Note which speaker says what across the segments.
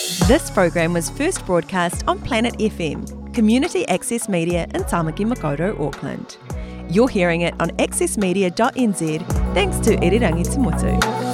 Speaker 1: This program was first broadcast on Planet FM, community access media in Tamaki Makaurau, Auckland. You're hearing it on accessmedia.nz thanks to Irirangi Tumutu.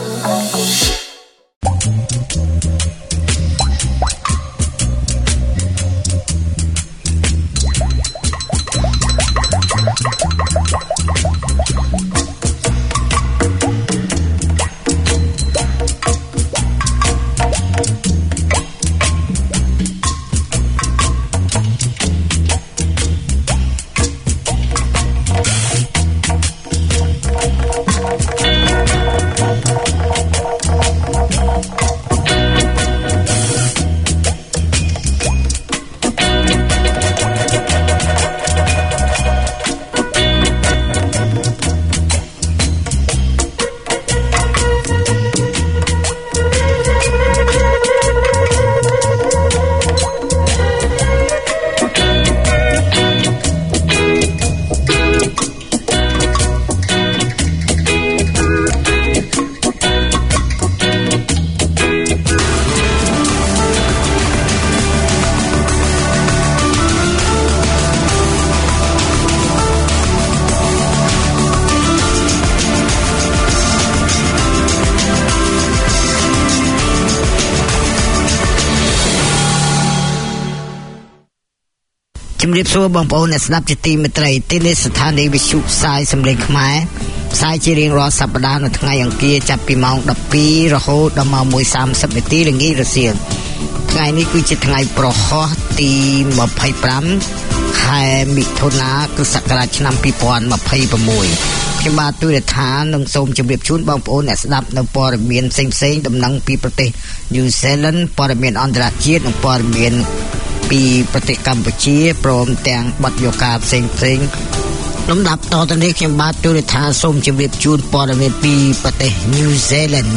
Speaker 1: ជំរាបសួរបងប្អូនអ្នកស្ដាប់ជាទីមេត្រីទីនេះស្ថានីយ៍វិទ្យុផ្សាយសម្លេងខ្មែរផ្សាយជារៀងរាល់សប្តាហ៍នៅថ្ងៃអង្គារចាប់ពីម៉ោង 12 រហូតដល់ម៉ោង 1:30 នាទីល្ងាចរសៀលថ្ងៃនេះគឺជាថ្ងៃប្រហោះទី25ខែមិថុនាគ្រិស្តសករាជឆ្នាំ2026ខ្ញុំបាទទូរទស្សន៍នឹងសូមជម្រាបជូនបងប្អូនអ្នកស្ដាប់នៅព័ត៌មានផ្សេងៗដំណឹងពីប្រទេស New Zealand ព័ត៌មានអន្តរជាតិនិងព័ត៌មានពីប្រទេសកម្ពុជាព្រមទាំងបទយការផ្សេងៗលំដាប់តទៅនេះខ្ញុំបាទទូរទស្សន៍សូមជម្រាបជូនព័ត៌មានពីប្រទេស New Zealand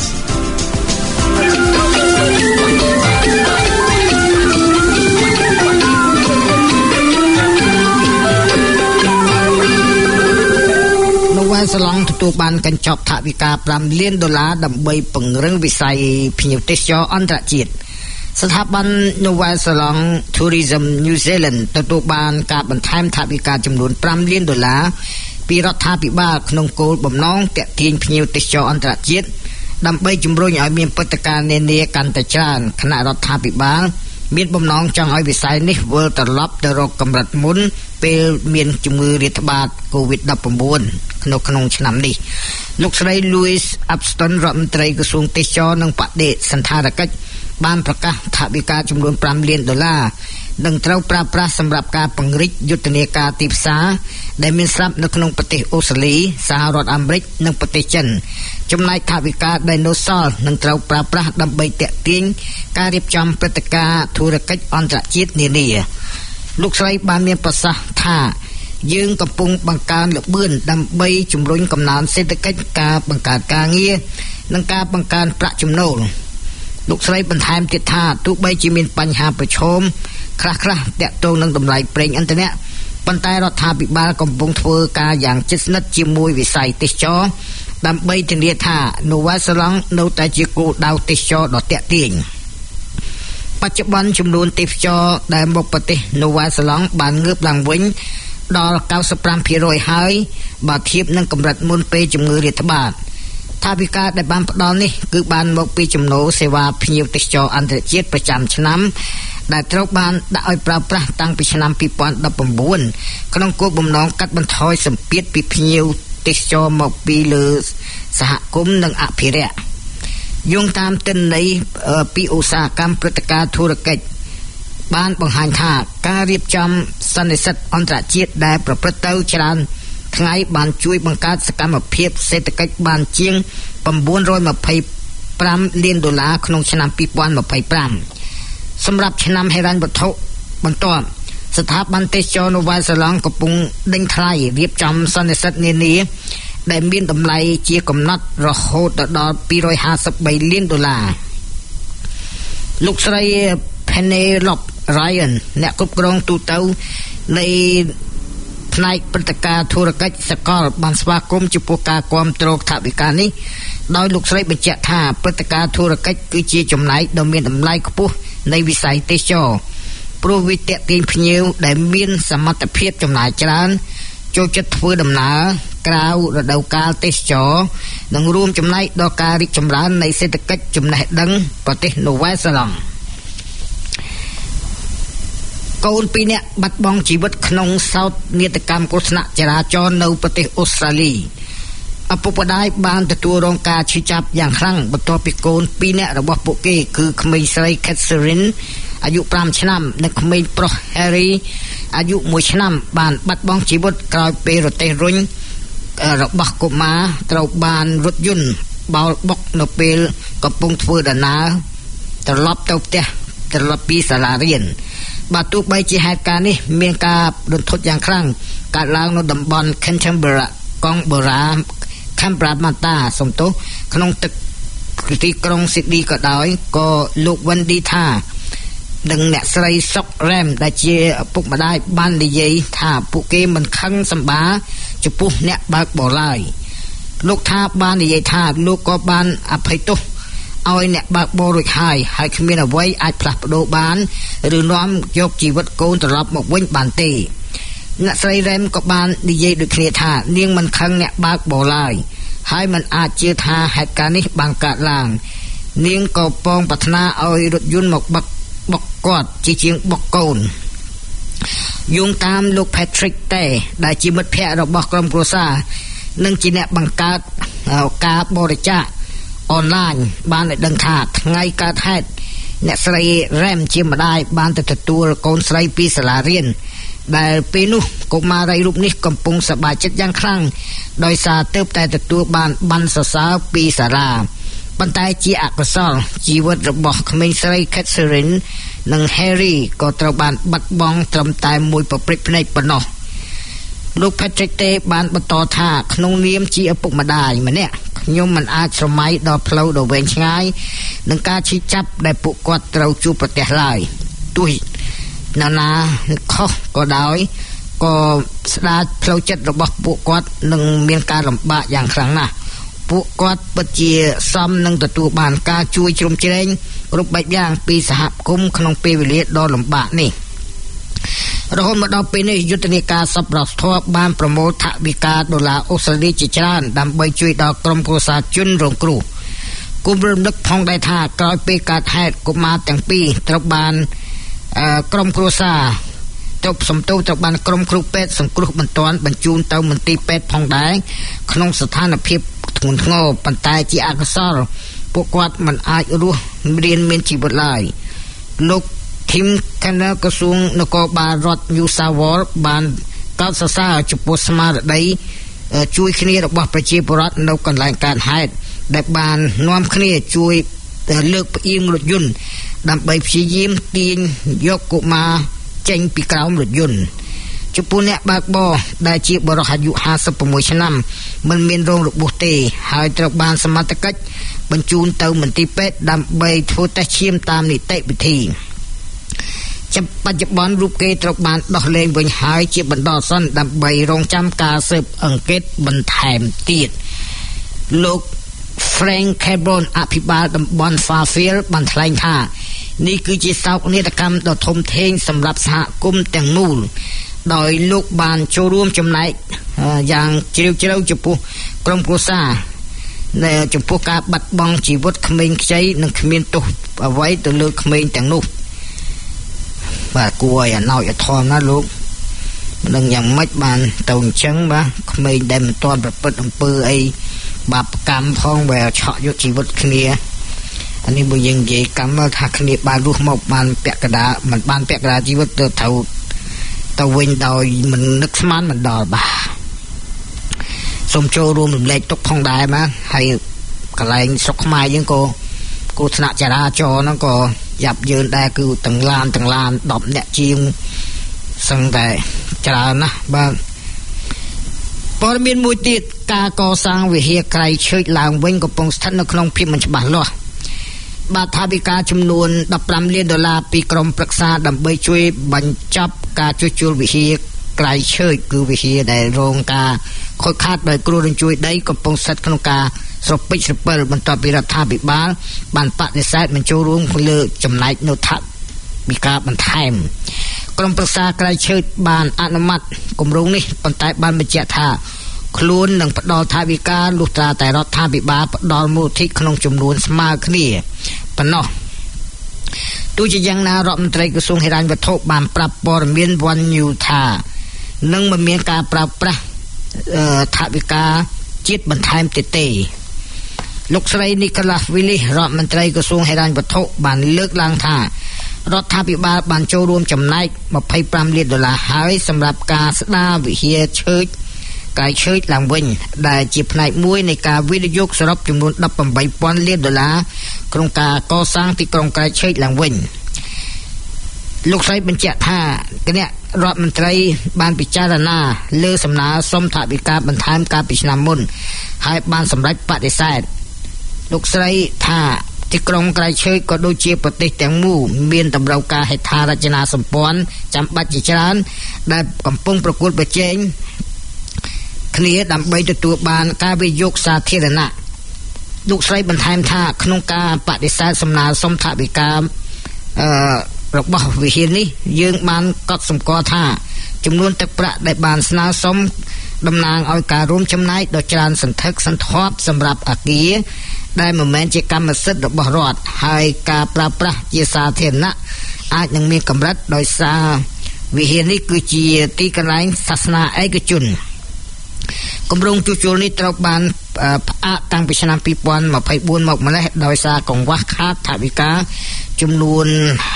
Speaker 1: នៅវ៉ាសឡង់ទទួលបានកញ្ចប់ថវិកា$5 លានដើម្បីពង្រឹងវិស័យភ្ញៀវទេសចរអន្តរជាតិស្ថាប័ន Nova Salon Tourism New Zealand ទទួលបានការបន្ថែមថវិកាចំនួន$5 លានពីរដ្ឋាភិបាលក្នុងគោលបំណងទាក់ទាញភ្ញៀវទេសចរអន្តរជាតិដើម្បីជំរុញឲ្យមានព្រឹត្តិការណ៍នានាកាន់តែច្រើនគណៈរដ្ឋាភិបាលមានបំណងចង់ឲ្យវិស័យនេះវិលត្រឡប់ទៅរកកម្រិតមុនពេលមានជំងឺរាតត្បាត COVID-19 ក្នុងឆ្នាំនេះលោកស្រី Louise Upston រដ្ឋមន្ត្រីក្រសួងទេសចរនិងបដិសណ្ឋារកិច្ចបានប្រកាសថវិកាចំនួន$5 លាននឹងត្រូវប្រើប្រាស់សម្រាប់ការពង្រីកយុទ្ធនាការទីផ្សារដែលមានស្រាប់នៅក្នុងប្រទេសអូស្ត្រាលីសហរដ្ឋអាមេរិកនិងប្រទេសចិនចំណែកថវិកាដែលនៅសល់នឹងត្រូវប្រើប្រាស់ដើម្បីទាក់ទាញការរៀបចំព្រឹត្តិការណ៍ធុរកិច្ចអន្តរជាតិនានាលោកស្រីបានមានប្រសាសន៍ថាយើងកំពុងបង្កើនល្បឿនដើម្បីជំរុញកំណើនសេដ្ឋកិច្ចការបង្កើតការងារនិងការបង្កើនប្រាក់ចំណូលលោកស្រីបន្ថែមទៀតថាទោះបីជាមានបញ្ហាប្រឈមខ្លះៗទាក់ទងនឹងតម្លៃប្រេងឥន្ធនៈប៉ុន្តែរដ្ឋាភិបាលកំពុងធ្វើការយ៉ាងជិតស្និទ្ធជាមួយវិស័យទេសចរដើម្បីធានាថា Nova Salon នៅតែជាគោលដៅទេសចរដ៏ទាក់ទាញបច្ចុប្បន្នចំនួនទេសចរដែលមកប្រទេស Nova Salon បានងើបឡើងវិញដល់ 95% ហើយបើធៀបនឹងកម្រិតមុនពេលជំងឺរាតត្បាតថវិកាដែលបានផ្ដល់នេះគឺបានមកពីចំណូលសេវាភ្ញៀវទេសចរអន្តរជាតិប្រចាំឆ្នាំដែលត្រូវបានដាក់ឲ្យប្រើប្រាស់តាំងពីឆ្នាំ2019ក្នុងគោលបំណងកាត់បន្ថយសម្ពាធពីភ្ញៀវទេសចរមកពីលើសហគមន៍និងអភិរក្សយោងតាមទិន្នន័យពីឧស្សាហកម្មព្រឹត្តិការណ៍ធុរកិច្ចបានបង្ហាញថាការរៀបចំសន្និសីទអន្តរជាតិដែលប្រព្រឹត្តទៅច្រើនថ្ងៃបានជួយបង្កើតសកម្មភាពសេដ្ឋកិច្ចបានជាង$925 លានក្នុងឆ្នាំ2025សម្រាប់ឆ្នាំហិរញ្ញវត្ថុបន្ទាប់ស្ថាប័នទេសចរ Nova Salon កំពុងដេញថ្លៃរៀបចំសន្និសីទនានាដែលមានតម្លៃជាកំណត់រហូតដល់$253 លានលោកស្រី Penelope Ryan អ្នកគ្រប់គ្រងទូទៅនៃផ្នែកព្រឹត្តិការណ៍ធុរកិច្ចសកលបានស្វាគមន៍ចំពោះការគាំទ្រថវិកានេះដោយលោកស្រីបញ្ជាក់ថាព្រឹត្តិការណ៍ធុរកិច្ចគឺជាចំណែកដ៏មានតម្លៃខ្ពស់នៃវិស័យទេសចរណ៍ព្រោះវាទាក់ទាញភ្ញៀវដែលមានសមត្ថភាពចំណាយច្រើនចូលចិត្តធ្វើដំណើរក្រៅរដូវកាលទេសចរណ៍និងរួមចំណែកដល់ការរីកចម្រើននៃសេដ្ឋកិច្ចចំណេះដឹងប្រទេសនូវែលសេឡង់កូន2នាក់បាត់បង់ជីវិតក្នុងសោកនាដកម្មគ្រោះថ្នាក់ចរាចរណ៍នៅប្រទេសអូស្ត្រាលីឪពុកម្ដាយបានទទួលរងការឈឺចាប់យ៉ាងខ្លាំងបន្ទាប់ពីកូន2នាក់របស់ពួកគេគឺក្មេងស្រី Catherine អាយុ5ឆ្នាំនិងក្មេងប្រុស Harry អាយុ1ឆ្នាំបានបាត់បង់ជីវិតក្រោយពេលរទេះរុញរបស់កុមារត្រូវបានរថយន្តបោលបុកនៅពេលកំពុងធ្វើដំណើរត្រឡប់ទៅផ្ទះត្រឡប់ពីសាលារៀនបាទទោះបីជាហេតុការណ៍នេះមានការរន្ធត់យ៉ាងខ្លាំងកើតឡើងនៅតំបន់ Canberra កងបូរ៉ា Canberra Mata សំទោសក្នុងទឹកទីក្រុង Sydney ក៏ដោយក៏លោក Wendy ថានិងអ្នកស្រីសុករ៉ែមដែលជាឪពុកម្ដាយបាននិយាយថាពួកគេមិនខឹងសម្បាចំពោះអ្នកបើកបរឡើយលោកថាបាននិយាយថាលោកក៏បានអភ័យទោសឲ្យអ្នកបើកបររួចហើយគ្មានអ្វីអាចផ្លាស់ប្ដូរបានឬនាំយកជីវិតកូនត្រឡប់មកវិញបានទេអ្នកស្រីរ៉ែមក៏បាននិយាយដូចគ្នាថានាងមិនខឹងអ្នកបើកបរឡើយហើយមិនអាចជឿថាហេតុការណ៍នេះបានកើតឡើងនាងក៏ពងប្រាថ្នាឲ្យរថយន្តមកបុកគាត់ជាជាងបុកកូនយោងតាមលោក Patrick តែដែលជាមិត្តភ័ក្តិរបស់ក្រុមគ្រួសារនិងជាអ្នកបង្កើតការបរិច្ចាគអនឡាញបានឲ្យដឹងថាថ្ងៃកើតហេតុអ្នកស្រី Ram ជាម្ដាយបានទៅទទួលកូនស្រីពីសាលារៀនដែលពេលនោះកុមារីរូបនេះកំពុងសប្បាយចិត្តយ៉ាងខ្លាំងដោយសារទើបតែទទួលបានប័ណ្ណសរសើរពីសាលាប៉ុន្តែជាអកុសលជីវិតរបស់ក្មេងស្រី Catherine និង Harry ក៏ត្រូវបានបាត់បង់ត្រឹមតែមួយប្រព្រឹត្តភ្នែកប៉ុណ្ណោះលោក Patrick ទេបានបន្តថាក្នុងនាមជាឪពុកម្ដាយម្នាក់ខ្ញុំមិនអាចស្រមៃដល់ផ្លូវដ៏វែងឆ្ងាយនឹងការឈឺចាប់ដែលពួកគាត់ត្រូវជួបប្រទះឡើយទោះណាខុសក៏ដោយក៏ស្ដារផ្លូវចិត្តរបស់ពួកគាត់នឹងមានការលំបាកយ៉ាងខ្លាំងណាស់ពួកគាត់ពិតជាសមនឹងទទួលបានការជួយជ្រោមជ្រែងរូបបែបយ៉ាងពីសហគមន៍ក្នុងពេលវេលាដ៏លំបាកនេះរហូតមកដល់ពេលនេះយុទ្ធនាការសប្បុរសធម៌បានប្រមូលថវិកាដុល្លារអូស្ត្រាលីជាច្រើនដើម្បីជួយដល់ក្រុមគ្រួសារជនរងគ្រោះគុំរំលឹកផងដែរថាក្រោយពេលកើតហេតុកុមារទាំងពីរត្រូវបានក្រុមគ្រួសារត្រូវបានក្រុមគ្រូពេទ្យសង្គ្រោះបន្ទាន់បញ្ជូនទៅមន្ទីរពេទ្យផងដែរក្នុងស្ថានភាពធ្ងន់ធ្ងរប៉ុន្តែជាអកុសលពួកគាត់មិនអាចរស់មានជីវិតឡើយលោក Tim Kenner ក្រសួងនគរបាលរដ្ឋ New South Wales បានកោតសរសើរចំពោះស្មារតីជួយគ្នារបស់ប្រជាពលរដ្ឋនៅកន្លែងកើតហេតុដែលបាននាំគ្នាជួយលើកផ្អៀងរថយន្តដើម្បីព្យាយាមទាញយកកុមារចេញពីក្រោមរថយន្តចំពោះអ្នកបើកបរដែលជាបុរសអាយុ56ឆ្នាំមិនមានរោគរបួសទេហើយត្រូវបានសមត្ថកិច្ចបញ្ជូនទៅមន្ទីរពេទ្យដើម្បីធ្វើតេស្តឈាមតាមនីតិវិធីបច្ចុប្បន្នរូបគេត្រូវបានដោះលែងវិញហើយជាបណ្ដោះអាសន្នដើម្បីរងចាំការស៊ើបអង្កេតបន្ថែមទៀតលោក Frank Cabron អភិបាលតំបន់ Fairfield បានថ្លែងថានេះគឺជាសោកនាដកម្មដ៏ធំធេងសម្រាប់សហគមន៍ទាំងមូលដោយលោកបានចូលរួមចំណែកយ៉ាងជ្រាលជ្រៅចំពោះក្រុមគ្រួសារចំពោះការបាត់បង់ជីវិតក្មេងខ្ចីនិងគ្មានទោសអ្វីទៅលើក្មេងទាំងនោះបាទគួរឲ្យអណោចអធមណាលោកនឹងយ៉ាងម៉េចបានទៅអញ្ចឹងបាទក្មេងដែលមិនទាន់ប្រព្រឹត្តអំពើអីបាបកម្មផងវាឆក់យកជីវិតគ្នាអានេះបើយើងនិយាយកម្មថាគ្នាបានរស់មកបានពាក់កណ្ដាលមិនបានពាក់កណ្ដាលជីវិតទៅត្រូវទៅវិញដោយមិននឹកស្មានមិនដល់បាទសូមចូលរួមរំលែកទុកផងដែរបាទហើយកន្លែងស្រុកខ្មែរយើងក៏គ្រោះថ្នាក់ចរាចរណ៍ហ្នឹងក៏យ៉ាប់យ៉ឺនដែរគឺទាំងឡាន10អ្នកជាងសឹងតែច្រើនណាស់បាទព័ត៌មានមួយទៀតការកសាងវិហារក្រៃឈើកឡើងវិញកំពុងស្ថិតនៅក្នុងភាពមិនច្បាស់លាស់បាទថាវិការចំនួន$15 លានពីក្រុមប្រឹក្សាដើម្បីជួយបញ្ចប់ការជួសជុលវិហារក្រៃឈើកគឺវិហារដែលរងការខូចខាតដោយគ្រោះរញ្ជួយដីកំពុងស្ថិតក្នុងការស្រពេចស្រពិលបន្ទាប់ពីរដ្ឋាភិបាលបានបដិសេធមិនចូលរួមលើចំណែកនៅថវិកាបន្ថែមក្រុមប្រឹក្សាក្រៃឈើបានអនុម័តគម្រោងនេះប៉ុន្តែបានបញ្ជាក់ថាខ្លួននឹងផ្ដល់ថវិកាលុះត្រាតែរដ្ឋាភិបាលផ្ដល់មូលនិធិក្នុងចំនួនស្មើគ្នាប៉ុណ្ណោះទោះជាយ៉ាងណារដ្ឋមន្ត្រីក្រសួងហិរញ្ញវត្ថុបានប្រាប់ព័ត៌មាន One News ថានឹងមិនមានការប្រើប្រាស់ថវិកាជាតិបន្ថែមទេលោកស្រី Nicholas Willis រដ្ឋមន្ត្រីក្រសួងហិរញ្ញវត្ថុបានលើកឡើងថារដ្ឋាភិបាលបានចូលរួមចំណែក$25 លានហើយសម្រាប់ការស្ដារវិហារឈើកាយឈើឡើងវិញដែលជាផ្នែកមួយនៃការវិនិយោគសរុបចំនួន$18,000 លានក្នុងការកសាងទីក្រុងកាយឈើឡើងវិញលោកស្រីបញ្ជាក់ថាគណៈរដ្ឋមន្ត្រីបានពិចារណាលើសំណើសុំថវិកាបន្ថែមកាលពីឆ្នាំមុនហើយបានសម្រេចបដិសេធលោកស្រីថាទីក្រុងក្រៃឈើក៏ដូចជាប្រទេសទាំងមូលមានតម្រូវការហេដ្ឋារចនាសម្ព័ន្ធចាំបាច់ជាច្រើនដែលកំពុងប្រកួតប្រជែងគ្នាដើម្បីទទួលបានការវិនិយោគសាធារណៈលោកស្រីបន្ថែមថាក្នុងការបដិសេធសំណើសុំថវិការបស់វិហារនេះយើងបានកត់សម្គាល់ថាចំនួនទឹកប្រាក់ដែលបានស្នើសុំតំណាងឲ្យការរួមចំណែកដ៏ច្រើនសន្ធឹកសន្ធាប់សម្រាប់អគារដែលមិនមែនជាកម្មសិទ្ធិរបស់រដ្ឋហើយការប្រើប្រាស់ជាសាធារណៈអាចនឹងមានកម្រិតដោយសារវិហារនេះគឺជាទីកន្លែងសាសនាឯកជនគម្រោងជួសជុលនេះត្រូវបានផ្អាកតាំងពីឆ្នាំ2024មកម្លេះដោយសារកង្វះខាតថវិកាចំនួន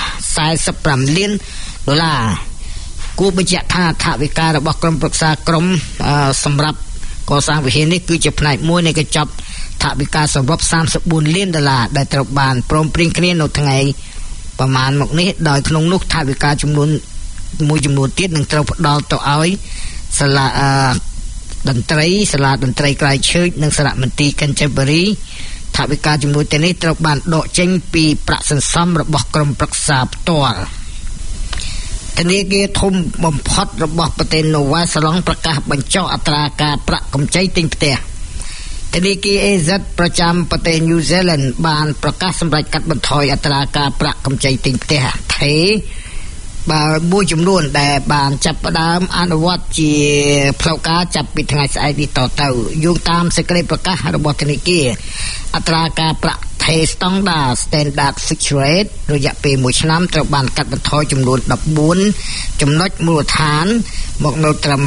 Speaker 1: $45 លានគួរបញ្ជាក់ថាថវិការបស់ក្រុមប្រឹក្សាក្រុមសម្រាប់កសាងវិហារនេះគឺជាផ្នែកមួយនៃកញ្ចប់ថវិកាសរុប$34 លានដែលត្រូវបានព្រមព្រៀងគ្នានៅថ្ងៃប្រមាណមកនេះដោយក្នុងនោះថវិកាចំនួនទៀតនឹងត្រូវផ្ដល់ទៅឲ្យសាលាតន្ត្រីក្រៃឈើនិងសារមន្ទីរ Canterbury ថវិកាចំនួនទាំងនេះត្រូវបានដកចេញពីប្រាក់សន្សំរបស់ក្រុមប្រឹក្សាផ្ទាល់ធនាគារធំបំផុតរបស់ប្រទេសនូវែលសេឡង់ប្រកាសបញ្ចុះអត្រាការប្រាក់កម្ចីទិញផ្ទះធនាគារ AZ ប្រចាំប្រទេស New Zealand បានប្រកាសសម្រេចកាត់បន្ថយអត្រាការប្រាក់កម្ចីទិញផ្ទះថេមួយចំនួនដែលបានចាប់ផ្ដើមអនុវត្តជាផ្លូវការចាប់ពីថ្ងៃស្អែកនេះតទៅយោងតាមសេចក្តីប្រកាសរបស់ធនាគារអត្រាការប្រាក់ថេស្តង់ដារ Standard Fixed Rate រយៈពេល1ឆ្នាំត្រូវបានកាត់បន្ថយចំនួន14ចំណុចមូលដ្ឋានមកនៅត្រឹម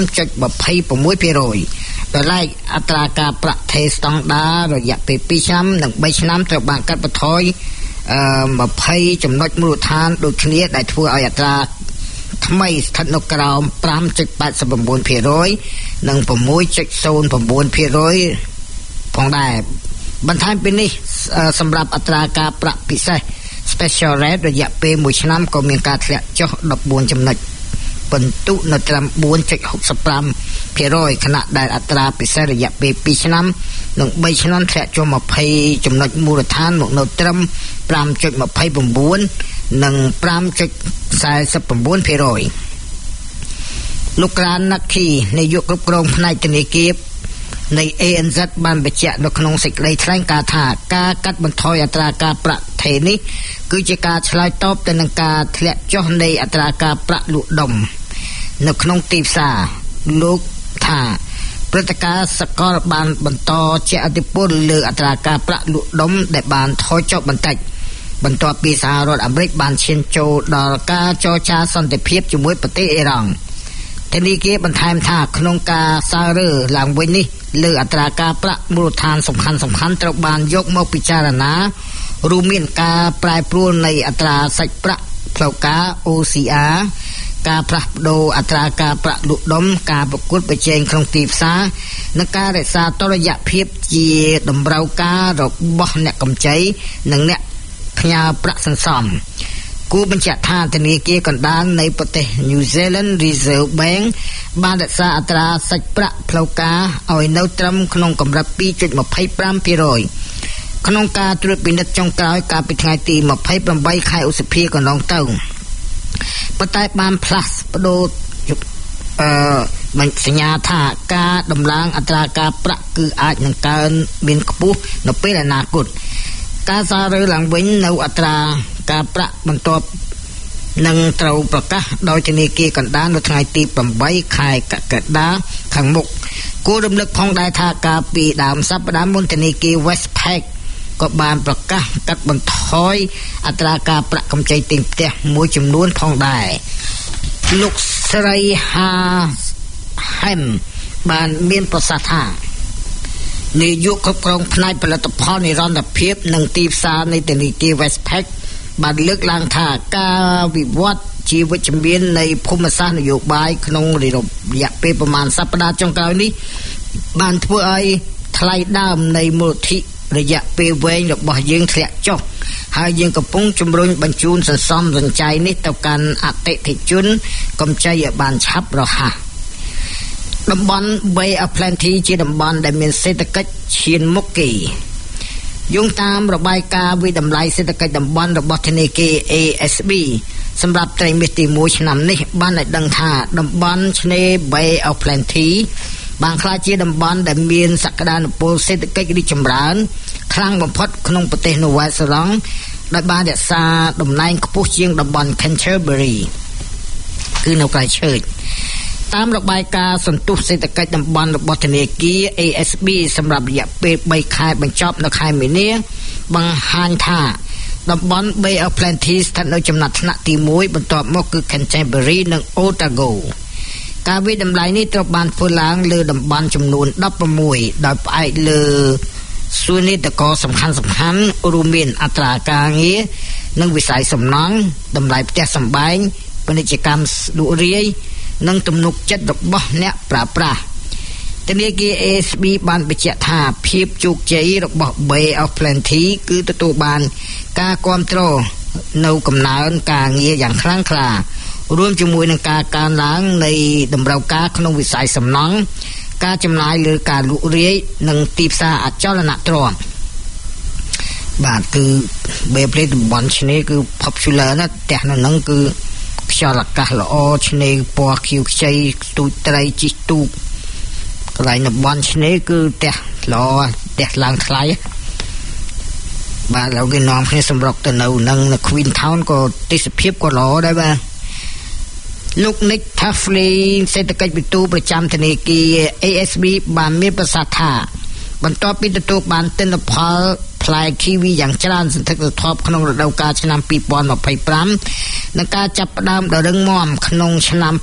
Speaker 1: 5.26% ដោយឡែកអត្រាការប្រាក់ថេស្តង់ដាររយៈពេល2ឆ្នាំនិង3ឆ្នាំត្រូវបានកាត់បន្ថយ20ចំណុចមូលដ្ឋានដូចគ្នាដែលធ្វើឲ្យអត្រាថ្មីស្ថិតនៅក្រោម 5.89% និង 6.09% ផងដែរបន្ថែមពីនេះសម្រាប់អត្រាការប្រាក់ពិសេស Special Rate រយៈពេល1ឆ្នាំក៏មានការធ្លាក់ចុះ14ចំណុចបន្ទុនៅត្រឹម 4.65% ខណៈដែលអត្រាពិសេសរយៈពេល2ឆ្នាំនិង3ឆ្នាំធ្លាក់ចុះ20ចំណុចមូលដ្ឋានមកនៅត្រឹម 5.29 និង 5.49% លោកក្រានណាគីនាយកគ្រប់គ្រងផ្នែកធនាគារនៃ ANZ បានបញ្ជាក់នៅក្នុងសេចក្តីថ្លែងការណ៍ថាការកាត់បន្ថយអត្រាការប្រាក់ថេនេះគឺជាការឆ្លើយតបទៅនឹងការធ្លាក់ចុះនៃអត្រាការប្រាក់លក់ដុំនៅក្នុងទីផ្សារលោកថាព្រឹត្តិការណ៍សកលបានបន្តជះឥទ្ធិពលលើអត្រាការប្រាក់លក់ដុំដែលបានថយចុះបន្តិចបន្ទាប់ពីសហរដ្ឋអាមេរិកបានឈានចូលដល់ការចរចាសន្តិភាពជាមួយប្រទេសអ៊ីរ៉ង់ធនាគារបន្ថែមថាក្នុងការសាររើឡើងវិញនេះលើអត្រាការប្រាក់មូលដ្ឋានសំខាន់ត្រូវបានយកមកពិចារណារួមមានការប្រែប្រួលនៃអត្រាសាច់ប្រាក់ផ្លូវការ OCR ការផ្លាស់ប្ដូរអត្រាការប្រាក់លក់ដុំការប្រកួតប្រជែងក្នុងទីផ្សារនិងការរក្សាតុល្យភាពជាតម្រូវការរបស់អ្នកកម្ចីនិងអ្នកផ្ញើប្រាក់សន្សំគួរបញ្ជាក់ថាធនាគារកណ្ដាលនៃប្រទេស New Zealand Reserve Bank បានរក្សាអត្រាសាច់ប្រាក់ផ្លូវការឲ្យនៅត្រឹមក្នុងកម្រិត 2.25% ក្នុងការត្រួតពិនិត្យចុងក្រោយកាលពីថ្ងៃទី28ខែឧសភាកន្លងទៅប៉ុន្តែបានផ្លាស់ប្ដូរมันสัญญาថាការដំឡើងអត្រាការប្រាក់គឺអាចនឹងកើនមានខ្ពស់នៅពេលអនាគតការសាររើឡើងវិញនៅអត្រាការប្រាក់បន្ទាប់នឹងត្រូវប្រកាសដោយធនាគារកណ្ដាលនៅថ្ងៃទី8ខែកក្កដាខាងមុខគួររំលឹកផងដែរថាកាលពីដើមសប្តាហ៍មុនធនាគារ Westpac ក៏បានប្រកាសកាត់បន្ថយអត្រាការប្រាក់កម្ចីទិញផ្ទះមួយចំនួនផងដែរលោកស្រីហាហែមបានមានប្រសាសន៍ថានាយកគ្រប់គ្រងផ្នែកផលិតផលនិរន្តរភាពនិងទីផ្សារនៃធនាគារ Westpac បានលើកឡើងថាការវិវត្តជាវិជ្ជមាននៃភូមិសាស្ត្រនយោបាយក្នុងរយៈពេលប្រមាណសប្តាហ៍ចុងក្រោយនេះបានធ្វើឲ្យថ្លៃដើមនៃមូលធនរយៈពេលវែងរបស់យើងធ្លាក់ចុះហើយយើងកំពុងជំរុញបញ្ជូនសន្សំសំចៃនេះទៅកាន់អតិថិជនកម្ចីឲ្យបានឆាប់រហ័សតំបន់ Bay of Plenty ជាតំបន់ដែលមានសេដ្ឋកិច្ចឈានមុខគេយោងតាមរបាយការណ៍វិតម្លៃសេដ្ឋកិច្ចតំបន់របស់ធនាគារ ASB សម្រាប់ត្រីមាសទី1ឆ្នាំនេះបានឲ្យដឹងថាតំបន់ឆ្នេរ Bay of Plenty បានក្លាយជាតំបន់ដែលមានសក្តានុពលសេដ្ឋកិច្ចរីកចម្រើនខ្លាំងបំផុតក្នុងប្រទេសនូវែលសេឡង់ដែលបានរក្សាតំណែងខ្ពស់ជាងតំបន់ Canterbury គឺនៅក្រៅឈើតាមរបាយការណ៍សន្ទុះសេដ្ឋកិច្ចតំបន់របស់ធនាគារ ASB សម្រាប់រយៈពេល3ខែបញ្ចប់នៅខែមីនាបង្ហាញថាតំបន់ Bay of Plenty ស្ថិតនៅចំណាត់ថ្នាក់ទី1បន្ទាប់មកគឺ Canterbury និង Otago ការវិតម្លៃនេះត្រូវបានធ្វើឡើងលើតំបន់ចំនួន16ដោយផ្អែកលើសួននេតកសំខាន់ៗរួមមានអត្រាការងារនិងវិស័យសំណង់តម្លៃផ្ទះសម្បែងពាណិជ្ជកម្មលក់រាយនិងទំនុកចិត្តរបស់អ្នកប្រើប្រាស់ធនាគារ ASB បានបញ្ជាក់ថាភាពជោគជ័យរបស់ Bay of Plenty គឺទទួលបានការគាំទ្រនៅកំណើនការងារយ៉ាងខ្លាំងក្លារួមជាមួយនឹងការកើនឡើងនៃតម្រូវការក្នុងវិស័យសំណង់ការចំណាយលើការលក់រាយនិងទីផ្សារអចលនទ្រព្យបាទគឺ Bay of Plenty តំបន់ឆ្នេរគឺ popular ណាស់ផ្ទះនៅហ្នឹងគឺខ្យល់អាកាសល្អឆ្នេរពណ៌ខៀវខ្ចីទូចត្រីជីកទូកកន្លែងតំបន់ឆ្នេរគឺផ្ទះល្អផ្ទះឡើងថ្លៃបាទឥឡូវគេនាំគ្នាសម្រុកទៅនៅនឹង Queen Town ក៏ទេសភាពក៏ល្អដែរបាទលោក Nick Taffley សេដ្ឋកិច្ចវិទូប្រចាំធនាគារ ASB បានមានប្រសាសន៍ថាបន្ទាប់ពីទទួលបានទិន្នផលផ្លែគីវីយ៉ាងច្រើនសន្ធឹកសន្ធាប់ក្នុងរដូវកាលឆ្នាំ2025និងការចាប់ផ្ដើមដ៏រឹងមាំក្នុងឆ្នាំ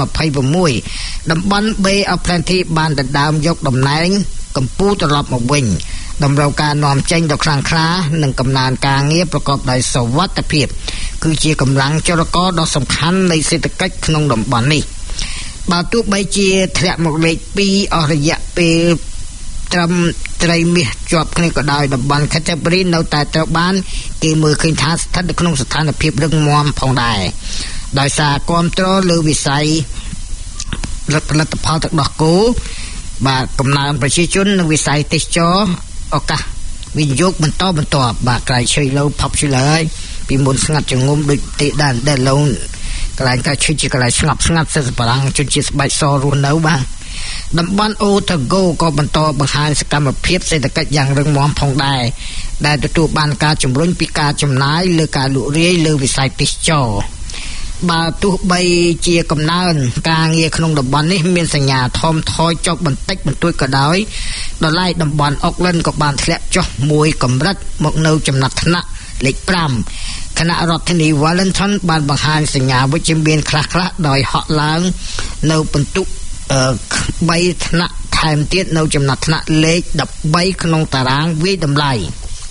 Speaker 1: 2026តំបន់ Bay of Plenty បានដណ្ដើមយកតំណែងកម្ពុជាត្រឡប់មកវិញតម្រូវការនាំចេញដ៏ខ្លាំងក្លានិងកំណើនការងារប្រកបដោយសុវត្ថិភាពគឺជាកម្លាំងចលករដ៏សំខាន់នៃសេដ្ឋកិច្ចក្នុងតំបន់នេះបើទោះបីជាធ្លាក់មកលេខ2អស់រយៈពេលត្រឹមត្រីមាសជាប់គ្នាក៏ដោយតំបន់ Canterbury នៅតែត្រូវបានគេមើលឃើញថាស្ថិតនៅក្នុងស្ថានភាពរឹងមាំផងដែរដោយសារគាំទ្រលើវិស័យផលិតផលទឹកដោះគោបាទកំណើនប្រជាជននិងវិស័យទេសចរឱកាសវិនិយោគបន្តបាទក្រៃឈើលើ popular ហើយពីមុនស្ងាត់ចងំដូចទេដែលឡូនកន្លែងក្រៃឈើជាកន្លែងស្ងប់ស្ងាត់សិទ្ធិបរាំងជនជាតិស្បែកសរស់នៅបាទតំបន់ Otago ក៏បន្តបង្ហាញសកម្មភាពសេដ្ឋកិច្ចយ៉ាងរឹងមាំផងដែរដែលទទួលបានការជំរុញពីការចំណាយលើការលក់រាយលើវិស័យទេសចរបើទោះបីជាកំណើនការងារក្នុងតំបន់នេះមានសញ្ញាថមថយចុះបន្តិចបន្តួចក៏ដោយដល់ឡែកតំបន់ Auckland ក៏បានធ្លាក់ចុះមួយកម្រិតមកនៅចំណាត់ថ្នាក់លេខ5ខណៈរដ្ឋធានី Wellington បានបង្ហាញសញ្ញាវិជ្ជមានខ្លះៗដោយហក់ឡើងនៅបន្ទុក3ថ្នាក់ថែមទៀតនៅចំណាត់ថ្នាក់លេខ13ក្នុងតារាងវាយតម្លៃ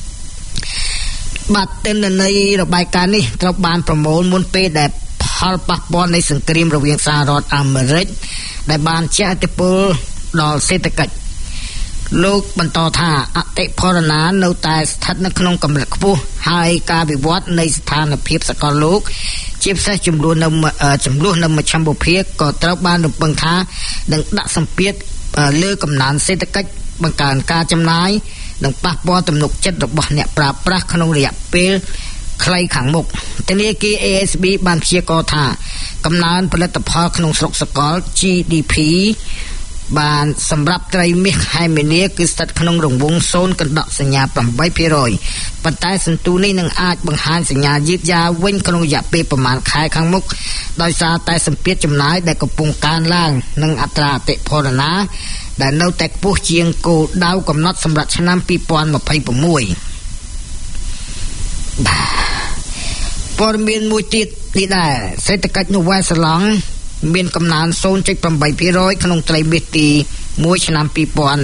Speaker 1: បាទទិន្នន័យរបាយការណ៍នេះត្រូវបានប្រមូលមុនពេលដែលផលប៉ះពាល់នៃសង្គ្រាមរវាងសហរដ្ឋអាមេរិកដែលបានជះឥទ្ធិពលដល់សេដ្ឋកិច្ចលោកបន្តថាអតិផរណានៅតែស្ថិតនៅក្នុងកម្រិតខ្ពស់ហើយការវិវត្តនៃស្ថានភាពសកលលោកជាពិសេសចំនួននៅមជ្ឈមបូព៌ាក៏ត្រូវបានរំពឹងថានឹងដាក់សម្ពាធលើកំណើនសេដ្ឋកិច្ចបង្កើនការចំណាយនិងប៉ះពាល់ទំនុកចិត្តរបស់អ្នកប្រើប្រាស់ក្នុងរយៈពេលខ្លីខាងមុខធនាគារ ASB បានព្យាករណ៍ថាកកំណើនផលិតផលក្នុងស្រុកសកល GDP បានសម្រាប់ត្រីមាសខែមីនាគឺស្ថិតក្នុងរង្វង់0កណ្ដកសញ្ញា 8% ប៉ុន្តែសន្ទុះនេះនឹងអាចបង្ហាញសញ្ញាយឺតយ៉ាវវិញក្នុងរយៈពេលប្រមាណខែខាងមុខដោយសារតែសម្ពាធចំណាយដែលកំពុងកើនឡើងនិងអត្រាអតិផរណាដែលនៅតែខ្ពស់ជាងគោលដៅកំណត់សម្រាប់ឆ្នាំ 2026 ព័ត៌មានមួយទៀតនេះដែរសេដ្ឋកិច្ចនូវែលសេឡង់មានកំណើន 0.8% ក្នុងត្រីមាសទី1ឆ្នាំ 2026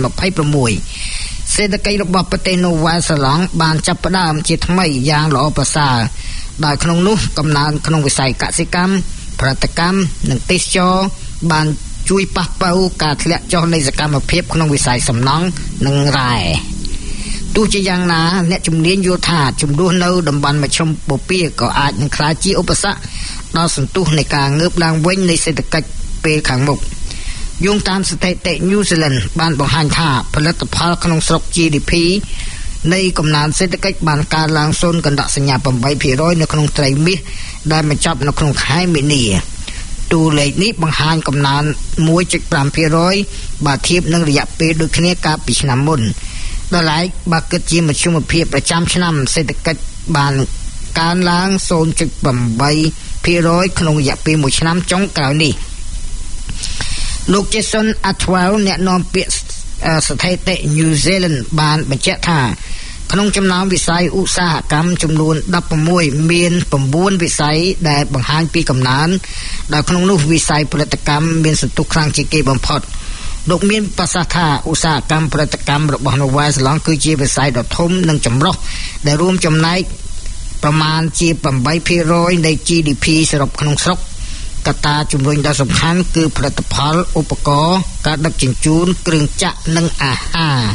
Speaker 1: សេដ្ឋកិច្ចរបស់ប្រទេសនូវែលសេឡង់បានចាប់ផ្ដើមជាថ្មីយ៉ាងល្អប្រសើរដោយក្នុងនោះកំណើនក្នុងវិស័យកសិកម្មផលិតកម្មនិងទេសចរណ៍បានជួយប៉ះប៉ូវការធ្លាក់ចុះនៃសកម្មភាពក្នុងវិស័យសំណង់និងរ៉ែទោះជាយ៉ាងណាអ្នកជំនាញយល់ថាចំនួននៅតំបន់មជ្ឈមបូព៌ាក៏អាចនឹងក្លាយជាឧបសគ្គដល់សន្ទុះនៃការងើបឡើងវិញនៃសេដ្ឋកិច្ចពេលខាងមុខយោងតាមស្ថិតិ New Zealand បានបង្ហាញថាផលិតផលក្នុងស្រុក GDP នៃកំណើនសេដ្ឋកិច្ចបានកើនឡើង0កណ្ដកសញ្ញា 8% នៅក្នុងត្រីមាសដែលបញ្ចប់នៅក្នុងខែមីនាតួលេខនេះបង្ហាញកំណើន 1.5% បើធៀបនឹងរយៈពេលដូចគ្នាកាលពីឆ្នាំមុនដល់ឡែកបើគិតជាមធ្យមភាពប្រចាំឆ្នាំសេដ្ឋកិច្ចបានកើនឡើង 0.8% ក្នុងរយៈពេល1ឆ្នាំចុងក្រោយនេះលោក Jason Atwell អ្នកនាំពាក្យស្ថិតិ New Zealand បានបញ្ជាក់ថាក្នុងចំណោមវិស័យឧស្សាហកម្មចំនួន16មាន9វិស័យដែលបង្ហាញពីកំណើនដោយក្នុងនោះវិស័យផលិតកម្មមានសន្ទុះខ្លាំងជាងគេបំផុតលោកមានប្រសាសន៍ថាឧស្សាហកម្មផលិតកម្មរបស់នូវែលសេឡង់គឺជាវិស័យដ៏ធំនិងចម្រុះដែលរួមចំណែកប្រមាណជា 8% នៃ GDP សរុបក្នុងស្រុកកត្តាជំរុញដ៏សំខាន់គឺផលិតផលឧបករណ៍ការដឹកជញ្ជូនគ្រឿងចក្រនិងអាហារ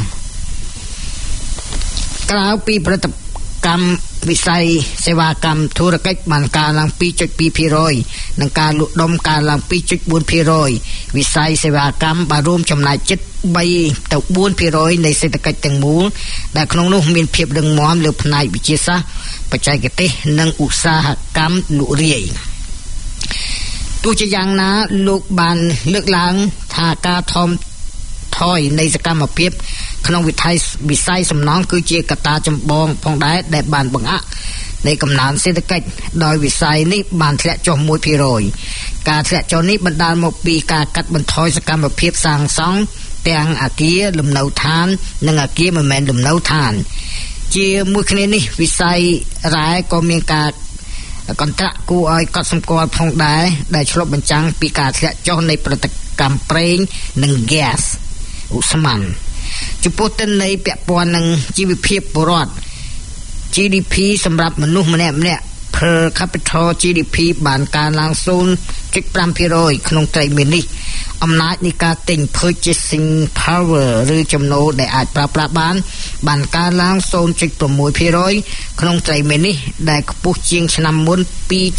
Speaker 1: ក្រៅពីផលិតកម្មវិស័យសេវាកម្មធុរកិច្ចបានកើនឡើង 2.2% និងការលក់ដុំកើនឡើង 2.4% វិស័យសេវាកម្មបានរួមចំណាយជិត 3 ទៅ 4% នៃសេដ្ឋកិច្ចទាំងមូលដែលក្នុងនោះមានភាពរឹងមាំលើផ្នែកវិទ្យាសាស្ត្របច្ចេកទេសនិងឧស្សាហកម្មលក់រាយទោះជាយ៉ាងណាលោកបានលើកឡើងថាការថមថយនៃសកម្មភាពក្នុងវិស័យសំណង់គឺជាកត្តាចម្បងផងដែរដែលបានបង្អាក់នៃកំណើនសេដ្ឋកិច្ចដោយវិស័យនេះបានធ្លាក់ចុះ 1% ការធ្លាក់ចុះនេះបណ្ដាលមកពីការកាត់បន្ថយសកម្មភាពសាងសង់ទាំងអគារលំនៅឋាននិងអគារមិនមែនលំនៅឋានជាមួយគ្នានេះវិស័យរ៉ែក៏មានការកន្ត្រាក់គួរឲ្យកត់សម្គាល់ផងដែរដែលឆ្លុះបញ្ចាំងពីការធ្លាក់ចុះនៃផលិតកម្មប្រេងនិងហ្គាសឧស្ម័នចំពោះទិន្នន័យពាក់ព័ន្ធនឹងជីវភាពពលរដ្ឋ GDP សម្រាប់មនុស្សម្នាក់ៗ per capita GDP បានកើនឡើង 0.5% ក្នុងត្រីមាសនេះអំណាចនៃការទិញ purchasing power ឬចំណូលដែលអាចប្រើប្រាស់បានកើនឡើង 0.6% ក្នុងត្រីមាសនេះដែលខ្ពស់ជាងឆ្នាំមុន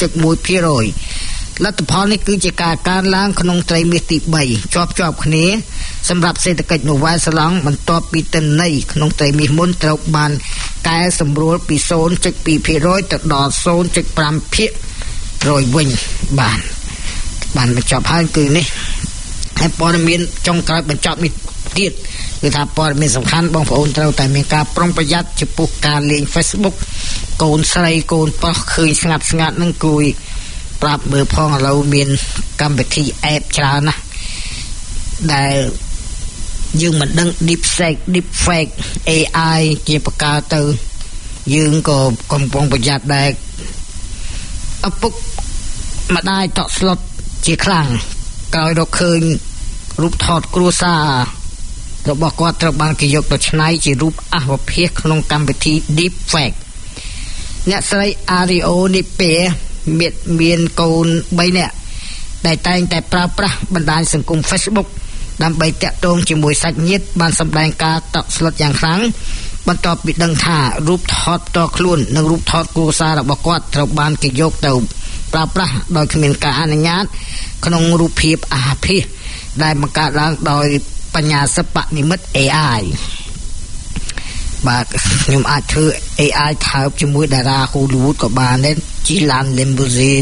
Speaker 1: 2.1%លទ្ធផលនេះគឺជាការកើនឡើងក្នុងត្រីមាសទី3ជាប់គ្នាសម្រាប់សេដ្ឋកិច្ចនូវែលសេឡង់បន្ទាប់ពីទិន្នន័យក្នុងត្រីមាសមុនត្រូវបានកែសម្រួលពី 0.2% ទៅដល់ 0.5% វិញបានបញ្ចប់ហើយគឺនេះហើយព័ត៌មានចុងក្រោយបញ្ចប់នេះទៀតគឺថាព័ត៌មានសំខាន់បងប្អូនត្រូវតែមានការប្រុងប្រយ័ត្នចំពោះការលេង Facebook កូនស្រីកូនប្រុសឃើញស្ងាត់នឹងគួយប្រាប់មើលផងឥឡូវមានកម្មវិធីអេបច្រើនណាស់ដែលយើងមិនដឹង deepfake AI ជាប្រការទៅយើងក៏កំពុងប្រយ័ត្នដែរឪពុកម្ដាយតក់ស្លុតជាខ្លាំងក្រោយរកឃើញរូបថតគ្រួសាររបស់គាត់ត្រូវបានគេយកទៅច្នៃជារូបអវភាសក្នុងកម្មវិធី deepfake អ្នកស្រី Ario Nipe មានកូន3នាក់ដែលតែងតែប្រើប្រាស់បណ្ដាញសង្គម Facebook ដើម្បីតាក់ទងជាមួយសាច់ញាតិបានសម្ដែងការតក់ស្លុតយ៉ាងខ្លាំងបន្ទាប់ពីដឹងថារូបថតផ្ទាល់ខ្លួននិងរូបថតគ្រួសាររបស់គាត់ត្រូវបានគេយកទៅប្រើប្រាស់ដោយគ្មានការអនុញ្ញាតក្នុងរូបភាពអាភាសដែលបង្កើតឡើងដោយបញ្ញាសិប្បនិម្មិត AI បាទខ្ញុំអាចធ្វើ AI ថើបជាមួយតារា Hollywood ក៏បានដែរជីឡាន Limousine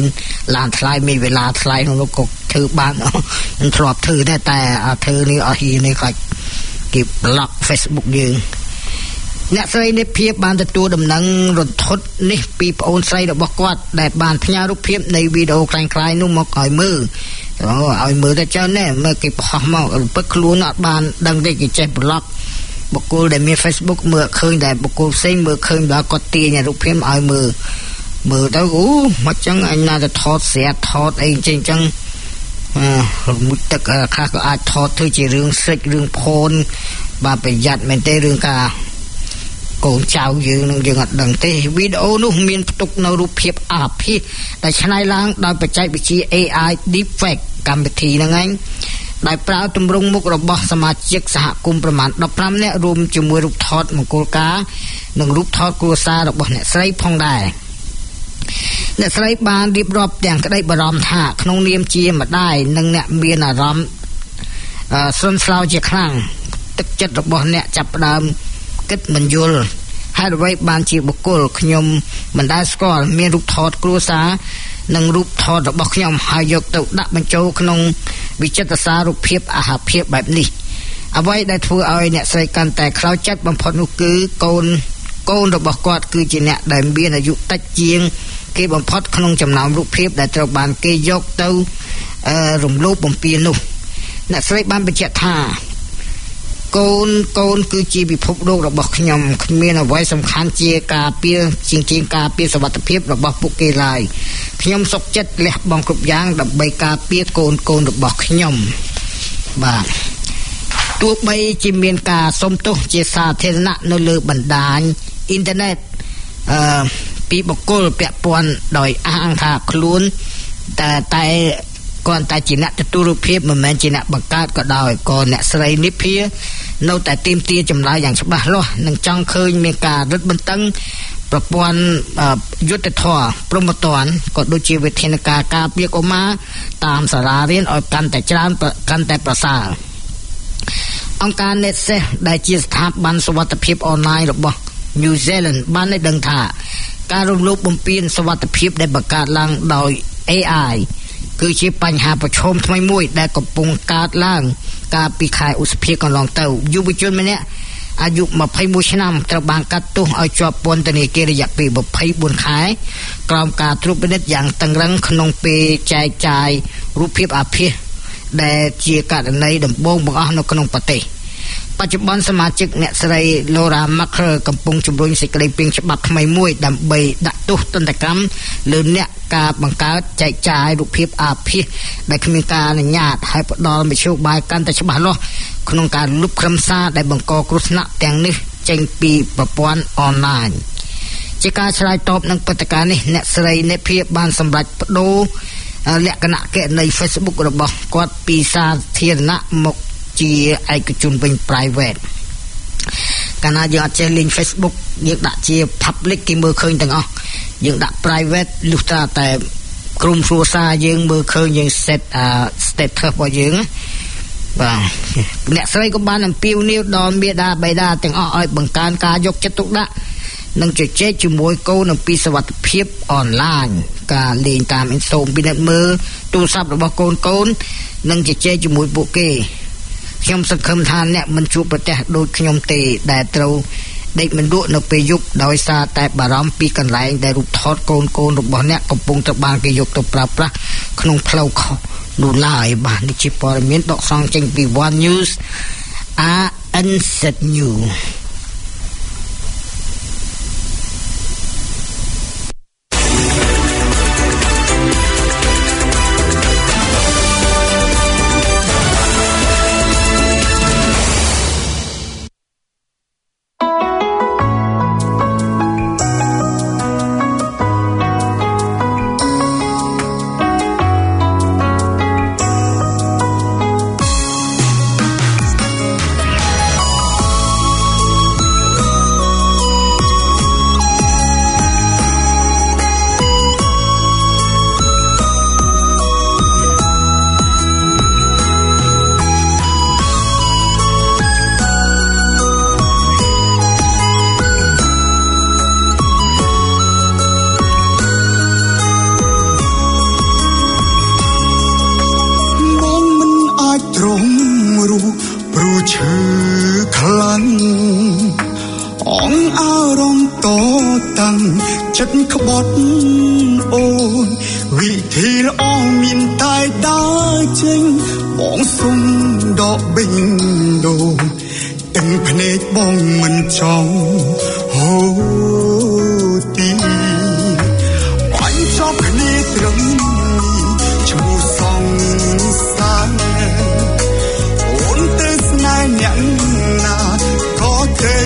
Speaker 1: ឡានថ្លៃមានវេលាថ្លៃនោះក៏ធ្វើបានខ្ញុំធ្លាប់ធ្វើដែរតែធ្វើនេះអស់ហ៊ីនេះខ្លាចគេប្លុក Facebook យើងអ្នកស្រីនេះភាពបានទទួលដំណឹងរន្ធត់នេះពីប្អូនស្រីរបស់គាត់ដែលបានផ្ញើរូបភាពនៃវីដេអូคล้ายៗនោះមកឲ្យមើលឲ្យមើលទៅច្រើនណាស់មើលគេបោះមកពិតខ្លួនអត់បានដឹងទេគេចេះប្លុកបុគ្គលដែលមាន Facebook មើលឃើញតែបុគ្គលផ្សេងមើលឃើញដល់គាត់ទាញរូបភាពឲ្យមើលទៅមកចឹងអញណាទៅថតស្រាថតអីចឹងរមុតទឹកខ្លះក៏អាចថតធ្វើជារឿងសិចរឿងផូនបាទប្រយ័ត្នមែនទេរឿងការកូនចៅយើងនឹងយើងអត់ដឹងទេវីដេអូនោះមានផ្ទុកនៅរូបភាពអាភិសដែលច្នៃឡើងដោយបច្ចេកវិទ្យា AI Deepfake កម្មវិធីហ្នឹងឯងដោយប្រើទម្រង់មុខរបស់សមាជិកសហគមន៍ប្រមាណ15នាក់រួមជាមួយរូបថតមង្គលការនិងរូបថតគ្រួសាររបស់អ្នកស្រីផងដែរអ្នកស្រីបានរៀបរាប់ទាំងក្តីបារម្ភថាក្នុងនាមជាម្ដាយនិងអ្នកមានអារម្មណ៍ស្រុនស្លោជាខ្លាំងទឹកចិត្តរបស់អ្នកចាប់ផ្ដើមគិតមិនយល់ហើយអ្វីបានជាបុគ្គលខ្ញុំមិនដែលស្គាល់មានរូបថតគ្រួសារនិងរូបថតរបស់ខ្ញុំហើយយកទៅដាក់បញ្ចូលក្នុងវិចិត្រសាររូបភាពអាហារភាពបែបនេះអ្វីដែលធ្វើឲ្យអ្នកស្រីកាន់តែខ្លោចចិត្តបំផុតនោះគឺកូនរបស់គាត់គឺជាអ្នកដែលមានអាយុតិចជាងគេបំផុតក្នុងចំណោមរូបភាពដែលត្រូវបានគេយកទៅរំលោភបំពាននោះអ្នកស្រីបានបញ្ជាក់ថាកូនគឺជាពិភពលោករបស់ខ្ញុំគ្មានអ្វីសំខាន់ជាការពារជាងការពារសុវត្ថិភាពរបស់ពួកគេឡើយខ្ញុំសុខចិត្តលះបង់គ្រប់យ៉ាងដើម្បីការពារកូនរបស់ខ្ញុំបាទទោះបីជាមានការសុំទោសជាសាធារណៈនៅលើបណ្ដាញអ៊ីនធឺណិតពីបុគ្គលពាក់ព័ន្ធដោយអះអាងថាខ្លួនតែគាត់តែជាអ្នកទទួលរូបភាពមិនមែនជាអ្នកបង្កើតក៏ដោយក៏អ្នកស្រីនិភានៅតែទាមទារចម្លើយយ៉ាងច្បាស់លាស់និងចង់ឃើញមានការរឹតបន្តឹងប្រព័ន្ធយុត្តិធម៌ព្រហ្មទណ្ឌក៏ដូចជាវិធានការការពារកុមារតាមសាលារៀនឲ្យកាន់តែច្រើនកាន់តែប្រសើរអង្គការ NetSafe ដែលជាស្ថាប័នសុវត្ថិភាពអនឡាញរបស់ New Zealand បានឲ្យដឹងថាការរំលោភបំពានសុវត្ថិភាពដែលបង្កើតឡើងដោយ AI គឺជាបញ្ហាប្រឈមថ្មីមួយដែលកំពុងកើតឡើងកាលពីខែឧសភាកន្លងទៅយុវជនម្នាក់អាយុ21ឆ្នាំត្រូវបានកាត់ទោសឲ្យជាប់ពន្ធនាគាររយៈពេល24ខែក្រោមការត្រួតពិនិត្យយ៉ាងតឹងរ៉ឹងក្នុងពេលចែកចាយរូបភាពអាភិសដែលជាករណីដំបូងបង្អស់នៅក្នុងប្រទេសបច្ចុប្បន្នសមាជិកអ្នកស្រី Laura Marker កំពុងជំរុញសេចក្តីព្រាងច្បាប់ថ្មីមួយដើម្បីដាក់ទោសទណ្ឌកម្មលើអ្នកការបង្កើតចែកចាយរូបភាពអាភិសដែលគ្មានការអនុញ្ញាតហើយផ្ដល់មធ្យោបាយកាន់តែច្បាស់លាស់ក្នុងការលុបខ្លឹមសារដែលបង្កគ្រោះថ្នាក់ទាំងនេះចេញពីប្រព័ន្ធអនឡាញជាការឆ្លើយតបនឹងព្រឹត្តិការណ៍នេះអ្នកស្រីនិភាបានសម្រេចបដូរលក្ខណៈគណនី Facebook របស់គាត់ពីសាធារណៈមកជាឯកជនវិញ private កាលណាយើងអត់ចេះលេង Facebook យើងដាក់ជា public គេមើលឃើញទាំងអស់យើងដាក់ private លុះត្រាតែក្រុមគ្រួសារយើងមើលឃើញយើង set status របស់យើងបាទអ្នកស្រីក៏បានអំពាវនាវដល់មាតាបិតាទាំងអស់ឲ្យបង្កើនការយកចិត្តទុកដាក់និងជជែកជាមួយកូនអំពីសុវត្ថិភាពអនឡាញការលេងតាមអ៊ីនសូមពិនិត្យមើលទូរស័ព្ទរបស់កូននិងជជែកជាមួយពួកគេខ្ញុំសង្ឃឹមថាអ្នកមិនជួបប្រទះដូចខ្ញុំទេដែលត្រូវដេកមិនលក់នៅពេលយប់ដោយសារតែបារម្ភពីកន្លែងដែលរូបថតកូនរបស់អ្នកកំពុងត្រូវបានគេយកទៅប្រើប្រាស់ក្នុងផ្លូវខុសនោះឡើយបាទនេះជាព័ត៌មានដកស្រង់ចេញពី One News RNZ News
Speaker 2: ក្បត់អូនវិធីល្អមានតែដើរចេញបងសុំដកបេញដូងទាំងភ្នែកបងមិនចង់ហូរទីបាញ់ចប់គ្នាត្រឹមឈ្មោះសងសាអូនទៅស្នេហ៍អ្នកណាក៏ទៅ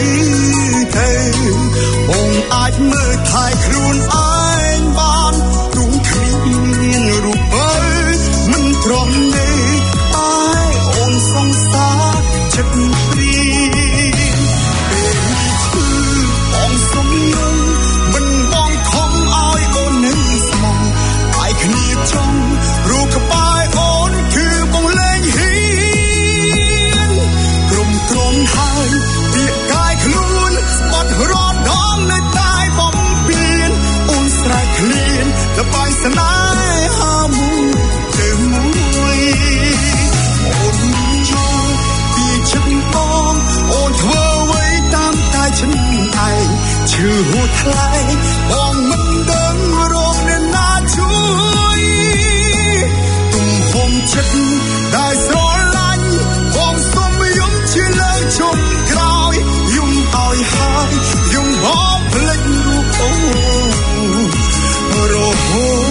Speaker 2: បងអាចមើលថែខ្លួនឯងបានទូគ្មានរូបបើមិនទ្រាំទេតែអូនសង្សារចិត្តព្រីពេលនេះគឺបងសុំនឹងមិនបងខំឲ្យអូននឹងស្មងឲ្យគ្នាចង់រូបក្បែរអូនគឺបងលែងហ៊ានក្រុមក្រនហើយពាក្យកាយខ្លួនស្បត់រត់ដងនៅតែបំពេញអូនស្រែកឃ្លានទៅបាយស្នេហាមួយទៅមួយអូនចូលពីចិត្តបងអូនធ្វើអ្វីតាមតែฉันឯងឈឺហួតថ្លៃបងមិនដឹងរកអ្នកណាជួយទំហំចិត្តដែលស្រឡាញ់បងសុំយំជាលើជុំក្រោយយំឲ្យហើយយំបងភ្លេចរូបអូនរហូត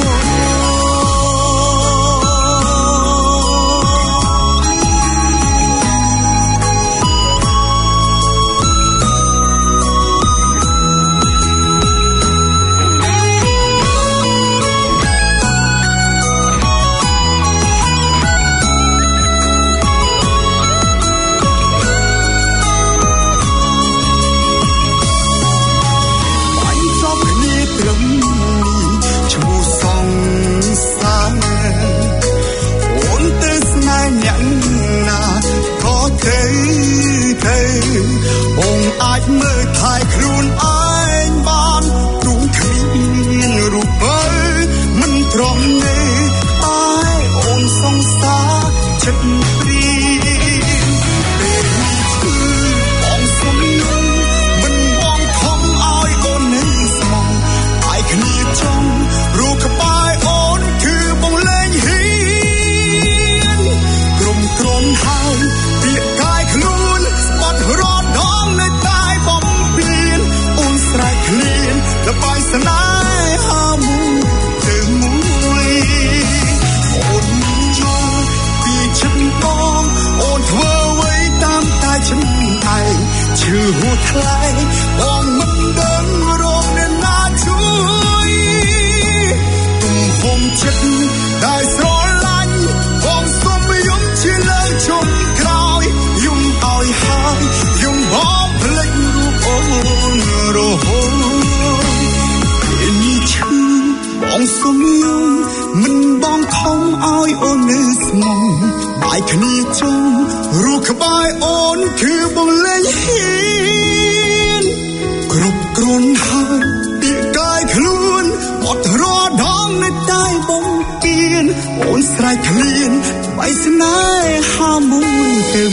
Speaker 2: បងអាចមើលថែខ្លួនឯងបានទូគ្មានរូបបើមិនទ្រាំទេតែអូនសង្សារចិត្តព្រីពេលនេះគឺបងសុំនឹងមិនបងខំឲ្យអូននឹងស្មងឲ្យគ្នាចង់រូបក្បែរអូនគឺបងលែងហ៊ានក្រុមក្រនហើយពាក្យកាយខ្លួនស្បត់រត់ដងនៅតែបំពេញអូនស្រែកឃ្លានទៅបាយស្នេហាមួយទៅមួយអូនចូលពីចិត្តបងអូនធ្វើអ្វីតាមតែฉันឯងឈឺហួតថ្លៃបងមិនដឹងរកអ្នកណាជួយទំហំចិត្តដែលស្រឡាញ់បងសុំយំជាលើជុំក្រោយយំឲ្យហើយយំបងភ្លេចរូបអូនរហូតពេលនេះឈឺបងសុំយំមិនបងខំឲ្យអូននៅស្មងបាយគ្នាចង់រូបក្បែរអូនគឺបងលែងហ៊ានគ្រប់គ្រាន់ហើយពីកាយខ្លួនអត់រដងនៅតែបំពេញអូនស្រែកឃ្លានបីស្នេហាមួយទៅ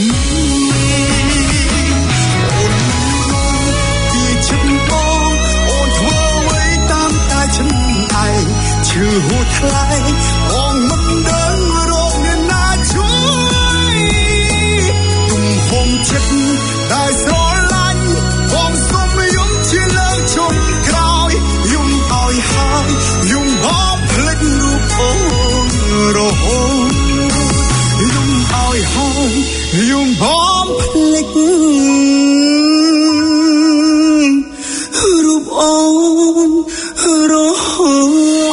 Speaker 2: អូនពីចិត្តបងអូនធ្វើអ្វីតាមតែฉันឯងឈឺហួតថ្លៃបងមិនដឹងរកអ្នកណាជួយទំហំចិត្តដែលស្រឡាញ់បងសុំយំជាលើជុំក្រោយយំឲ្យហើយយំបងភ្លេចរូបអូនរហូតយំឲ្យហើយយំបងភ្លេចរូបអូនរហូត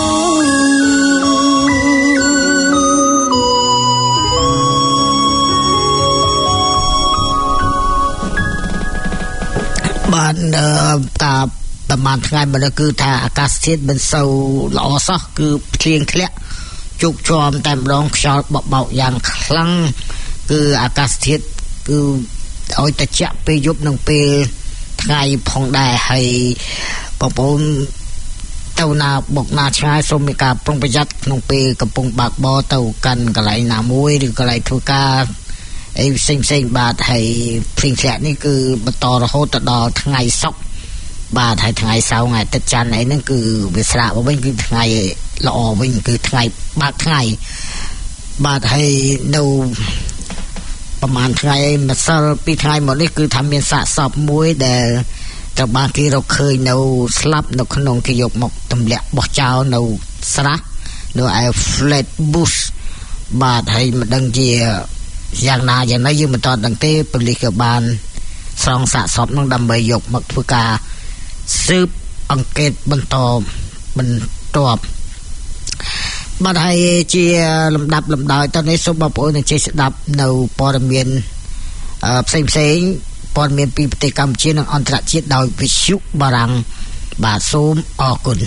Speaker 1: បានតាប្រហែលថ្ងៃមកនេះគឺថាអាកាសធាតុមិនសូវល្អសោះគឺភ្លៀងធ្លាក់ជោគជាំតែម្ដងខ្យល់បបោកយ៉ាងខ្លាំងគឺអាកាសធាតុគឺឲ្យត្រជាក់ពេលយប់និងពេលថ្ងៃផងដែរហើយបងប្អូនទៅណាបុកណាឆ្ងាយសូមមានការប្រុងប្រយ័ត្នក្នុងពេលកំពុងបើកបរទៅកាន់កន្លែងណាមួយឬកន្លែងធ្វើការអីផ្សេងៗបាទហើយភ្លៀងធ្លាក់នេះគឺបន្តរហូតទៅដល់ថ្ងៃសុក្របាទហើយថ្ងៃសៅរ៍ថ្ងៃទឹកច័ន្ទអីហ្នឹងគឺវាស្រាក់វិញគឺថ្ងៃល្អវិញគឺថ្ងៃបើកថ្ងៃបាទហើយនៅប្រហែលថ្ងៃម្សិល2ថ្ងៃមកនេះគឺថាមានសាកសពមួយដែលត្រូវបានគេរកឃើញនៅស្លាប់នៅក្នុងគេយកមកទម្លាក់បោះចោលនៅស្រះនៅឯ Flatbush បាទហើយមិនដឹងជាយ៉ាងណាយ៉ាងណាយើងមិនទាន់ដឹងទេប៉ូលីសក៏បានស្រង់សាកសពនោះដើម្បីយកមកធ្វើការស៊ើបអង្កេតបន្តបាទហើយជាលំដាប់លំដោយតនេះសូមបងប្អូនជិះស្ដាប់នៅព័ត៌មានផ្សេងព័ត៌មានពីប្រទេសកម្ពុជានិងអន្តរជាតិដោយវិទ្យុបារាំងបាទសូមអរគុណ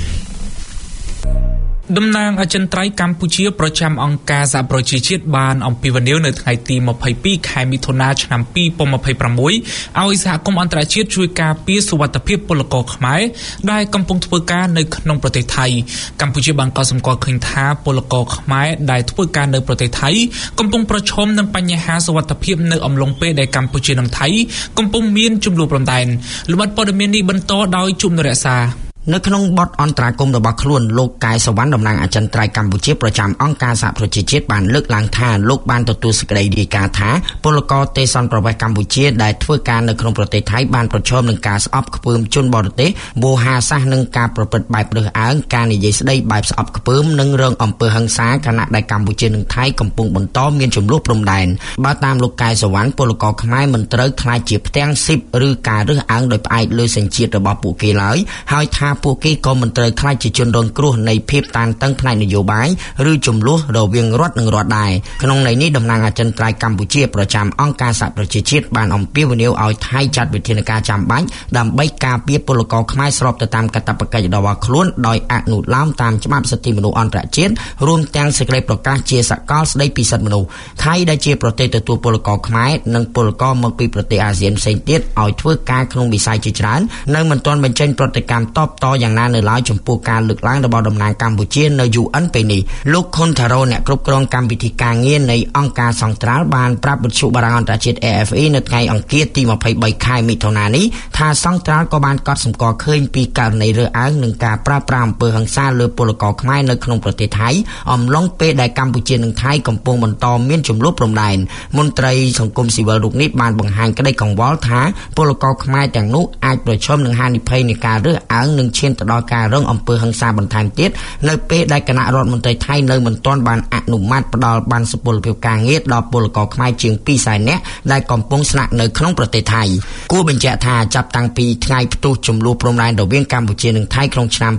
Speaker 1: តំណាងអចិន្ត្រៃយ៍កម្ពុជាប្រចាំអង្គការសហប្រជាជាតិបានអំពាវនាវនៅថ្ងៃទី22ខែមិថុនាឆ្នាំ2026ឲ្យសហគមន៍អន្តរជាតិជួយការពារសុវត្ថិភាពពលករខ្មែរដែលកំពុងធ្វើការនៅក្នុងប្រទេសថៃកម្ពុជាបានកត់សម្គាល់ឃើញថាពលករខ្មែរដែលធ្វើការនៅប្រទេសថៃកំពុងប្រឈមនឹងបញ្ហាសុវត្ថិភាពនៅអំឡុងពេលដែលកម្ពុជានិងថៃកំពុងមានជម្លោះព្រំដែនលម្អិតព័ត៌មាននេះបន្តដោយជំនឿរក្សានៅក្នុងបទអន្តរាគមន៍របស់ខ្លួនលោកកែសវណ្ណតំណាងអចិន្ត្រៃយ៍កម្ពុជាប្រចាំអង្គការសហប្រជាជាតិបានលើកឡើងថាលោកបានទទួលសេចក្តីរាយការណ៍ថាពលករទេសន្តប្រវេសន៍កម្ពុជាដែលធ្វើការនៅក្នុងប្រទេសថៃបានប្រឈមនឹងការស្អប់ខ្ពើមជនបរទេសវោហារសាសនិងការប្រព្រឹត្តបែបរើសអើងការនិយាយស្តីបែបស្អប់ខ្ពើមនិងរងអំពើហិង្សាខណៈដែលកម្ពុជានិងថៃកំពុងបន្តមានជម្លោះព្រំដែនបើតាមលោកកែសវណ្ណពលករខ្មែរមិនត្រូវខ្លាចជាផ្ទាំងស៊ីបឬការរើសអើងដោយផ្អែកលើសញ្ជាតិរបស់ពួកគេឡើយហើយថាពួកគេក៏មិនត្រូវខ្លាចជាជនរងគ្រោះនៃភាពតានតឹងផ្នែកនយោបាយឬចំនួនរវាងរដ្ឋនិងរដ្ឋដែរក្នុងន័យនេះតំណាងអចិន្ត្រៃយ៍កម្ពុជាប្រចាំអង្គការសហប្រជាជាតិបានអំពាវនាវឲ្យថៃចាត់វិធានការចាំបាច់ដើម្បីការពារពលករខ្មែរស្របទៅតាមកាតព្វកិច្ចរបស់ខ្លួនដោយអនុលោមតាមច្បាប់សិទ្ធិមនុស្សអន្តរជាតិរួមទាំងសេចក្តីប្រកាសជាសកលស្តីពីសិទ្ធិមនុស្សថៃដែលជាប្រទេសទទួលពលករខ្មែរនិងពលករមកពីប្រទេសអាស៊ានផ្សេងទៀតឲ្យធ្វើការក្នុងវិស័យជាច្រើននៅមិនទាន់បញ្ចេញប្រតិកម្មតបតយ៉ាងណានៅឡើយចំពោះការលើកឡើងរបស់តំណាងកម្ពុជានៅ UN ពេលនេះលោកខុនថារ៉ូអ្នកគ្រប់គ្រងកម្មវិធីការងារនៃអង្គការសង្ត្រាល់បានប្រាប់វិទ្យុបារាំងអន្តរជាតិ AFE នៅថ្ងៃអង្គារទី23ខែមិថុនានេះថាសង្ត្រាល់ក៏បានកត់សម្គាល់ឃើញពីករណីរើសអើងនិងការប្រើប្រាស់អំពើហិង្សាលើពលករខ្មែរនៅក្នុងប្រទេសថៃអំឡុងពេលដែលកម្ពុជានិងថៃកំពុងបន្តមានជម្លោះព្រំដែនមន្ត្រីសង្គមស៊ីវិលរូបនេះបានបង្ហាញក្តីកង្វល់ថាពលករខ្មែរទាំងនោះអាចប្រឈមនឹងហានិភ័យនៃការរើសអើងនិងឈានទៅដល់ការរងអំពើហិង្សាបន្ថែមទៀតនៅពេលដែលគណៈរដ្ឋមន្ត្រីថៃនៅមិនទាន់បានអនុម័តផ្ដល់បានសុពលភាពការងារដល់ពលករខ្មែរជាង200,000នាក់ដែលកំពុងស្នាក់នៅក្នុងប្រទេសថៃគួរបញ្ជាក់ថាចាប់តាំងពីថ្ងៃផ្ទុះជម្លោះព្រំដែនរវាងកម្ពុជានិងថៃក្នុងឆ្នាំ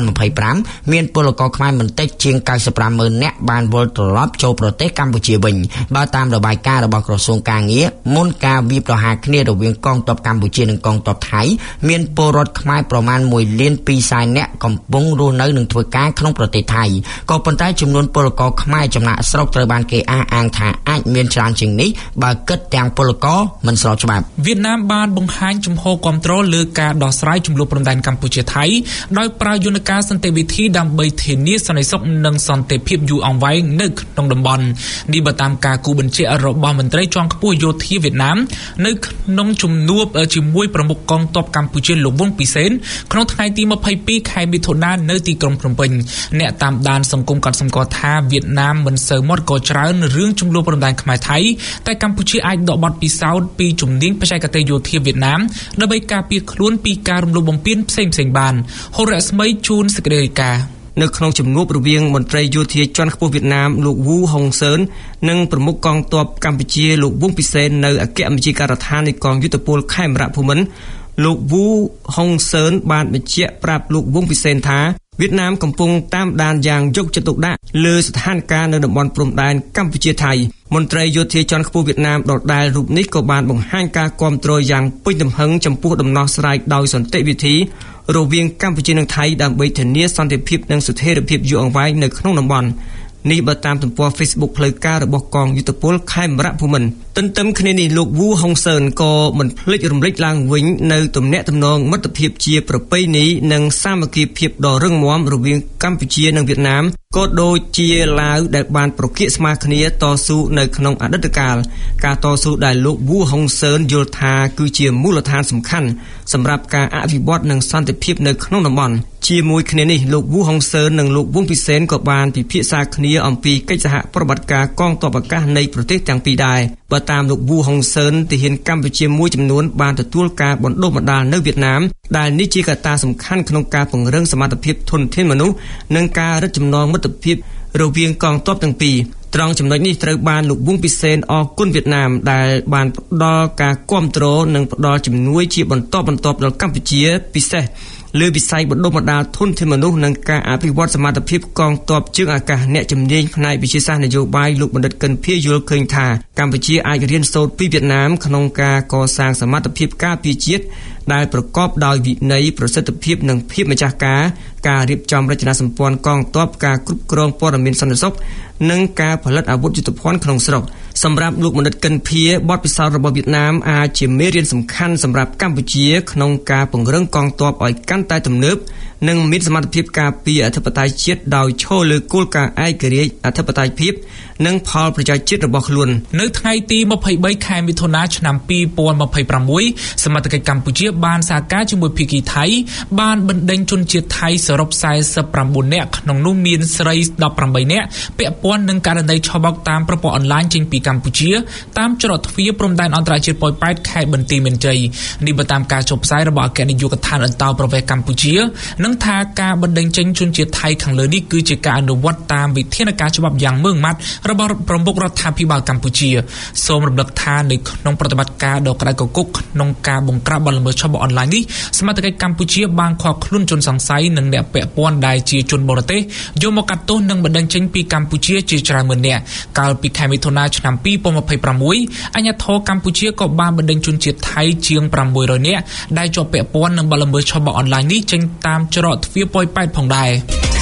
Speaker 1: 2025មានពលករខ្មែរមិនតិចជាង 95,000 នាក់បានវិលត្រឡប់ចូលប្រទេសកម្ពុជាវិញបើតាមរបាយការណ៍របស់ក្រសួងការងារមុនការវាយប្រហារគ្នារវាងកងទ័ពកម្ពុជានិងកងទ័ពថៃមានពលរដ្ឋខ្មែរប្រមាណ1,200,000 នាក់កំពុងរស់នៅនិងធ្វើការក្នុងប្រទេសថៃក៏ប៉ុន្តែចំនួនពលករខ្មែរចំណាក់ស្រុកត្រូវបានគេអះអាងថាអាចមានច្រើនជាងនេះបើគិតទាំងពលករមិនស្របច្បាប់វៀតណាមបានបង្ហាញជំហរគាំទ្រលើការដោះស្រាយជម្លោះព្រំដែនកម្ពុជាថៃដោយប្រើយន្តការសន្តិវិធីដើម្បីធានាសន្តិសុខនិងសន្តិភាពយូរអង្វែងនៅក្នុងតំបន់នេះបើតាមការគូបញ្ជាក់របស់មន្ត្រីជាន់ខ្ពស់យោធាវៀតណាមនៅក្នុងជំនួបជាមួយប្រមុខកងទ័ពកម្ពុជាលោកវុងពីសេនក្នុងថ្ងៃទី22ខែមិថុនានៅទីក្រុងភ្នំពេញអ្នកតាមដានសង្គមកត់សម្គាល់ថាវៀតណាមមិនសូវមាត់ក៏ច្រើនរឿងជម្លោះព្រំដែនខ្មែរថៃតែកម្ពុជាអាចដកបទពិសោធន៍ពីជំនាញបច្ចេកទេសយោធាវៀតណាមដើម្បីការពារខ្លួនពីការរំលោភបំពានផ្សេងៗបានហូររស្មីជួនសេចក្តីរាយការណ៍នៅក្នុងជំនួបរវាងមន្ត្រីយោធាជាន់ខ្ពស់វៀតណាមលោកវូហុងសឿននិងប្រមុខកងទ័ពកម្ពុជាលោកវុងពិសេននៅអគ្គមជ្ឈការដ្ឋាននៃកងយុទ្ធពលខេមរៈភូមិន្ទលោកវូហុងសឿនបានបញ្ជាក់ប្រាប់លោកវុងពិសេនថាវៀតណាមកំពុងតាមដានយ៉ាងយកចិត្តទុកដាក់លើស្ថានភាពនៅតំបន់ព្រំដែនកម្ពុជាថៃមន្ត្រីយោធាជាន់ខ្ពស់វៀតណាមដដែលរូបនេះក៏បានបង្ហាញការគាំទ្រយ៉ាងពេញទំហឹងចំពោះដំណោះស្រាយដោយសន្តិវិធីរវាងកម្ពុជានិងថៃដើម្បីធានាសន្តិភាពនិងស្ថិរភាពយូរអង្វែងនៅក្នុងតំបន់
Speaker 3: នេះបើតាមទំព័រ Facebook ផ្លូវការរបស់កងយុទ្ធពលខេមរៈភូមិន្ទទន្ទឹមគ្នានេះលោកវូហុងសឿនក៏មិនភ្លេចរំលឹកឡើងវិញនៅទំនាក់ទំនងមិត្តភាពជាប្រពៃណីនិងសាមគ្គីភាពដ៏រឹងមាំរវាងកម្ពុជានិងវៀតណាមក៏ដូចជាឡាវដែលបានប្រគៀកស្មារគ្នាតស៊ូនៅក្នុងអតីតកាលការតស៊ូដែលលោកវូហុងសឿនយល់ថាគឺជាមូលដ្ឋានសំខាន់សម្រាប់ការអភិវឌ្ឍនិងសន្តិភាពនៅក្នុងតំបន់ជាមួយគ្នានេះលោកវូហុងសឿននិងលោកវងពិសេនក៏បានពិភាក្សាគ្នាអំពីកិច្ចសហប្រតិបត្តិការកងទ័ពអាកាសនៃប្រទេសទាំងពីរដែរបើតាមលោកវូហុងសឿនទាហានកម្ពុជាមួយចំនួនបានទទួលការបណ្ដុះបណ្ដាលនៅវៀតណាមដែលនេះជាកត្តាសំខាន់ក្នុងការពង្រឹងសមត្ថភាពធនធានមនុស្សនិងការរឹតចំណងមិត្តភាពរវាងកងទ័ពទាំងពីរត្រង់ចំណុចនេះត្រូវបានលោកវងពិសេនអរគុណវៀតណាមដែលបានផ្ដល់ការគាំទ្រនិងផ្ដល់ជំនួយជាបន្តបន្ទាប់ដល់កម្ពុជាពិសេសលើវិស័យបណ្ដុះបណ្ដាលធនធានមនុស្សនិងការអភិវឌ្ឍសមត្ថភាពកងទ័ពជើងអាកាសអ្នកជំនាញផ្នែកវិទ្យាសាស្ត្រនយោបាយលោកបណ្ឌិតកិនភៀយល់ឃើញថាកម្ពុជាអាចរៀនសូត្រពីវៀតណាមក្នុងការកសាងសមត្ថភាពការពារជាតិដែលប្រកបដោយវិន័យប្រសិទ្ធភាពនិងភាពម្ចាស់ការរៀបចំរចនាសម្ព័ន្ធកងទ័ពការគ្រប់គ្រងព័ត៌មានសន្តិសុខនិងការផលិតអាវុធយុទ្ធភ័ណ្ឌក្នុងស្រុកសម្រាប់លោកបណ្ឌិតកិនភៀបទពិសោធន៍របស់វៀតណាមអាចជាមេរៀនសំខាន់សម្រាប់កម្ពុជាក្នុងការពង្រឹងកងទ័ពឲ្យកាន់តែទំនើបនិងមានសមត្ថភាពការពារអធិបតេយ្យជាតិដោយឈរលើគោលការណ៍ឯករាជ្យអធិបតេយ្យភាពនិងផលប្រយោជន៍ជាតិរបស់ខ្លួន
Speaker 4: នៅថ្ងៃទី23ខែមិថុនាឆ្នាំ2026សមាជិកកម្ពុជាបានសហការជាមួយភាគីថៃបានបណ្ដេញជនជាតិថៃសរុប49នាក់ក្នុងនោះមានស្រី18នាក់ពាក់ព័ន្ធនឹងករណីឆបោកតាមប្រព័ន្ធអនឡាញចេញពីកម្ពុជាតាមច្រកទ្វារព្រំដែនអន្តរជាតិប៉ោយប៉ែតខេត្តបន្ទាយមានជ័យនេះបើតាមការចុះផ្សាយរបស់អគ្គនាយកដ្ឋានអន្តោប្រវេសន៍កម្ពុជានឹងថាការបណ្ដេញចេញជនជាតិថៃខាងលើនេះគឺជាការអនុវត្តតាមវិធានការច្បាប់យ៉ាងម៉ឺងម៉ាត់របស់ប្រមុខរដ្ឋាភិបាលកម្ពុជាសូមរំលឹកថានៅក្នុងប្រតិបត្តិការដ៏ក្តៅគគុកក្នុងការបង្ក្រាបបទល្មើសឆបោកអនឡាញនេះសមាជិកកម្ពុជាបានខកខ្លួនជនសង្ស័យនិងអ្នកពាក់ព័ន្ធដែលជាជនបរទេសយកមកកាត់ទោសនិងបណ្ដេញចេញពីកម្ពុជាជាច្រើនម៉ឺននាក់កាលពីខែមិថុនាឆ្នាំ2026អាជ្ញាធរកម្ពុជាក៏បានបណ្ដេញជនជាតិថៃជាង600នាក់ដែលជាប់ពាក់ព័ន្ធនឹងបទល្មើសឆបោកអនឡាញនេះចេញតាមច្រកទ្វារប៉ោយប៉ែតផងដែរ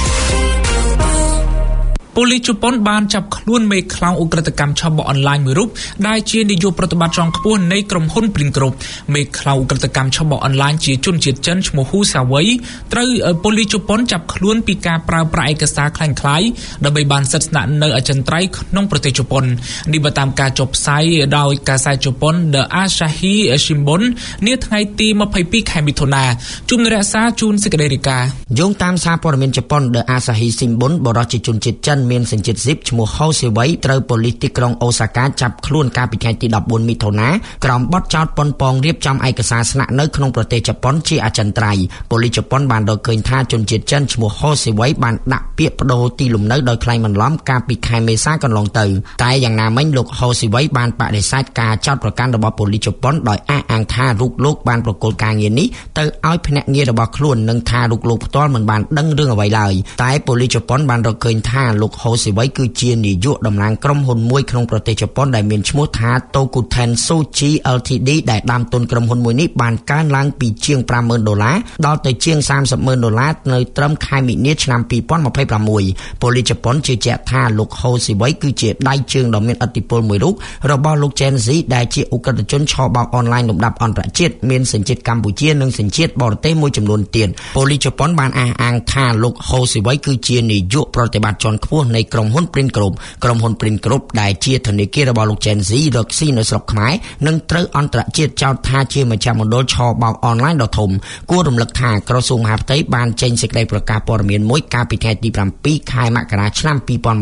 Speaker 4: ប៉ូលីសជប៉ុនបានចាប់ខ្លួនមេខ្លោងឧក្រិដ្ឋកម្មឆបោកអនឡាញមួយរូបដែលជានាយកប្រតិបត្តិជាន់ខ្ពស់នៃក្រុមហ៊ុន Pring Group មេខ្លោងឧក្រិដ្ឋកម្មឆបោកអនឡាញជាជនជាតិចិនឈ្មោះហ៊ូសាវ័យត្រូវប៉ូលីសជប៉ុនចាប់ខ្លួនពីការប្រើប្រាស់ឯកសារคล้ายៗដើម្បីបានសិទ្ធិស្នាក់នៅអចិន្ត្រៃយ៍ក្នុងប្រទេសជប៉ុននេះបើតាមការចុះផ្សាយដោយកាសែតជប៉ុន The Asahi Shimbun នាថ្ងៃទី22ខែមិថុនាជំនុំរក្សាជូនសេចក្តីរាយការណ៍
Speaker 1: យោងតាមសារព័ត៌មានជប៉ុន The Asahi Shimbun បរិសុទ្ធជាជនជាតិចិនមានសញ្ជាតិស៊ីបឈ្មោះហូសេវ័យត្រូវប៉ូលីសទីក្រុងអូសាកាចាប់ខ្លួនកាលពីថ្ងៃទី14មិថុនាក្រោមបទចោទប៉ុនប៉ងរៀបចំឯកសារស្នាក់នៅក្នុងប្រទេសជប៉ុនជាអចិន្ត្រៃយ៍ប៉ូលីសជប៉ុនបានរកឃើញថាជនជាតិចិនឈ្មោះហូសេវ័យបានដាក់ពាក្យប្តូរទីលំនៅដោយក្លែងបន្លំកាលពីខែមេសាកន្លងទៅតែយ៉ាងណាមិញលោកហូសេវ័យបានបដិសេធការចោទប្រកាន់របស់ប៉ូលីសជប៉ុនដោយអះអាងថារូបលោកបានប្រកល់ការងារនេះទៅឲ្យភ្នាក់ងាររបស់ខ្លួននិងថារូបលោកផ្ទាល់មិនបានដឹងរឿងអ្វីឡើយតែប៉ូលីសជប៉ុនបានរកឃើញថាលោកហូសេវ័យគឺជានាយកតំណាងក្រុមហ៊ុនមួយក្នុងប្រទេសជប៉ុនដែលមានឈ្មោះថា Tokuten Sushi Ltd ដែលដើមទុនក្រុមហ៊ុនមួយនេះបានកើនឡើងពីជាង$50,000ដល់ទៅជាង$30,000នៅត្រឹមខែមីនាឆ្នាំ2026ប៉ូលីសជប៉ុនជឿជាក់ថាលោកហូសេវ័យគឺជាដៃជើងដ៏មានឥទ្ធិពលមួយរូបរបស់លោក Chen Zi ដែលជាឧក្រិដ្ឋជនឆបោកអនឡាញលំដាប់អន្តរជាតិមានសញ្ជាតិកម្ពុជានិងសញ្ជាតិបរទេសមួយចំនួនទៀតប៉ូលីសជប៉ុនបានអះអាងថាលោកហូសេវ័យគឺជានាយកប្រតិបត្តិជាន់ខ្ពស់នៃក្រុមហ៊ុន Pring Group ក្រុមហ៊ុន Pring Group ដែលជាធនាគាររបស់លោក Chen Zi រកស៊ីនៅស្រុកខ្មែរនិងត្រូវអន្តរជាតិចោទថាជាម្ចាស់មណ្ឌលឆបោកអនឡាញដ៏ធំគួររំលឹកថាក្រសួងមហាផ្ទៃបានចេញសេចក្តីប្រកាសព័ត៌មានមួយកាលពីថ្ងៃទី7ខែមករាឆ្នាំ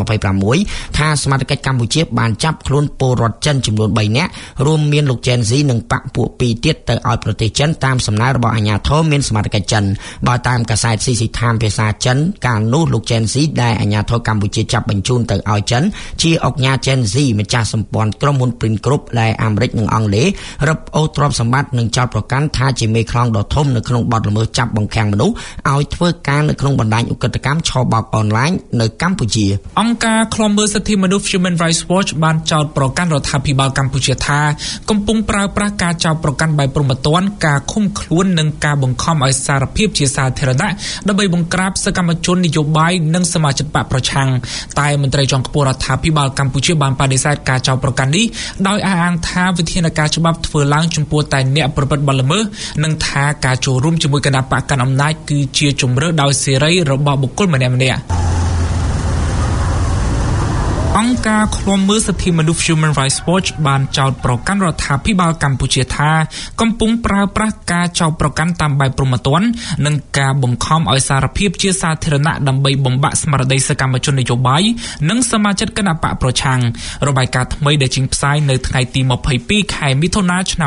Speaker 1: 2026ថាសមាជិកកម្ពុជាបានចាប់ខ្លួនពលរដ្ឋចិនចំនួន3នាក់រួមមានលោក Chen Zi និងបកពួក2ទៀតទៅឲ្យប្រទេសចិនតាមសំណើរបស់អាជ្ញាធរមានសមត្ថកិច្ចចិនបើតាមកាសែត CC Time ភាសាចិនកាលនោះលោក Chen Zi ដែលអាជ្ញាធរកម្ពុជាចាប់បញ្ជូនទៅឲ្យចិនជាអង្គការ Chen Zi ម្ចាស់សម្ព័ន្ធក្រុមហ៊ុន Pring Group ដែលអាមេរិកនិងអង់គ្លេសរឹបអូសទ្រព្យសម្បត្តិនិងចោទប្រកាន់ថាជាមេខ្លោងដ៏ធំនៅក្នុងបទល្មើសចាប់បង្ខាំងមនុស្សឲ្យធ្វើការនៅក្នុងបណ្ដាញឧក្រិដ្ឋកម្មឆបោកអនឡាញនៅកម្ពុជា
Speaker 4: អង្គការឃ្លាំមើលសិទ្ធិមនុស្ស Human Rights Watch បានចោទប្រកាន់រដ្ឋាភិបាលកម្ពុជាថាកំពុងប្រើប្រាស់ការចោទប្រកាន់បែបព្រហ្មទណ្ឌការឃុំខ្លួននិងការបង្ខំឲ្យសារភាពជាសាធារណៈដើម្បីបង្ក្រាបសកម្មជននយោបាយនិងសមាជិកបកប្រឆាំងតែមន្ត្រីជាន់ខ្ពស់រដ្ឋាភិបាលកម្ពុជាបានបដិសេធការចោទប្រកាន់នេះដោយអះអាងថាវិធានការច្បាប់ធ្វើឡើងចំពោះតែអ្នកប្រព្រឹត្តបទល្មើសនិងថាការចូលរួមជាមួយគណៈបកកណ្ដាលអំណាចគឺជាជំរើសដោយសេរីរបស់បុគ្គលម្នាក់ៗអង្គការឃ្លាំមើលសិទ្ធិមនុស្ស Human Rights Watch បានចោទប្រកាន់រដ្ឋាភិបាលកម្ពុជាថាកំពុងប្រើប្រាស់ការចោទប្រកាន់តាមបែបព្រហ្មទណ្ឌនិងការបង្ខំឲ្យសារភាពជាសាធារណៈដើម្បីបំបាក់ស្មារតីសកម្មជននយោបាយនិងសមាជិកគណបកប្រឆាំងរបាយការណ៍ថ្មីដែលចេញផ្សាយនៅថ្ងៃទី22ខែមិថុនាឆ្នាំ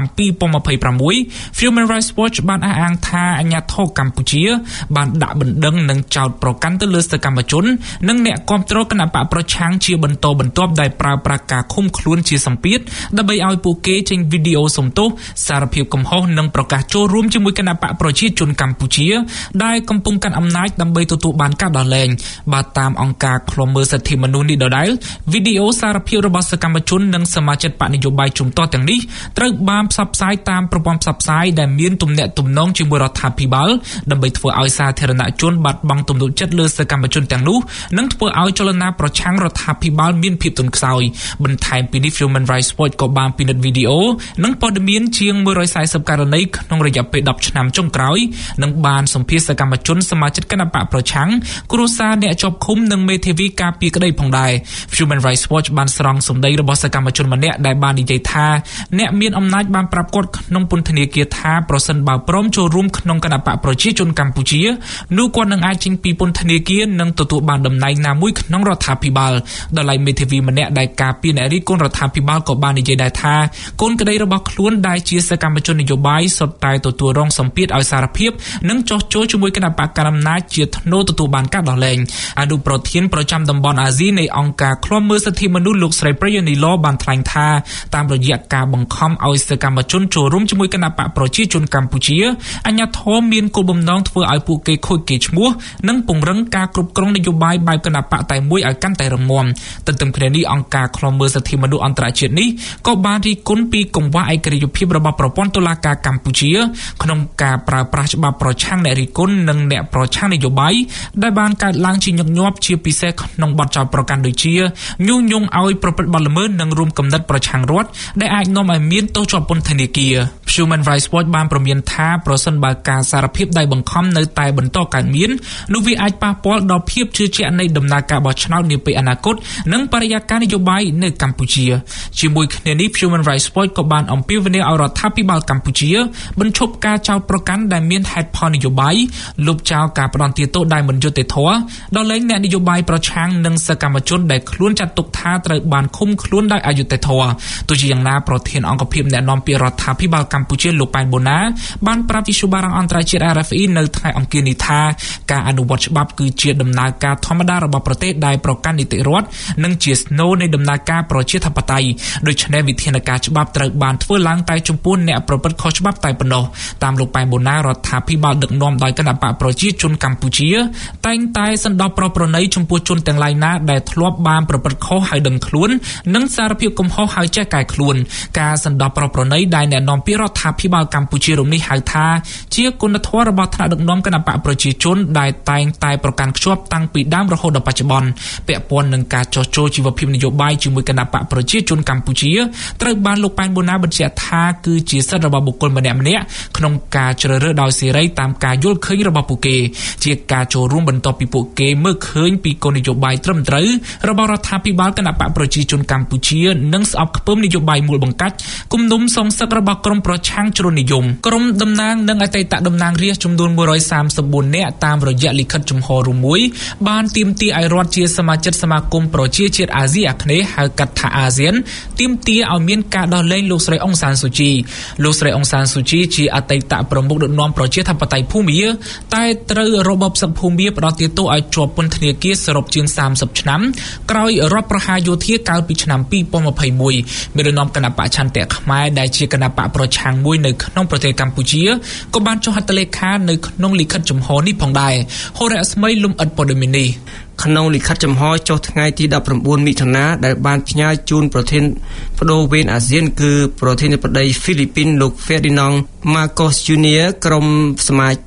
Speaker 4: 2026 Human Rights Watch បានអះអាងថាអាជ្ញាធរកម្ពុជាបានដាក់បណ្ដឹងនិងចោទប្រកាន់ទៅលើសកម្មជននិងអ្នកគាំទ្រគណបកប្រឆាំងជាបន្ទាប់ដែលប្រើប្រាស់ការឃុំខ្លួនជាសម្ពាធដើម្បីឲ្យពួកគេចេញវីដេអូសំទោសសារភាពកំហុសនិងប្រកាសចូលរួមជាមួយគណបកប្រជាជនកម្ពុជាដែលកំពុងកាន់អំណាចដើម្បីទទួលបានការដោះលែងបាទតាមអង្គការឃ្លាំមើលសិទ្ធិមនុស្សនេះដដែលវីដេអូសារភាពរបស់សកម្មជននិងសមាជិកបកនយោបាយជំទាស់ទាំងនេះត្រូវបានផ្សព្វផ្សាយតាមប្រព័ន្ធផ្សព្វផ្សាយដែលមានទំនាក់ទំនងជាមួយរដ្ឋាភិបាលដើម្បីធ្វើឲ្យសាធារណជនបាត់បង់ទំនុកចិត្តលើសកម្មជនទាំងនោះនិងធ្វើឲ្យចលនាប្រឆាំងរដ្ឋាភិបាលមានភាពទន់ខ្សោយបន្ថែមពីនេះ Human Rights Watch ក៏បានពិនិត្យវីដេអូនិងព័ត៌មានជាង140ករណីក្នុងរយៈពេល10ឆ្នាំចុងក្រោយនិងបានសម្ភាសសកម្មជនសមាជិកគណបកប្រឆាំងគ្រួសារអ្នកជាប់ឃុំនិងមេធាវីការពារក្តីផងដែរ Human Rights Watch បានស្រង់សម្ដីរបស់សកម្មជនម្នាក់ដែលបាននិយាយថាអ្នកមានអំណាចបានប្រាប់គាត់ក្នុងពន្ធនាគារថាប្រសិនបើព្រមចូលរួមក្នុងគណបកប្រជាជនកម្ពុជានោះគាត់នឹងអាចចេញពីពន្ធនាគារនិងទទួលបានតំណែងណាមួយក្នុងរដ្ឋាភិបាលដល់ឡៃមេធាវីម្នាក់ដែលការពារអ្នករិះគន់រដ្ឋាភិបាលក៏បាននិយាយដែរថាកូនក្តីរបស់ខ្លួនដែលជាសកម្មជននយោបាយសុទ្ធតែទទួលរងសម្ពាធឲ្យសារភាពនិងចោះចូលជាមួយគណបកកណ្ដាលអំណាចជាធ្នូទទួលបានការដោះលែងអនុប្រធានប្រចាំតំបន់អាស៊ីនៃអង្គការឃ្លាំមើលសិទ្ធិមនុស្សលោកស្រី Prayani Law បានថ្លែងថាតាមរយៈការបង្ខំឲ្យសកម្មជនចូលរួមជាមួយគណបកប្រជាជនកម្ពុជាអាជ្ញាធរមានគោលបំណងធ្វើឲ្យពួកគេខូចកេរ្តិ៍ឈ្មោះនិងពង្រឹងការគ្រប់គ្រងនយោបាយបែបគណបកតែមួយឲ្យកាន់តែរឹងមាំទន្ទឹមគ្នានេះអង្គការឃ្លាំមើលសិទ្ធិមនុស្សអន្តរជាតិនេះក៏បានរិះគន់ពីកង្វះឯករាជ្យភាពរបស់ប្រព័ន្ធតុលាការកម្ពុជាក្នុងការប្រើប្រាស់ច្បាប់ប្រឆាំងអ្នករិះគន់និងអ្នកប្រឆាំងនយោបាយដែលបានកើតឡើងជាញឹកញាប់ជាពិសេសក្នុងបទចោទប្រកាន់ដូចជាញុះញង់ឲ្យប្រព្រឹត្តបទល្មើសនិងរួមគំនិតប្រឆាំងរដ្ឋដែលអាចនាំឲ្យមានទោសជាប់ពន្ធនាគារ Human Rights Watch បានព្រមានថាប្រសិនបើការសារភាពដែលបង្ខំនៅតែបន្តកើតមាននោះវាអាចប៉ះពាល់ដល់ភាពជឿជាក់នៃដំណើរការបោះឆ្នោតនាពេលអនាគតនិងបរិយាកាសនយោបាយនៅកម្ពុជាជាមួយគ្នានេះ Human Rights Watch ក៏បានអំពាវនាវឲ្យរដ្ឋាភិបាលកម្ពុជាបញ្ឈប់ការចោទប្រកាន់ដែលមានហេតុផលនយោបាយលុបចោលការផ្ដន់ទាទោសដែលមិនយុត្តិធម៌ដល់លែងអ្នកនយោបាយប្រឆាំងនិងសកម្មជនដែលខ្លួនចាត់ទុកថាត្រូវបានឃុំខ្លួនដោយអយុត្តិធម៌ទោះជាយ៉ាងណាប្រធានអង្គភិបអ្នកនាំពាក្យរដ្ឋាភិបាលកម្ពុជាលោកប៉ែនបូណាបានប្រាប់វិទ្យុបារាំងអន្តរជាតិ RFE នៅថ្ងៃអង្គារនេះថាការអនុវត្តច្បាប់គឺជាដំណើរការធម្មតារបស់ប្រទេសដែលប្រកាន់នីតិរដ្ឋនិងជាស្នូលនៃដំណើរការប្រជាធិបតេយ្យដូច្នេះវិធានការច្បាប់ត្រូវបានធ្វើឡើងតែចំពោះអ្នកប្រព្រឹត្តខុសច្បាប់តែប៉ុណ្ណោះតាមលោកប៉ែនបូណារដ្ឋាភិបាលដឹកនាំដោយគណបកប្រជាជនកម្ពុជាតែងតែសន្តោសប្រណីចំពោះជនទាំងឡាយណាដែលធ្លាប់បានប្រព្រឹត្តខុសហើយដឹងខ្លួននិងសារភាពកំហុសហើយចេះកែខ្លួនការសន្តោសប្រណីដែលអ្នកនាំពាក្យរដ្ឋាភិបាលកម្ពុជារំនេះហៅថាជាគុណធម៌របស់ថ្នាក់ដឹកនាំគណបកប្រជាជនដែលតែងតែប្រកាន់ខ្ជាប់តាំងពីដើមរហូតដល់បច្ចុប្បន្នពាក់ព័ន្ធនឹងការចោះចូលជីវភាពនយោបាយជាមួយគណបកប្រជាជនកម្ពុជាត្រូវបានលោកប៉ែនបូណាបញ្ជាក់ថាគឺជាសិទ្ធិរបស់បុគ្គលម្នាក់ៗក្នុងការជ្រើសរើសដោយសេរីតាមការយល់ឃើញរបស់ពួកគេជាការចូលរួមបន្ទាប់ពីពួកគេមើលឃើញពីគោលនយោបាយត្រឹមត្រូវរបស់រដ្ឋាភិបាលគណបកប្រជាជនកម្ពុជានិងស្អប់ខ្ពើមនយោបាយមូលបង្កាច់គំនុំសងសឹករបស់ក្រុមប្រឆាំងជ្រុលនិយមក្រុមតំណាងនិងអតីតតំណាងរាស្ត្រចំនួន134នាក់តាមរយៈលិខិតជំហររួមមួយបានទាមទារឲ្យរដ្ឋជាសមាជិកសមាគមប្រជាជាតិអាស៊ីអាគ្នេយ៍ហៅកាត់ថាអាស៊ានទាមទារឲ្យមានការដោះលែងលោកស្រីអុងសានស៊ូជីលោកស្រីអុងសានស៊ូជីជាអតីតប្រមុខដឹកនាំប្រជាធិបតេយ្យភូមាតែត្រូវរបបសឹកភូមាផ្ដន្ទាទោសឲ្យជាប់ពន្ធនាគារសរុបជាង30ឆ្នាំក្រោយរដ្ឋប្រហារយោធាកាលពីឆ្នាំ2021មានដឹកនាំគណបកឆន្ទៈខ្មែរដែលជាគណបកប្រឆាំងមួយនៅក្នុងប្រទេសកម្ពុជាក៏បានចុះហត្ថលេខានៅក្នុងលិខិតជំហរនេះផងដែរហូរ៉ាស្មីលំអិតព័ត៌មាននេះ
Speaker 3: ក្នុងលិខិតចំហចុះថ្ងៃទី19មិថុនាដែលបានផ្ញើជូនប្រធានបដូវវេនអាស៊ានគឺប្រធានាធិបតីហ្វីលីពីនលោក Ferdinand Marcos Jr. ក្រុមសមាជិក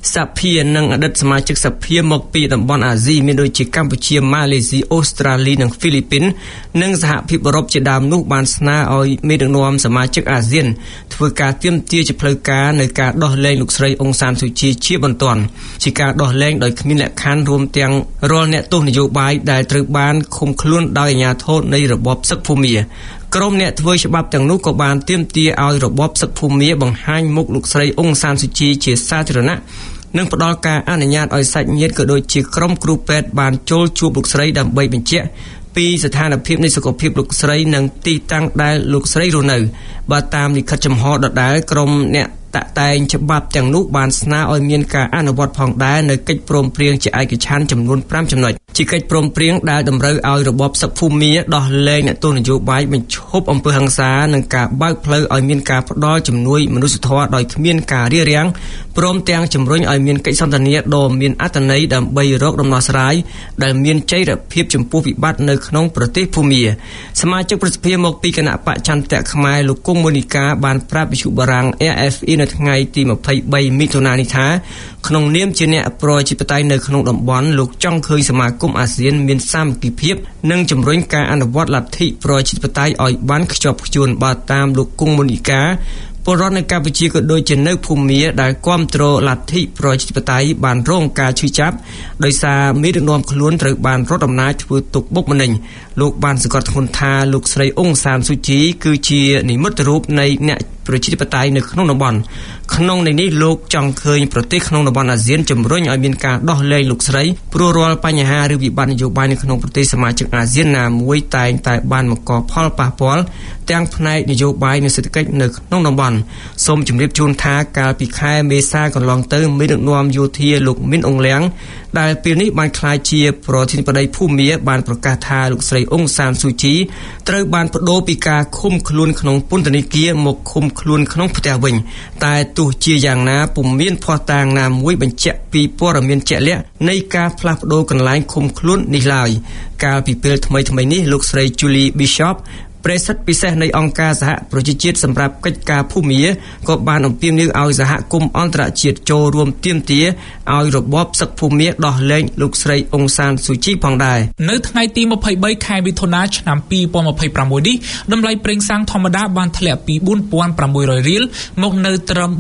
Speaker 3: សភានិងអតីតសមាជិកសភាមកពីតំបន់អាស៊ីមានដូចជាកម្ពុជាម៉ាឡេស៊ីអូស្ត្រាលីនិងហ្វីលីពីននិងសហភាពអឺរ៉ុបជាដើមនោះបានស្នើឲ្យមេដឹកនាំសមាជិកអាស៊ានធ្វើការទាមទារជាផ្លូវការនៅការដោះលែងលោកស្រីអ៊ុងសានស៊ូជីជាបន្ទាន់ជាការដោះលែងដោយគ្មានលក្ខខណ្ឌរួមទាំងរាល់អ្នកទោសនយោបាយដែលត្រូវបានឃុំខ្លួនដោយអាជ្ញាធរនៃរបបសឹកភូមាក្រុមអ្នកធ្វើច្បាប់ទាំងនោះក៏បានទាមទារឲ្យរបបសឹកភូមាបង្ហាញមុខលោកស្រីអ៊ុងសានស៊ូជីជាសាធារណៈនិងផ្ដល់ការអនុញ្ញាតឲ្យសាច់ញាតិក៏ដូចជាក្រុមគ្រូពេទ្យបានចូលជួបលោកស្រីដើម្បីបញ្ជាក់ពីស្ថានភាពនៃសុខភាពលោកស្រីនិងទីតាំងដែលលោកស្រីរស់នៅបើតាមលិខិតចំហដដែលក្រុមអ្នកតាក់តែងច្បាប់ទាំងនោះបានស្នើឲ្យមានការអនុវត្តផងដែរនៅកិច្ចព្រមព្រៀងជាឯកច្ឆន្ទចំនួន5ចំណុចជាកិច្ចព្រមព្រៀងដែលតម្រូវឲ្យរបបសឹកភូមាដោះលែងអ្នកទោសនយោបាយបញ្ឈប់អំពើហិង្សានិងការបើកផ្លូវឲ្យមានការផ្ដល់ជំនួយមនុស្សធម៌ដោយគ្មានការរារាំងព្រមទាំងជំរុញឲ្យមានកិច្ចសន្ទនាដ៏មានអត្ថន័យដើម្បីរកដំណោះស្រាយដែលមានចីរភាពចំពោះវិបត្តិនៅក្នុងប្រទេសភូមាសមាជិកប្រសិទ្ធភាពមកពីគណៈបច្ឆន្ទៈខ្មែរលោកគង់មូនីកាបានប្រាប់វិទ្យុបារាំង RFE នៅថ្ងៃទី23មិថុនានេះថាក្នុងនាមជាអ្នកប្រជាធិបតេយ្យនៅក្នុងតំបន់លោកចង់ឃើញសមាគមអាស៊ានមានសាមគ្គីភាពនិងជំរុញការអនុវត្តលទ្ធិប្រជាធិបតេយ្យឲ្យបានខ្ជាប់ខ្ជួនបើតាមលោកគង់មូនីកាពលរដ្ឋនៅកម្ពុជាក៏ដូចជានៅភូមាដែលគ្រប់គ្រងលទ្ធិប្រជាធិបតេយ្យបានរងការឈឺចាប់ដោយសារមេដឹកនាំខ្លួនត្រូវបានរដ្ឋអំណាចធ្វើទុកបុកម្នេញលោកបានសង្កត់ធ្ងន់ថាលោកស្រីអ៊ុងសានស៊ូជីគឺជានិមិត្តរូបនៃអ្នកប្រជាធិបតេយ្យនៅក្នុងតំបន់ក្នុងន័យនេះលោកចង់ឃើញប្រទេសក្នុងតំបន់អាស៊ានជំរុញឲ្យមានការដោះលែងលោកស្រីព្រោះរាល់បញ្ហាឬវិបត្តិនយោបាយនៅក្នុងប្រទេសសមាជិកអាស៊ានណាមួយតែងតែបានបង្កផលប៉ះពាល់ទាំងផ្នែកនយោបាយនិងសេដ្ឋកិច្ចនៅក្នុងតំបន់សូមជម្រាបជូនថាកាលពីខែមេសាកន្លងទៅមេដឹកនាំយោធាលោកមីនអងលៀងដែលពេលនេះបានក្លាយជាប្រធានាធិបតីភូមាបានប្រកាសថាលោកស្រីអ៊ុងសានស៊ូជីត្រូវបានប្តូរពីការឃុំខ្លួនក្នុងពន្ធនាគារមកឃុំខ្លួនក្នុងផ្ទះវិញតែទោះជាយ៉ាងណាពុំមានភស្តុតាងណាមួយបញ្ជាក់ពីព័ត៌មានជាក់លាក់នៃការផ្លាស់ប្តូរកន្លែងឃុំខ្លួននេះឡើយកាលពីពេលថ្មីៗនេះលោកស្រី Julie Bishopប្រេសិតពិសេសនៃអង្គការសហប្រជាជាតិសម្រាប់កិច្ចការភូមាក៏បានអំពាវនាវឲ្យសហគមន៍អន្តរជាតិចូលរួមទាមទារឲ្យរបបសឹកភូមាដោះលែងលោកស្រីអ៊ុងសានស៊ូជីផងដែរ
Speaker 4: នៅថ្ងៃទី23ខែមិថុនាឆ្នាំ2026នេះតម្លៃប្រេងសាំងធម្មតាបានធ្លាក់ពី 4,600 រៀលមកនៅត្រឹម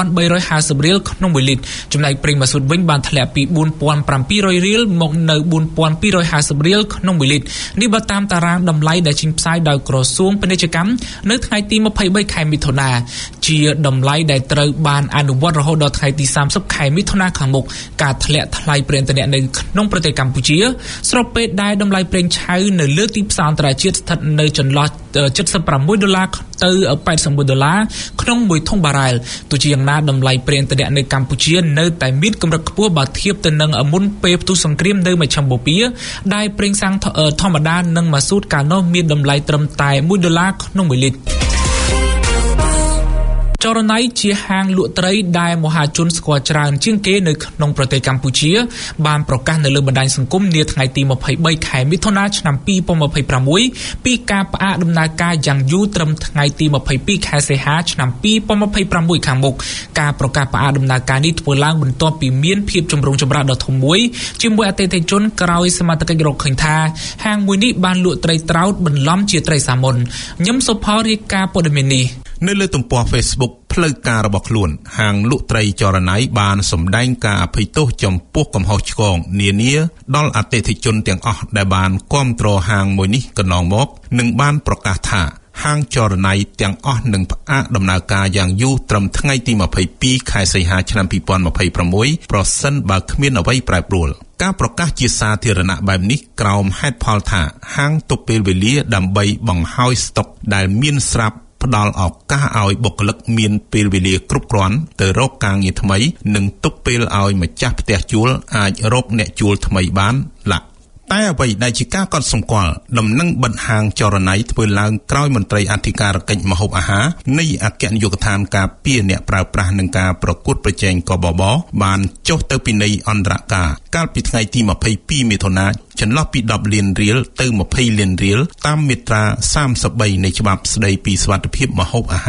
Speaker 4: 4,350 រៀលក្នុង1លីត្រចំណែកប្រេងម៉ាស៊ូតវិញបានធ្លាក់ពី 4,700 រៀលមកនៅ 4,250 រៀលក្នុង1លីត្រនេះបើតាមតារាងតម្លៃដែលចេញផ្សាយដោយក្រសួងពាណិជ្ជកម្មនៅថ្ងៃទី23ខែមិថុនាជាតម្លៃដែលត្រូវបានអនុវត្តរហូតដល់ថ្ងៃទី30ខែមិថុនាខាងមុខការធ្លាក់ថ្លៃប្រេងឥន្ធនៈនៅក្នុងប្រទេសកម្ពុជាស្របពេលដែលតម្លៃប្រេងឆៅនៅលើទីផ្សារអន្តរជាតិស្ថិតនៅចន្លោះ$76ទៅ$81ក្នុងមួយធុងបារ៉ែលទោះជាយ៉ាងណាតម្លៃប្រេងឥន្ធនៈនៅកម្ពុជានៅតែមានកម្រិតខ្ពស់បើធៀបទៅនឹងមុនពេលផ្ទុះសង្គ្រាមនៅមជ្ឈមបូព៌ាដែលប្រេងសាំងធម្មតានិងម៉ាស៊ូតកាលនោះមានតម្លៃត្រឹមតែ$1ក្នុង1លីត្រចរណៃជាហាងលក់ត្រីដែលមហាជនស្គាល់ច្រើនជាងគេនៅក្នុងប្រទេសកម្ពុជាបានប្រកាសនៅលើបណ្ដាញសង្គមនាថ្ងៃទី23ខែមិថុនាឆ្នាំ2026ពីការផ្អាកដំណើរការយ៉ាងយូរត្រឹមថ្ងៃទី22ខែសីហាឆ្នាំ2026ខាងមុខការប្រកាសផ្អាកដំណើរការនេះធ្វើឡើងបន្ទាប់ពីមានភាពចម្រូងចម្រាសដ៏ធំមួយជាមួយអតិថិជនក្រោយសមត្ថកិច្ចរកឃើញថាហាងមួយនេះបានលក់ត្រីត្រោតបន្លំជាត្រីសាមុនខ្ញុំសុផលរាយការណ៍ព័ត៌មាននេះ
Speaker 5: នៅលើទំព័រ Facebook ផ្លូវការរបស់ខ្លួនហាងលក់ត្រីចរណៃបានសម្ដែងការអភ័យទោសចំពោះកំហុសឆ្គងនានាដល់អតិថិជនទាំងអស់ដែលបានគាំទ្រហាងមួយនេះកន្លងមកនិងបានប្រកាសថាហាងចរណៃទាំងអស់នឹងផ្អាកដំណើរការយ៉ាងយូរត្រឹមថ្ងៃទី22ខែសីហាឆ្នាំ2026ប្រសិនបើគ្មានអ្វីប្រែប្រួលការប្រកាសជាសាធារណៈបែបនេះក្រោមហេតុផលថាហាងទុកពេលវេលាដើម្បីបង្ហើយស្តុកដែលមានស្រាប់ផ្ដល់ឱកាសឲ្យបុគ្គលិកមានពេលវេលាគ្រប់គ្រាន់ទៅរកការងារថ្មីនិងទុកពេលឲ្យម្ចាស់ផ្ទះជួលអាចរកអ្នកជួលថ្មីបានឡាក់តែអ្វីដែលជាការកត់សម្គាល់ដំណឹងបិទហាងចរណៃធ្វើឡើងក្រោយមន្ត្រីអធិការកិច្ចម្ហូបអាហារនៃអគ្គនាយកដ្ឋានការពារអ្នកប្រើប្រាស់នឹងការប្រកួតប្រជែងកបបបានចុះទៅពិន័យអន្តរការកាលពីថ្ងៃទី22មិថុនាចន្លោះពី10លានរៀលទៅ20លានរៀលតាមមាត្រា33នៃច្បាប់ស្តីពីសុវត្ថិភាពម្ហូបអាហារ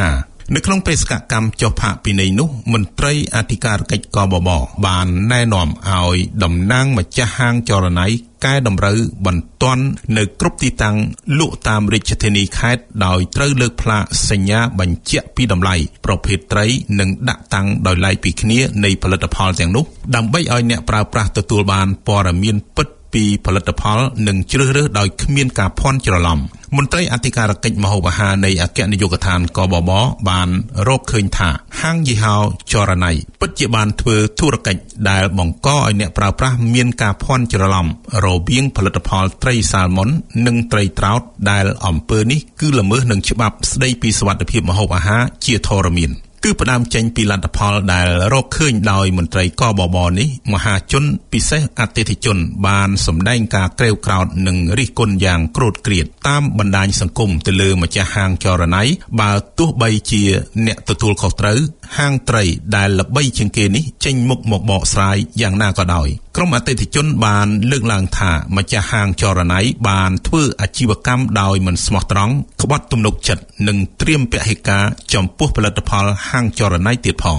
Speaker 5: នៅក្នុងបេសកកម្មចុះផាកពិន័យនោះមន្ត្រីអធិការកិច្ចកបបបានណែនាំឲ្យតំណាងម្ចាស់ហាងចរណៃកែតម្រូវបន្ទាន់នៅគ្រប់ទីតាំងលក់តាមរាជធានីខេត្តដោយត្រូវលើកផ្លាកសញ្ញាបញ្ជាក់ពីតម្លៃប្រភេទត្រីនិងដាក់តាំងដោយឡែកពីគ្នានៃផលិតផលទាំងនោះដើម្បីឲ្យអ្នកប្រើប្រាស់ទទួលបានព័ត៌មានពិតពីផលិតផលនិងជ្រើសរើសដោយគ្មានការភ័ន្តច្រឡំមន្ត្រីអធិការកិច្ចម្ហូបអាហារនៃអគ្គនាយកដ្ឋានកបបបានរកឃើញថាហាងយីហោចរណៃពិតជាបានធ្វើធុរកិច្ចដែលបង្កឲ្យអ្នកប្រើប្រាស់មានការភ័ន្តច្រឡំរវាងផលិតផលត្រីសាល់ម៉ុននិងត្រីត្រោតដែលអំពើនេះគឺល្មើសនឹងច្បាប់ស្តីពីសុវត្ថិភាពម្ហូបអាហារជាធរមានគឺផ្ដើមចេញពីលទ្ធផលដែលរកឃើញដោយមន្ត្រីកបបនេះមហាជនពិសេសអតិថិជនបានសម្ដែងការក្រេវក្រោធនិងរិះគន់យ៉ាងក្រោធក្រៀតតាមបណ្ដាញសង្គមទៅលើម្ចាស់ហាងចរណៃបើទោះបីជាអ្នកទទួលខុសត្រូវហាងត្រីដែលល្បីជាងគេនេះចេញមុខមកបកស្រាយយ៉ាងណាក៏ដោយក្រុមអតិថិជនបានលើកឡើងថាម្ចាស់ហាងចរណៃបានធ្វើអាជីវកម្មដោយមិនស្មោះត្រង់ក្បត់ទំនុកចិត្តនិងត្រៀមពហិការចំពោះផលិតផលហាងចរណៃទៀតផង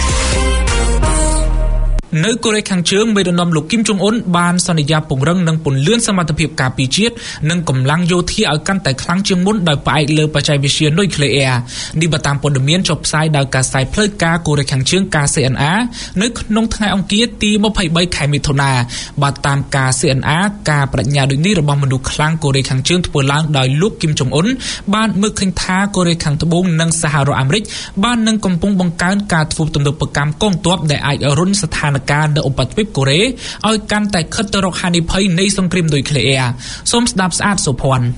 Speaker 4: នៅកូរ៉េខាងជើងមេដឹកនាំលោកគីមចុងអ៊ុនបានសន្យាពង្រឹងនិងពន្លឿនសមត្ថភាពការពារជាតិនិងកម្លាំងយោធាឲ្យកាន់តែខ្លាំងជាងមុនដោយផ្អែកលើបច្ចេកវិទ្យានុយក្លេអ៊ែរនេះបើតាមព័ត៌មានចុះផ្សាយដោយការផ្សាយផ្លូវការកូរ៉េខាងជើងការ CNA នៅក្នុងថ្ងៃអង្គារទី23ខែមិថុនាបើតាមការ CNA ការបដិញ្ញាដូចនេះរបស់មនុស្សខ្លាំងកូរ៉េខាងជើងធ្វើឡើងដោយលោកគីមចុងអ៊ុនបានមើលឃើញថាកូរ៉េខាងត្បូងនិងសហរដ្ឋអាមេរិកបាននឹងកំពុងបង្កើនការធ្វើទំនើបកម្មកងទ័ពដែលអាចរុញស្ថានភាពនៅឧបទ្វីបកូរ៉េឲ្យកាន់តែខិតទៅរកហានិភ័យនៃសង្គ្រាមនុយក្លេអ៊ែរសូមស្ដាប់ស្អាតសុភ័ណ្ឌ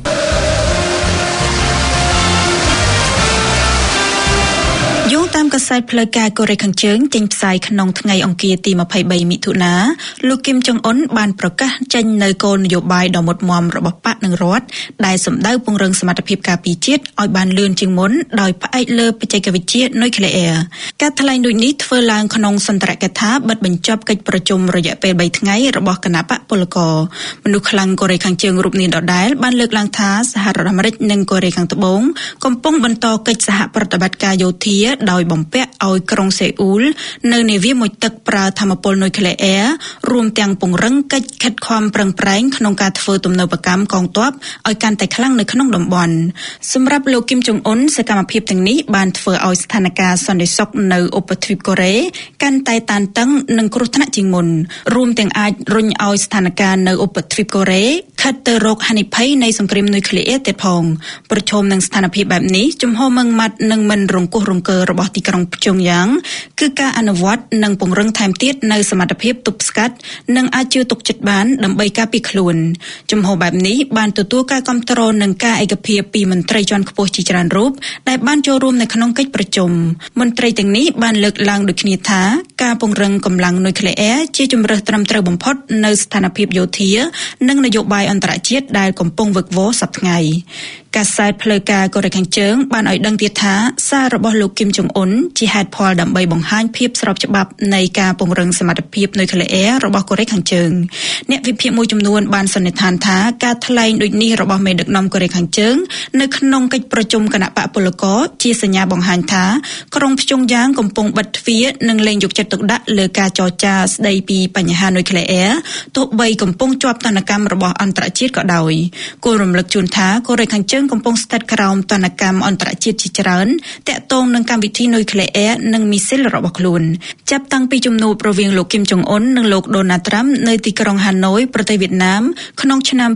Speaker 4: យោងតាមកាសែតផ្លូវការកូរ៉េខាងជើងចេញផ្សាយក្នុងថ្ងៃអង្គារទី23មិថុនាលោកគីមចុងអ៊ុនបានប្រកាសចេញនៅគោលនយោបាយដ៏មុតមមរបស់បកនិងរដ្ឋដែលសម្ដៅពង្រឹងសមត្ថភាពការពារជាតិឲ្យបានលឿនជាងមុនដោយផ្អែកលើបច្ចេកវិទ្យានុយក្លេអ៊ែរការថ្លែងដូចនេះធ្វើឡើងក្នុងសន្ទរកថាបិទបញ្ចប់កិច្ចប្រជុំរយៈពេល3ថ្ងៃរបស់គណៈបកពលករមនុស្សខ្លាំងកូរ៉េខាងជើងរូបនេះដដែលបានលើកឡើងថាសហរដ្ឋអាមេរិកនិងកូរ៉េខាងត្បូងកំពុងបន្តកិច្ចសហប្រតិបត្តិការយោធាដោយបំពាក់ឲ្យក្រុងសេអ៊ូលនៅនាវាមុជទឹកប្រើថាមពលនុយក្លេអ៊ែររួមទាំងពង្រឹងកិច្ចខិតខំប្រឹងប្រែងក្នុងការធ្វើទំនើបកម្មកងទ័ពឲ្យកាន់តែខ្លាំងនៅក្នុងតំបន់សម្រាប់លោកគីមចុងអ៊ុនសកម្មភាពទាំងនេះបានធ្វើឲ្យស្ថានភាពសន្តិសុខនៅឧបទ្វីបកូរ៉េកាន់តែតានតឹងនិងគ្រោះថ្នាក់ជាងមុនរួមទាំងអាចរុញឲ្យស្ថានភាពនៅឧបទ្វីបកូរ៉េខិតទៅរកហានិភ័យនៃសង្គ្រាមនុយក្លេអ៊ែរទៀតផងប្រឈមនឹងស្ថានភាពបែបនេះជំហរម៉ឺងម៉ាត់និងមិនរង្គោះរង្គើរបស់ទីក្រុងព្យុងយ៉ាងគឺការអនុវត្តនិងពង្រឹងថែមទៀតនៅសមត្ថភាពទប់ស្កាត់និងអាចជឿទុកចិត្តបានដើម្បីការពារខ្លួនជំហរបែបនេះបានទទួលការគាំទ្រនិងការឯកភាពពីមន្ត្រីជាន់ខ្ពស់ជាច្រើនរូបដែលបានចូលរួមនៅក្នុងកិច្ចប្រជុំមន្ត្រីទាំងនេះបានលើកឡើងដូចគ្នាថាការពង្រឹងកម្លាំងនុយក្លេអ៊ែរជាជម្រើសត្រឹមត្រូវបំផុតនៅស្ថានភាពយោធានិងនយោបាយអន្តរជាតិដែលកំពុងវឹកវរសប្តាហ៍ថ្ងៃកាសែតផ្លូវការកូរ៉េខាងជើងបានឲ្យដឹងទៀតថាសាររបស់លោកគីមចុងអ៊ុនជាហេតុផលដើម្បីបង្ហាញភាពស្របច្បាប់នៃការពង្រឹងសមត្ថភាពនុយក្លេអ៊ែររបស់កូរ៉េខាងជើងអ្នកវិភាគមួយចំនួនបានសន្និដ្ឋានថាការថ្លែងដូចនេះរបស់មេដឹកនាំកូរ៉េខាងជើងនៅក្នុងកិច្ចប្រជុំគណៈបកពលករជាសញ្ញាបង្ហាញថាក្រុងព្យុងយ៉ាងកំពុងបិទទ្វារនិងលែងយកចិត្តទុកដាក់លើការចរចាស្ដីពីបញ្ហានុយក្លេអ៊ែរទោះបីកំពុងជាប់ទណ្ឌកម្មរបស់អន្តរជាតិក៏ដោយគួររំលឹកជូនថាកូរ៉េខាងជើងកំពុងស្ថិតក្រោមទណ្ឌកម្មអន្តរជាតិជាច្រើនតាក់ទងនឹងកម្មវិធីនុយក្លេអ៊ែរនិងមីស៊ីលរបស់ខ្លួនចាប់តាំងពីជំនួបរវាងលោកគីមចុងអ៊ុននិងលោកដូណាល់ត្រាំនៅទីក្រុងហាណូយប្រទេសវៀតណាមក្នុងឆ្នាំ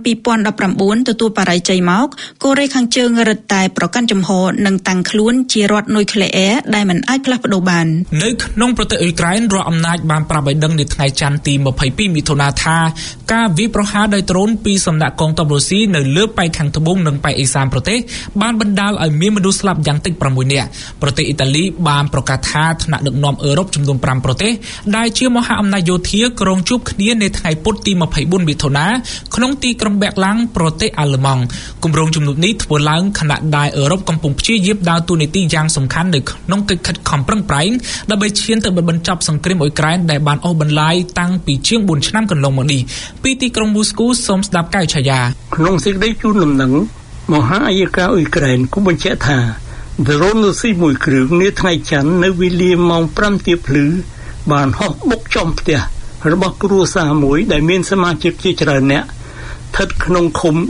Speaker 4: 2019ទទួលបរិយាយមកកូរ៉េខាងជើងរឹតតែប្រកាន់ជំហរនិងតាំងខ្លួនជារដ្ឋនុយក្លេអ៊ែរដែលមិនអាចផ្លាស់ប្ដូរបាននៅក្នុងប្រទេសអ៊ុយក្រែនរដ្ឋអំណាចបានប្រាប់ឲ្យដឹងនៅថ្ងៃច័ន្ទទី22មិថុនាថាការវាយប្រហារដោយដ្រូនពីសំណាក់កងទ័ពរុស្ស៊ីនៅលើប៉ែកខាងត្បូងនិងប៉ែកអេសានប្រទេសបានបណ្ដាលឲ្យមានមនុស្សស្លាប់យ៉ាងតិច6នាក់ប្រទេសអ៊ីតាលីបានប្រកាសថាថ្នាក់ដឹកនាំអឺរ៉ុបចំនួន5ប្រទេសដែលជាមហាអំណាចយោធាក្រុងជួបគ្នានៅថ្ងៃពុធទី24មិថុនាក្នុងទីក្រុងបែកឡាំងប្រទេសអាល្លឺម៉ង់គម្រោងជំនួបនេះធ្វើឡើងខណៈដែលអឺរ៉ុបកំពុងព្យាយាមដើរតួនាទីយ៉ាងសំខាន់នៅក្នុងកិច្ចខិតខំប្រឹងប្រែងដើម្បីឈានទៅបញ្ចប់សង្គ្រាមអ៊ុយក្រែនដែលបានអូសបន្លាយតាំងពីជាង4ឆ្នាំកន្លងមកនេះពីទីក្រុងមូស្គូសូមស្ដាប់កៅឆាយា
Speaker 6: ក្នុងសេចក្តីជូនដំណឹងមហាអัยការអ៊ុយក្រែនគូបញ្ជាក់ថា drone រុស្ស៊ីមួយគ្រឿងនាថ្ងៃច័ន្ទនៅវេលាម៉ោង 5 ទៀបភ្លឺបានហោះបុកចំផ្ទះរបស់គ្រួសារមួយដែលមានសមាជិកជាច្រើនអ្នកស្ថិតក្នុងឃុំ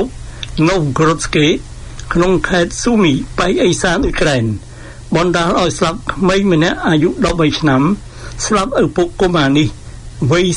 Speaker 6: Novgorodsky ក្នុងខេត្ត Sumy ប៉ែកឦសានអ៊ុយក្រែនបណ្ដាលឲ្យស្លាប់ក្មេងម្នាក់អាយុ 13 ឆ្នាំស្លាប់ឪពុកកុមារនេះវ័យ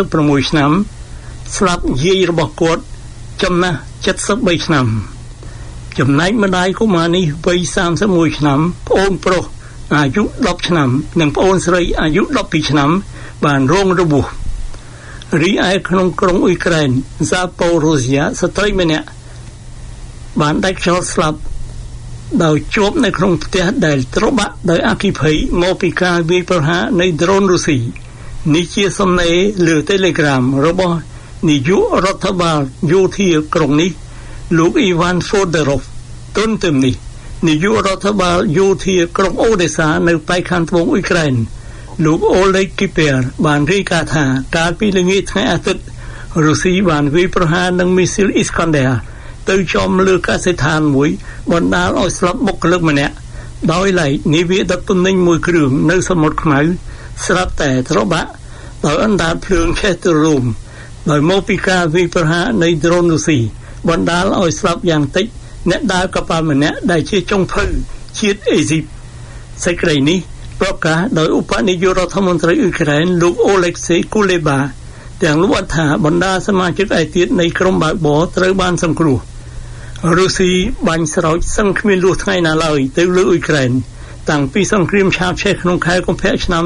Speaker 6: 36 ឆ្នាំស្លាប់យាយរបស់គាត់ចំណាស់ 73 ឆ្នាំចំណែកម្ដាយកុមារនេះវ័យ 31 ឆ្នាំប្អូនប្រុសអាយុ 10 ឆ្នាំនិងប្អូនស្រីអាយុ 12 ឆ្នាំបានរងរបួសរីឯក្នុងក្រុងអ៊ុយក្រែន Zaporizhzhia ស្ត្រីម្នាក់បានដាច់ខ្យល់ស្លាប់ដោយជាប់នៅក្នុងផ្ទះដែលត្របាក់ដោយអគ្គិភ័យមកពីការវាយប្រហារនៃដ្រូនរុស្ស៊ីនេះជាសំណេរលើ Telegram របស់នាយករដ្ឋបាលយោធាក្រុងនេះលោកអ៊ីវ៉ាន់ Fodorov ទន្ទឹមនេះនាយករដ្ឋបាលយោធាក្រុងអូដេសានៅប៉ែកខាងត្បូងអ៊ុយក្រែនលោក Oleg Kiper បានរាយការណ៍ថាកាលពីល្ងាចថ្ងៃអាទិត្យរុស្ស៊ីបានវាយប្រហារនឹងមីស៊ីល Iskander ទៅចំលើកសិដ្ឋានមួយបណ្ដាលឲ្យស្លាប់បុគ្គលិកម្នាក់ដោយឡែកនាវាដឹកទំនិញមួយគ្រឿងនៅសមុទ្រខ្មៅស្រាប់តែត្របាក់ដោយអណ្ដាតភ្លើងឆេះទៅរោមដោយមកពីការវាយប្រហារនៃដ្រូនរុស្ស៊ីបណ្ដាលឲ្យស្លាប់យ៉ាងតិចអ្នកដើរកប៉ាល់ម្នាក់ដែលជាចុងភៅជាតិអេស៊ីបសេចក្តីនេះប្រកាសដោយឧបនាយករដ្ឋមន្ត្រីអ៊ុយក្រែនលោក Oleksiy Kuleba ទាំងលោកអត្ថាបណ្ដាសមាជិកឯទៀតនៃក្រុមបើកបរត្រូវបានសង្គ្រោះរុស្ស៊ីបាញ់ស្រោចសឹងគ្មានលួសថ្ងៃណាឡើយទៅលើអ៊ុយក្រែនតាំងពីសង្គ្រាមឆាបឆេះក្នុងខែកុម្ភៈឆ្នាំ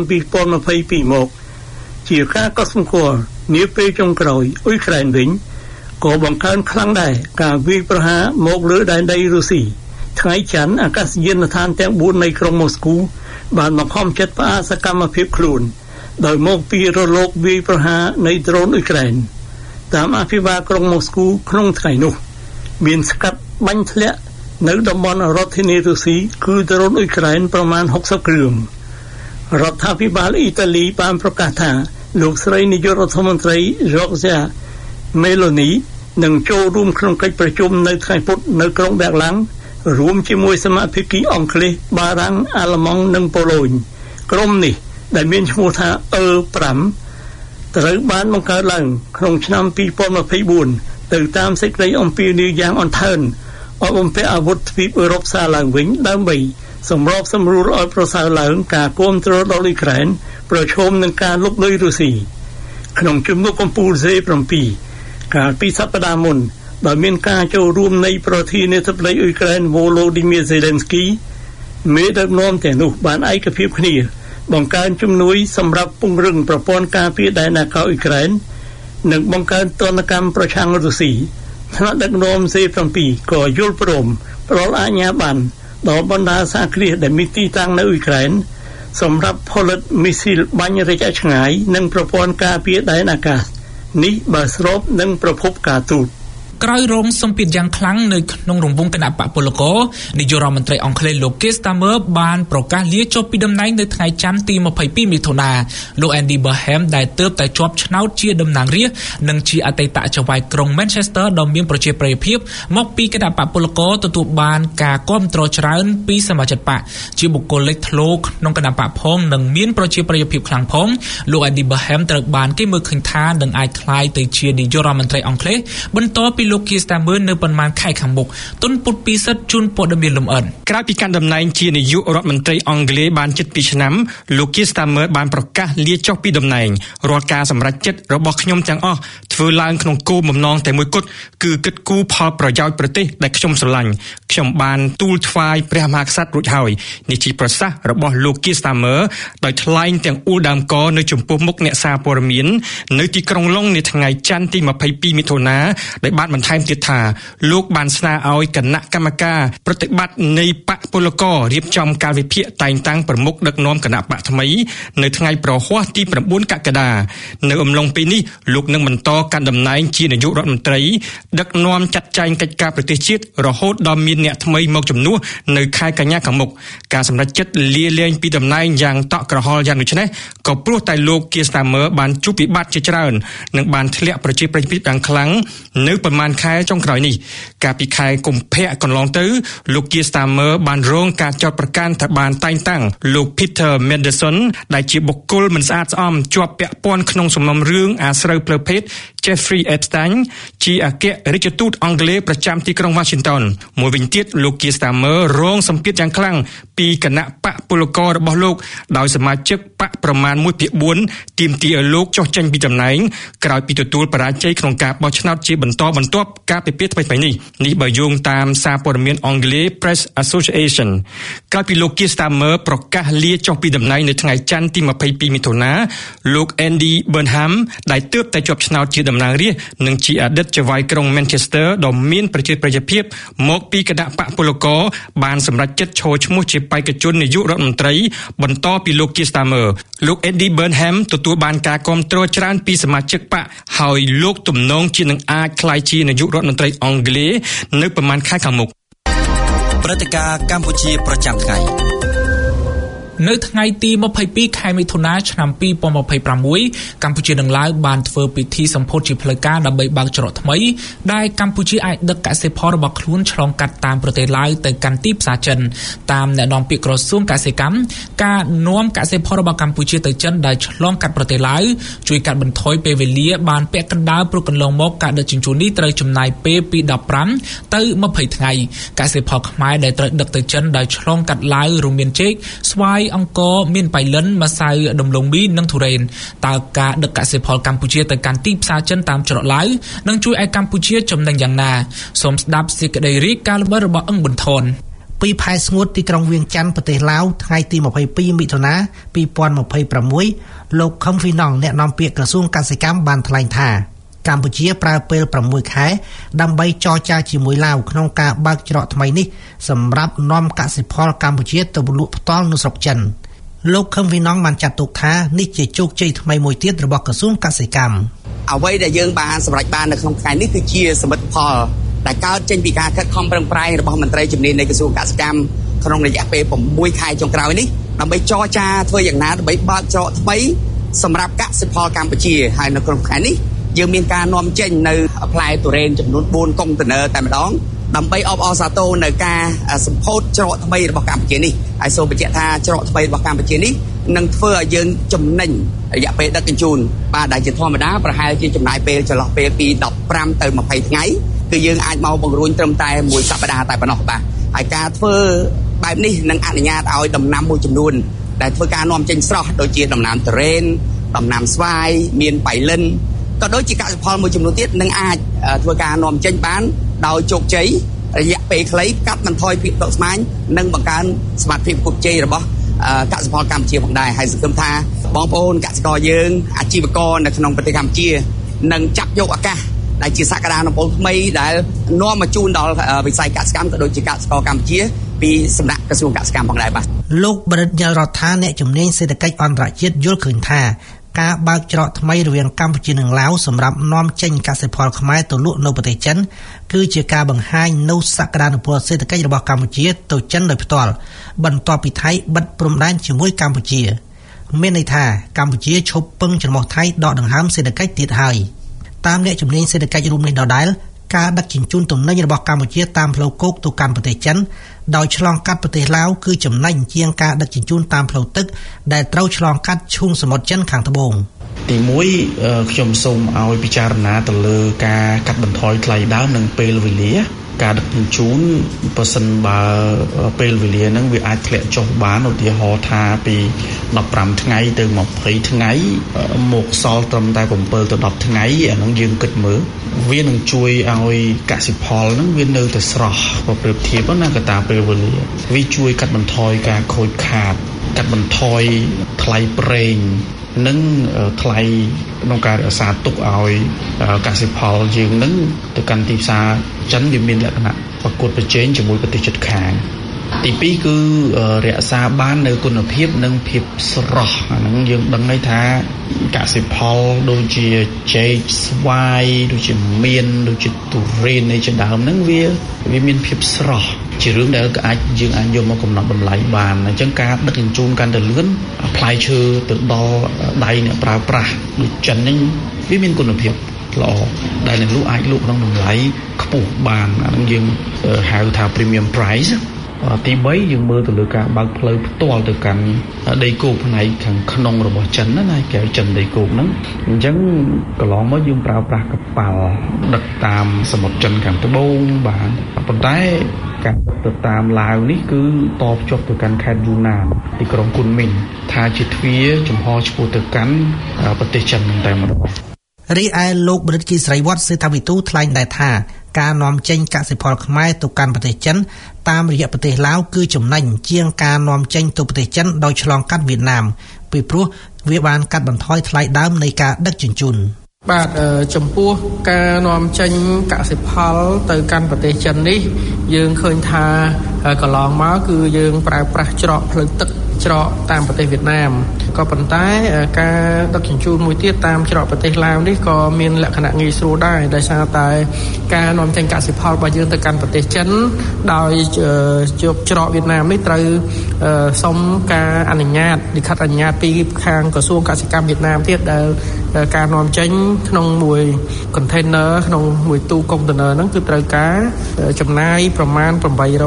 Speaker 6: 2022 មកជាការកត់សម្គាល់នាពេលចុងក្រោយអ៊ុយក្រែនវិញក៏បង្កើនខ្លាំងដែរការវាយប្រហារមកលើដែនដីរុស្ស៊ីថ្ងៃច័ន្ទអាកាសយានដ្ឋានទាំង4នៃក្រុងម៉ូស្គូបានបង្ខំចិត្តផ្អាកសកម្មភាពខ្លួនដោយមកពីរលកវាយប្រហារនៃដ្រូនអ៊ុយក្រែនតាមអភិបាលក្រុងម៉ូស្គូក្នុងថ្ងៃនោះមានស្កាត់បាញ់ធ្លាក់នៅតំបន់រដ្ឋធានីរុស្ស៊ីគឺដ្រូនអ៊ុយក្រែនប្រមាណ60គ្រឿងរដ្ឋាភិបាលអ៊ីតាលីបានប្រកាសថាលោកស្រីនាយករដ្ឋមន្ត្រី Giorgia Meloni នឹងចូលរួមក្នុងកិច្ចប្រជុំនៅថ្ងៃពុធនៅក្រុងបែរឡាំងរួមជាមួយសមាភិកីអង់គ្លេសបារាំងអាល្លឺម៉ង់និងប៉ូឡូញក្រុមនេះដែលមានឈ្មោះថា E5 ត្រូវបានបង្កើតឡើងក្នុងឆ្នាំ 2024 ទៅតាមសេចក្តីអំពាវនាវយ៉ាងអន្ថើនឲ្យបំពាក់អាវុធទ្វីបអឺរ៉ុបសារឡើងវិញដើម្បីសម្របសម្រួលឲ្យប្រសើរឡើងការគាំទ្រដល់អ៊ុយក្រែនប្រឈមនឹងការលុកលុយរុស្ស៊ីក្នុងជំនួបកំពូល Z7 កាលពីសប្តាហ៍មុនដោយមានការចូលរួមនៃប្រធានាធិបតីអ៊ុយក្រែន Volodymyr Zelensky មេដឹកនាំទាំងនោះបានឯកភាពគ្នាបង្កើនជំនួយសម្រាប់ពង្រឹងប្រព័ន្ធការពារដែនអាកាសអ៊ុយក្រែននិងបង្កើនទណ្ឌកម្មប្រឆាំងរុស្ស៊ីថ្នាក់ដឹកនាំ Z7 ក៏យល់ព្រមផ្ដល់អាជ្ញាប័ណ្ណដល់បណ្ដាសហគ្រាសដែលមានទីតាំងនៅអ៊ុយក្រែនសម្រាប់ផលិតមីស៊ីលបាញ់រយៈឆ្ងាយនិងប្រព័ន្ធការពារដែនអាកាសនេះបើស្របនឹងប្រភពការទូត
Speaker 4: ក្រោយរងសម្ពាធយ៉ាងខ្លាំងនៅក្នុងរង្វង់គណៈបកពលករនាយករដ្ឋមន្ត្រីអង់គ្លេសលោក Keir Starmer បានប្រកាសលាចុះពីតំណែងនៅថ្ងៃច័ន្ទទី22 មិថុនាលោក Andy Burnham ដែលទើបតែជាប់ឆ្នោតជាតំណាងរាស្ត្រនិងជាអតីតចៅហ្វាយក្រុង Manchester ដ៏មានប្រជាប្រិយភាពមកពីគណៈបកពលករទទួលបានការគាំទ្រច្រើនពីសមាជិកបកជាបុគ្គលលេចធ្លោក្នុងគណៈបកផងនិងមានប្រជាប្រិយភាពខ្លាំងផងលោក Andy Burnham ត្រូវបានគេមើលឃើញថានឹងអាចក្លាយទៅជានាយករដ្ឋមន្ត្រីអង់គ្លេសបន្តពីលោក Keir Starmer នៅប៉ុន្មានខែខាងមុខទុនពុតពីសិទ្ធជូនព័ត៌មានលម្អិន
Speaker 3: ក្រោយពីកាន់តំណែងជានាយករដ្ឋមន្ត្រីអង់គ្លេសបានជិត2ឆ្នាំលោក Keir Starmer បានប្រកាសលាចុះពីតំណែងរាល់ការសម្រេចចិត្តរបស់ខ្ញុំទាំងអស់ធ្វើឡើងក្នុងគោលបំណងតែមួយគត់គឺគិតគូរផលប្រយោជន៍ប្រទេសដែលខ្ញុំស្រឡាញ់ខ្ញុំបានទូលថ្វាយព្រះមហាក្សត្ររួចហើយនេះជាប្រសាសន៍របស់លោក Keir Starmer ដោយថ្លែងទាំងអ៊ូលដើមកនៅចំពោះមុខអ្នកសារព័ត៌មាននៅទីក្រុងឡុងនាថ្ងៃច័ន្ទទី22 មិថុនាដែលបានបន្ថែមទៀតថាលោកបានស្នើឲ្យគណៈកម្មការប្រតិបត្តិនៃបកពលកររៀបចំការវិភាគតែងតាំងប្រមុខដឹកនាំគណៈបកថ្មីនៅថ្ងៃប្រហ័សទី9 កក្កដានៅអំឡុងពេលនេះលោកនឹងបន្តកាន់តំណែងជានាយករដ្ឋមន្ត្រីដឹកនាំចាត់ចែងកិច្ចការប្រទេសជាតិរហូតដល់មានអ្នកថ្មីមកជំនួសនៅខែកញ្ញាខាងមុខការសម្រេចចិត្តលាលែងពីតំណែងយ៉ាងតក់ក្រហល់យ៉ាងដូចនេះក៏ព្រោះតែលោក Keir Starmer បានជួបវិបត្តិជាច្រើននិងបានធ្លាក់ប្រជាប្រិយភាពយ៉ាងខ្លាំងនៅប៉ុន្មាន
Speaker 7: មាណខែចុងក្រោយនេះកាលពីខែកុម្ភៈកន្លងទៅលោក Keir Starmer បានរងការចោទប្រកាន់ថាបានតែងតាំងលោក Peter Mandelson ដែលជាបុគ្គលមិនស្អាតស្អំជាប់ពាក់ព័ន្ធក្នុងសំណុំរឿងអាស្រូវផ្លូវភេទ Jeffrey Epstein ជាអគ្គរដ្ឋទូតអង់គ្លេសប្រចាំទីក្រុង Washington មួយវិញទៀតលោក Keir Starmer រងសម្ពាធយ៉ាងខ្លាំងពីគណៈបកពលកររបស់លោកដោយសមាជិកបកប្រមាណ 1/4 ទាមទារឲ្យលោកចុះចេញពីតំណែងក្រោយពីទទួលបរាជ័យក្នុងការបោះឆ្នោតជាបន្តបន្ទាប់កាលពីពេលថ្មីៗនេះបើយោងតាមសារព័ត៌មានអង់គ្លេស Press Association ក្រោយពីលោក Keir Starmer ប្រកាសលាចុះពីតំណែងនៅថ្ងៃច័ន្ទទី22មិថុនាលោក Andy Burnham ដែលទើបតែជាប់ឆ្នោតជាតំណាងរាស្ត្រនិងជាអតីតចៅហ្វាយក្រុង Manchester ដ៏មានប្រជាប្រិយភាពមកពីគណៈបកពលករបានសម្រេចចិត្តឈរឈ្មោះជាបេក្ខជននាយករដ្ឋមន្ត្រីបន្តពីលោក Keir Starmer លោក Andy Burnham ទទួលបានការគាំទ្រច្រើនពីសមាជិកបកហើយលោកទំនងជានឹងអាចក្លាយជានាយករដ្ឋមន្ត្រីអង់គ្លេសនៅប្រមាណខែខាងមុខ
Speaker 8: ព្រឹត្តិការណ៍កម្ពុជាប្រចាំថ្ងៃ
Speaker 4: នៅថ្ងៃទី22ខែមិថុនាឆ្នាំ2026កម្ពុជានឹងឡើងបានធ្វើពិធីសម្ពោធជាផ្លូវការដើម្បីបើកច្រកថ្មីដែលកម្ពុជាអាចដឹកកសិផលរបស់ខ្លួនឆ្លងកាត់តាមប្រទេសឡាវទៅកាន់ទីផ្សារចិនតាមអ្នកនាំពាក្យក្រសួងកសិកម្មការនាំកសិផលរបស់កម្ពុជាទៅចិនដែលឆ្លងកាត់ប្រទេសឡាវជួយកាត់បន្ថយពេលវេលាបានពាក់កណ្ដាលព្រោះកន្លងមកការដឹកជញ្ជូននេះត្រូវចំណាយពេលពី15ទៅ20ថ្ងៃកសិផលខ្មែរដែលត្រូវដឹកទៅចិនដោយឆ្លងកាត់ឡាវរួមមានចេកស្វាយអង្គរមានបៃលិនម្សៅដំឡូងមីនិងទុរេនតើការដឹកកសិផលកម្ពុជាទៅកាន់ទីផ្សារចិនតាមច្រកឡាវនឹងជួយឲ្យកម្ពុជាចំណេញយ៉ាងណាសូមស្ដាប់សេចក្តីរាយការណ៍របស់អឹងប៊ុនថន
Speaker 9: ពីផែស្ងួតទីក្រុងវៀងច័ន្ទប្រទេសឡាវថ្ងៃទី22មិថុនា2026លោកខឹមហ្វីណងអ្នកនាំពាក្យក្រសួងកសិកម្មបានថ្លែងថាកម្ពុជាប្រើពេល6ខែដើម្បីចរចាជាមួយឡាវក្នុងការបើកច្រកថ្មីនេះសម្រាប់នាំកសិផលកម្ពុជាទៅលក់ផ្ទាល់នៅស្រុកចិនលោកខឹមវីណងបានចាត់ទុកថានេះជាជោគជ័យថ្មីមួយទៀតរបស់ក្រសួងកសិកម្ម
Speaker 10: អ្វីដែលយើងបានសម្រេចបាននៅក្នុងថ្ងៃនេះគឺជាសមិទ្ធផលដែលកើតចេញពីការខិតខំប្រឹងប្រែងរបស់មន្ត្រីជំនាញនៃក្រសួងកសិកម្មក្នុងរយៈពេល6ខែចុងក្រោយនេះដើម្បីចរចាធ្វើយ៉ាងណាដើម្បីបើកច្រកថ្មីសម្រាប់កសិផលកម្ពុជាហើយនៅក្នុងថ្ងៃនេះយើងមានការនាំចេញនៅផ្លែទុរេនចំនួន4កុងតឺន័រតែម្ដងដើម្បីអបអរសាទរនៅការសម្ពោធច្រកថ្មីរបស់កម្ពុជានេះហើយសូមបញ្ជាក់ថាច្រកថ្មីរបស់កម្ពុជានេះនឹងធ្វើឲ្យយើងចំណេញរយៈពេលដឹកជញ្ជូនបាទដែលជាធម្មតាប្រហែលជាចំណាយពេលចន្លោះពេលពី15ទៅ20ថ្ងៃគឺយើងអាចមកបង្រួញត្រឹមតែ1សប្តាហ៍តែប៉ុណ្ណោះបាទហើយការធ្វើបែបនេះនឹងអនុញ្ញាតឲ្យដំណាំមួយចំនួនដែលធ្វើការនាំចេញស្រស់ដូចជាដំណាំទុរេនដំណាំស្វាយមានបៃលិនក៏ដូចជាកសិផលមួយចំនួនទៀតនឹងអាចធ្វើការនាំចេញបានដោយជោគជ័យរយៈពេលខ្លីកាត់បន្ថយភាពដកស្មាញនិងបង្កើនសមត្ថភាពគប់ជ័យរបស់កសិផលកម្ពុជាផងដែរហើយសង្ឃឹមថាបងប្អូនកសិករយើងអាជីវករនៅក្នុងប្រទេសកម្ពុជានឹងចាប់យកឱកាសដែលជាសក្តានុពលថ្មីដែលនាំមកជូនដល់វិស័យកសិកម្មក៏ដូចជាកសិករកម្ពុជាពីសំណាក់ក្រសួងកសិកម្មផងដែរបាទ
Speaker 9: លោកបរិទ្ធញ៉ារដ្ឋាអ្នកជំនាញសេដ្ឋកិច្ចអន្តរជាតិយល់ឃើញថាការបើកច្រកថ្មីរវាងកម្ពុជានិងឡាវសម្រាប់នាំចេញកសិផលខ្មែរទៅលក់នៅប្រទេសចិនគឺជាការបង្ហាញនូវសក្តានុពលសេដ្ឋកិច្ចរបស់កម្ពុជាទៅចិនដោយផ្ទាល់បន្ទាប់ពីថៃបិទព្រំដែនជាមួយកម្ពុជាមានន័យថាកម្ពុជាឈប់ពឹងច្រមុះថៃដកដង្ហើមសេដ្ឋកិច្ចទៀតហើយតាមអ្នកជំនាញសេដ្ឋកិច្ចរួមនេះដដែលការដឹកជញ្ជូនទំនិញរបស់កម្ពុជាតាមផ្លូវគោកទៅកាន់ប្រទេសចិនដោយឆ្លងកាត់ប្រទេសឡាវគឺចំណេញជាងការដឹកជញ្ជូនតាមផ្លូវទឹកដែលត្រូវឆ្លងកាត់ឈូងសមុទ្រចិនខាងត្បូង
Speaker 11: ទី1ខ្ញុំសូមឲ្យពិចារណាទៅលើការកាត់បន្ថយថ្លៃដើមនិងពេលវេលាការដឹកជញ្ជូនបើសិនបើពេលវេលាហ្នឹងវាអាចធ្លាក់ចុះបានឧទាហរណ៍ថាពី15ថ្ងៃទៅ20ថ្ងៃមកសល់ត្រឹមតែ7ទៅ10ថ្ងៃអាហ្នឹងយើងគិតមើលវានឹងជួយឲ្យកសិផលហ្នឹងវានៅតែស្រស់បើប្រៀបធៀបណាកតាពេលវេលាវាជួយកាត់បន្ថយការខូចខាតកាត់បន្ថយថ្លៃប្រេងនិងថ្លៃក្នុងការរក្សាទុកឲ្យកសិផលយើងនឹងទៅកាន់ទីផ្សារចិនវាមានលក្ខណៈប្រកួតប្រជែងជាមួយប្រទេសជិតខាងទី2គឺរក្សាបាននៅគុណភាពនិងភាពស្រស់អាហ្នឹងយើងដឹងហើយថាកសិផលដូចជាចេកស្វាយដូចជាមៀនដូចជាទុរេននេះជាដើមហ្នឹងវាមានភាពស្រស់ជារឿងដែលយើងអាចយកមកកំណត់តម្លៃបានអញ្ចឹងការដឹកជញ្ជូនកាន់តែលឿនផ្លែឈើទៅដល់ដៃអ្នកប្រើប្រាស់ដូចចិនហ្នឹងវាមានគុណភាពល្អដែលនឹងលក់អាចលក់ក្នុងតម្លៃខ្ពស់បានអានឹងយើងហៅថា premium price ទី3យើងមើលទៅលើការបើកផ្លូវផ្ទាល់ទៅកាន់ដីគោកផ្នែកខាងក្នុងរបស់ចិនណាគេហៅចិនដីគោកហ្នឹងអញ្ចឹងកន្លងមកយើងប្រើប្រាស់កប៉ាល់ដឹកតាមសមុទ្រចិនខាងត្បូងបានប៉ុន្តែការទៅតាមឡាវនេះគឺតភ្ជាប់ទៅកាន់ខេត្តយូណានទីក្រុងគុនមីនថាជាទ្វារចំហឆ្ពោះទៅកាន់ប្រទេសចិនតែម្ដង
Speaker 9: រីឯលោកបណ្ឌិតគីស្រីវត្តសេដ្ឋវិទូថ្លែងដែរថាការនាំចេញកសិផលខ្មែរទៅកាន់ប្រទេសចិនតាមរយៈប្រទេសឡាវគឺចំណេញជាងការនាំចេញទៅប្រទេសចិនដោយឆ្លងកាត់វៀតណាមពីព្រោះវាបានកាត់បន្ថយថ្លៃដើមនៃការដឹកជញ្ជូន
Speaker 12: បាទចំពោះការនាំចេញកសិផលទៅកាន់ប្រទេសចិននេះយើងឃើញថាកន្លងមកគឺយើងប្រើប្រាស់ច្រកផ្លូវទឹកច្រកតាមប្រទេសវៀតណាមក៏ប៉ុន្តែការដឹកជញ្ជូនមួយទៀតតាមច្រកប្រទេសឡាវនេះក៏មានលក្ខណៈងាយស្រួលដែរដោយសារតែការនាំចេញកសិផលរបស់យើងទៅកាន់ប្រទេសចិនដោយជោគច្រកវៀតណាមនេះត្រូវសុំការអនុញ្ញាតលិខិតអនុញ្ញាតពីខាងក្រសួងកសិកម្មវៀតណាមទៀតដែលការនាំចេញក្នុងមួយ container ក្នុងមួយទូ container ហ្នឹងគឺត្រូវការចំណាយប្រមាណ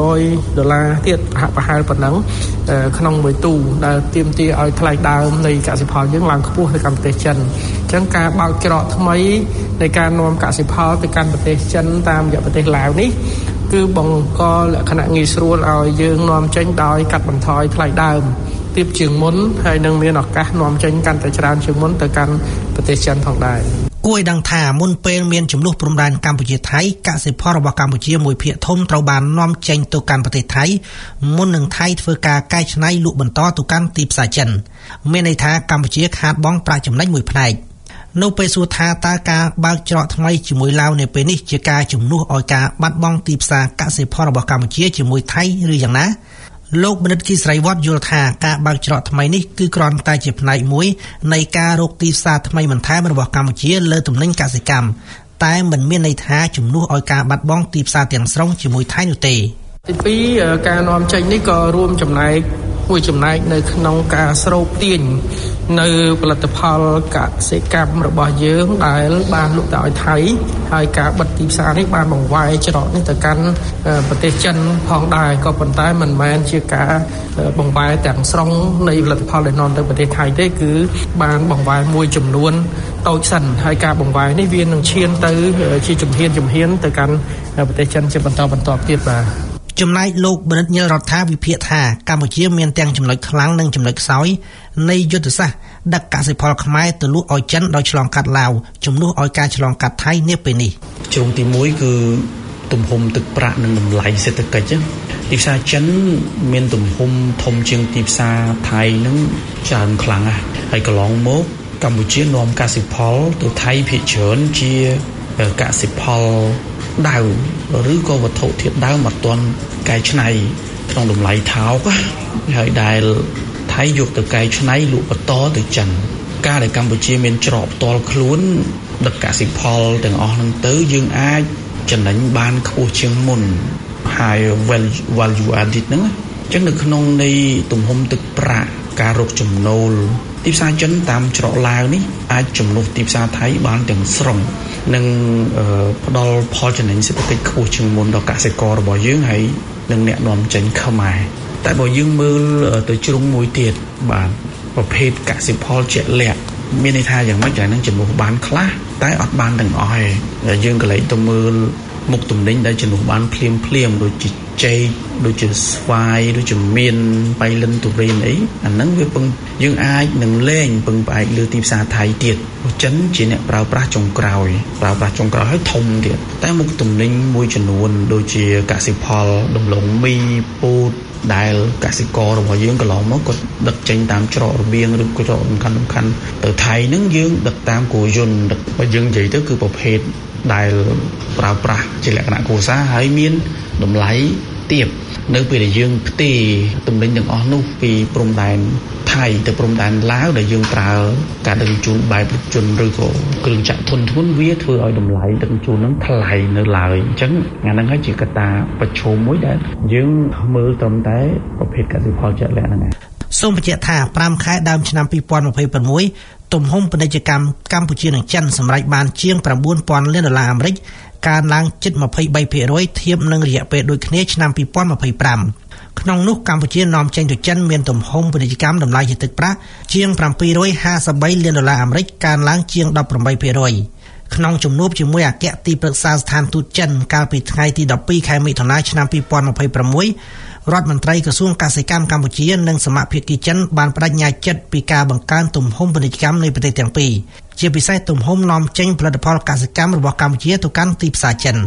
Speaker 12: $800ទៀតប្រហែលប៉ុណ្ណឹងក្នុងមួយទូដែលទាមទារឲ្យថ្លៃដើមនៃកសិផលយើងឡើងខ្ពស់ទៅកាន់ប្រទេសចិនអញ្ចឹងការបើកច្រកថ្មីនៃការនាំកសិផលទៅកាន់ប្រទេសចិនតាមរយៈប្រទេសឡាវនេះគឺបង្កលក្ខណៈងាយស្រួលឲ្យយើងនាំចេញដោយកាត់បន្ថយថ្លៃដើមទាបជាងមុនហើយនឹងមានឱកាសនាំចេញកាន់តែច្រើនជាងមុនទៅកាន់ប្រទេសចិនផងដែរ
Speaker 9: គួរឲ្យដឹងថាមុនពេលមានចំនួនព្រំដែនកម្ពុជាថៃកសិផលរបស់កម្ពុជាមួយភាគធំត្រូវបាននាំចេញទៅកាន់ប្រទេសថៃមុននឹងថៃធ្វើការកែច្នៃលក់បន្តទៅកាន់ទីផ្សារចិនមានន័យថាកម្ពុជាខាតបង់ប្រាក់ចំណេញមួយផ្នែកនៅពេលសួរថាតើការបើកច្រកថ្មីជាមួយឡាវនៅពេលនេះជាការជំនួសឲ្យការបាត់បង់ទីផ្សារកសិផលរបស់កម្ពុជាជាមួយថៃឬយ៉ាងណាលោកបណ្ឌិតគីស្រីវត្តយល់ថាការបើកច្រកថ្មីនេះគឺគ្រាន់តែជាផ្នែកមួយនៃការរកទីផ្សារថ្មីបន្ថែមរបស់កម្ពុជាលើទំនិញកសិកម្មតែមិនមានន័យថាជំនួសឲ្យការបាត់បង់ទីផ្សារទាំងស្រុងជាមួយថៃនោះទេ
Speaker 12: ទី2ការនាំចេញនេះក៏រួមចំណែកនៅក្នុងការស្រូបទាញនៅផលិតផលកសិកម្មរបស់យើងដែលបានលក់ទៅឲ្យថៃហើយការបិទទីផ្សារនេះបានបង្វែរច្រកនេះទៅកាន់ប្រទេសចិនផងដែរក៏ប៉ុន្តែមិនមែនជាការបង្វែរទាំងស្រុងនៃផលិតផលដែលនាំទៅប្រទេសថៃទេគឺបានបង្វែរមួយចំនួនតូចសិនហើយការបង្វែរនេះវានឹងឈានទៅជាជំហានទៅកាន់ប្រទេសចិនជាបន្តទៀតបាទ
Speaker 9: ចំណែកលោកបណ្ឌិតញិលរដ្ឋាវិភាគថាកម្ពុជាមានទាំងចំណុចខ្លាំងនិងចំណុចខ្សោយនៃយុទ្ធសាស្ត្រដឹកកសិផលខ្មែរទៅលក់ឲ្យចិនដោយឆ្លងកាត់ឡាវជំនួសឲ្យការឆ្លងកាត់ថៃនាពេលនេះ
Speaker 11: ជ្រុងទី1គឺទំហំទឹកប្រាក់និងតម្លៃសេដ្ឋកិច្ចទីផ្សារចិនមានទំហំធំជាងទីផ្សារថៃនឹងច្រើនខ្លាំងណាស់ហើយកន្លងមកកម្ពុជានាំកសិផលទៅថៃភាគច្រើនជាកសិផលដើមឬក៏វត្ថុធាតុដើមអត់ទាន់កែច្នៃក្នុងតម្លៃថោកហើយដែលថៃយកទៅកែច្នៃលក់បន្តទៅចិនការដែលកម្ពុជាមានច្រកផ្ទាល់ខ្លួនដឹកកសិផលទាំងអស់ហ្នឹងទៅយើងអាចចំណេញបានខ្ពស់ជាងមុន high value added ហ្នឹងអញ្ចឹងនៅក្នុងនៃទំហំទឹកប្រាក់ការរកចំណូលទីផ្សារចិនតាមច្រកឡាវនេះអាចជំនួសទីផ្សារថៃបានទាំងស្រុងនិងផ្ដល់ផលចំណេញសេដ្ឋកិច្ចខ្ពស់ជាងមុនដល់កសិកររបស់យើងហើយនិងអ្នកនាំចេញខ្មែរតែបើយើងមើលទៅជ្រុងមួយទៀតបាទប្រភេទកសិផលជាក់លាក់មានន័យថាយ៉ាងម៉េចដែលនឹងជំនួសបានខ្លះតែអត់បានទាំងអស់ទេយើងក៏លេចទៅមើលមុខទំនិញដែលជំនួសបានភ្លាមដូចជាចេកដូចជាស្វាយដូចជាមៀនបៃលិនទុរេនអីអាហ្នឹងវាពឹងយើងអាចនឹងលែងពឹងផ្អែកលើទីផ្សារថៃទៀតចិនជាអ្នកប្រើប្រាស់ចុងក្រោយហើយធំទៀតតែមុខទំនិញមួយចំនួនដូចជាកសិផលដំឡូងមីពោតដែលកសិកររបស់យើងកន្លងមកគាត់ដឹកចេញតាមច្រករបៀងឬក៏ច្រកសំខាន់ទៅថៃហ្នឹងយើងដឹកតាមគោយន្តបើយើងនិយាយទៅគឺប្រភេទដែលប្រើប្រាស់ជាលក្ខណៈគ្រួសារហើយមានតម្លៃទាបនៅពេលដែលយើងផ្ទេរទំនិញទាំងអស់នោះពីព្រំដែនថៃទៅព្រំដែនឡាវដែលយើងប្រើការដឹកជញ្ជូនបែបរថយន្តឬក៏គ្រឿងចក្រធុនធ្ងន់វាធ្វើឲ្យតម្លៃដឹកជញ្ជូនហ្នឹងថ្លៃនៅឡើយអញ្ចឹងអាហ្នឹងហើយជាកត្តាប្រឈមមួយដែលយើងមើលត្រឹមតែប្រភេទកសិផលជាក់លាក់ហ្នឹង
Speaker 9: សសូមបញ្ជាក់ថា5ខែដើមឆ្នាំ2026ទំហំពាណិជ្ជកម្មកម្ពុជានិងចិនសម្រេចបានជាង $9,000 លានកើនឡើងជិត 23% ធៀបនឹងរយៈពេលដូចគ្នាឆ្នាំ2025ក្នុងនោះកម្ពុជានាំចេញទៅចិនមានទំហំពាណិជ្ជកម្មតម្លៃជាទឹកប្រាក់ជាង$753 លានកើនឡើងជាង 18%ក្នុងជំនួបជាមួយអគ្គទីប្រឹក្សាស្ថានទូតចិនកាលពីថ្ងៃទី12ខែមិថុនាឆ្នាំ2026រដ្ឋមន្ត្រីក្រសួងកសិកម្មកម្ពុជានិងសមាភាគីចិនបានបដិញ្ញាចិត្តពីការបង្កើនទំហំពាណិជ្ជកម្មនៃប្រទេសទាំងពីរជាពិសេសទំហំនាំចេញផលិតផលកសិកម្មរបស់កម្ពុជាទៅកាន់ទីផ្សារចិន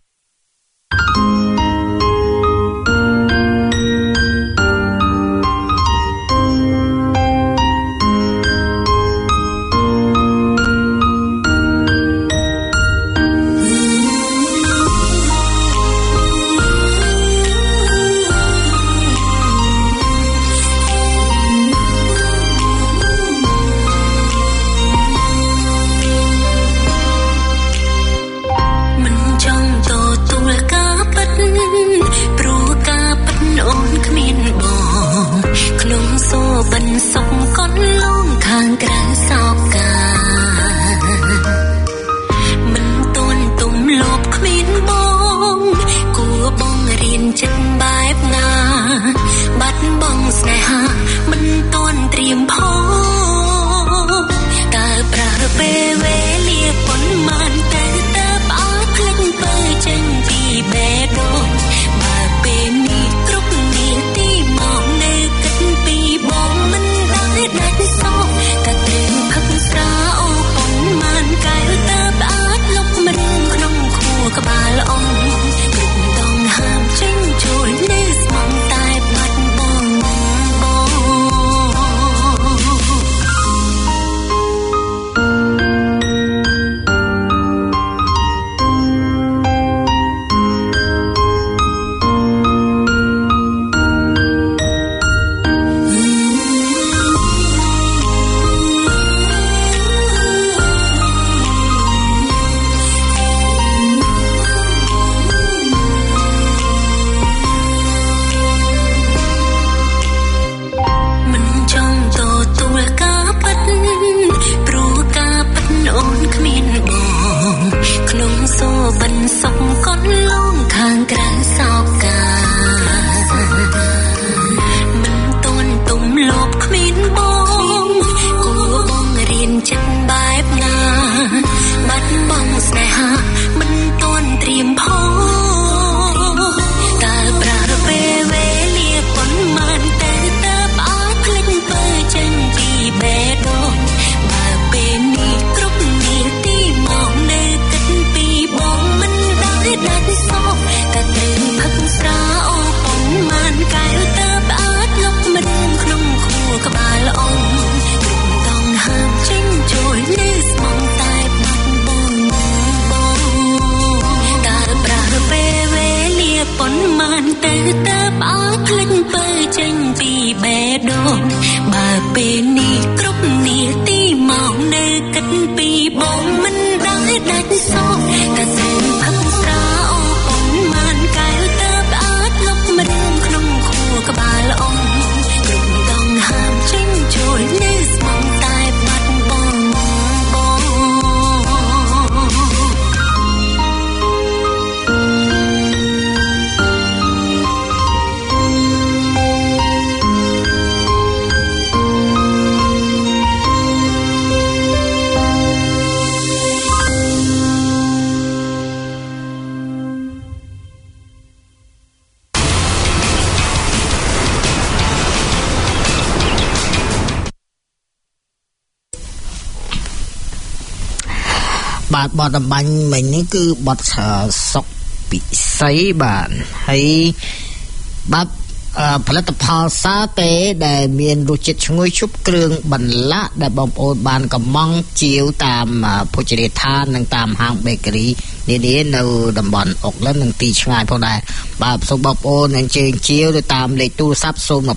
Speaker 9: បាទបទតម្បាញមិញនេះគឺបទសុកពិសីបាទហើយបាទផលិតផលសាតេដែលមានរសជាតិឈ្ងុយឈប់គ្រឿងបន្លាក់ដែលបងប្អូនបានកំងជាវតាមភោជនីយដ្ឋាននិងតាមហាង bakery នានានៅតំបន់អុកឡិននិងទីឆ្ងាយផងដែរបាទសូមបងប្អូនអញ្ជើញជាវទៅតាមលេខទូរស័ព្ទ021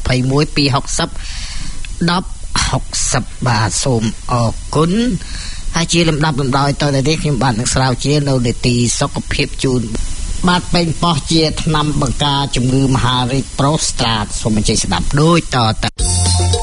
Speaker 9: 260 1060បាទសូមអរគុណហើយជាលំដាប់លំដោយតទៅនេះខ្ញុំបាទនឹងស្រាវជ្រាវនៅនីតិសុខភាពជូនបាទពេញប៉ោះជាថ្នាំបង្ការជំងឺមហារីកប្រូស្តាតសូមអញ្ជើញស្ដាប់ដូចតទៅ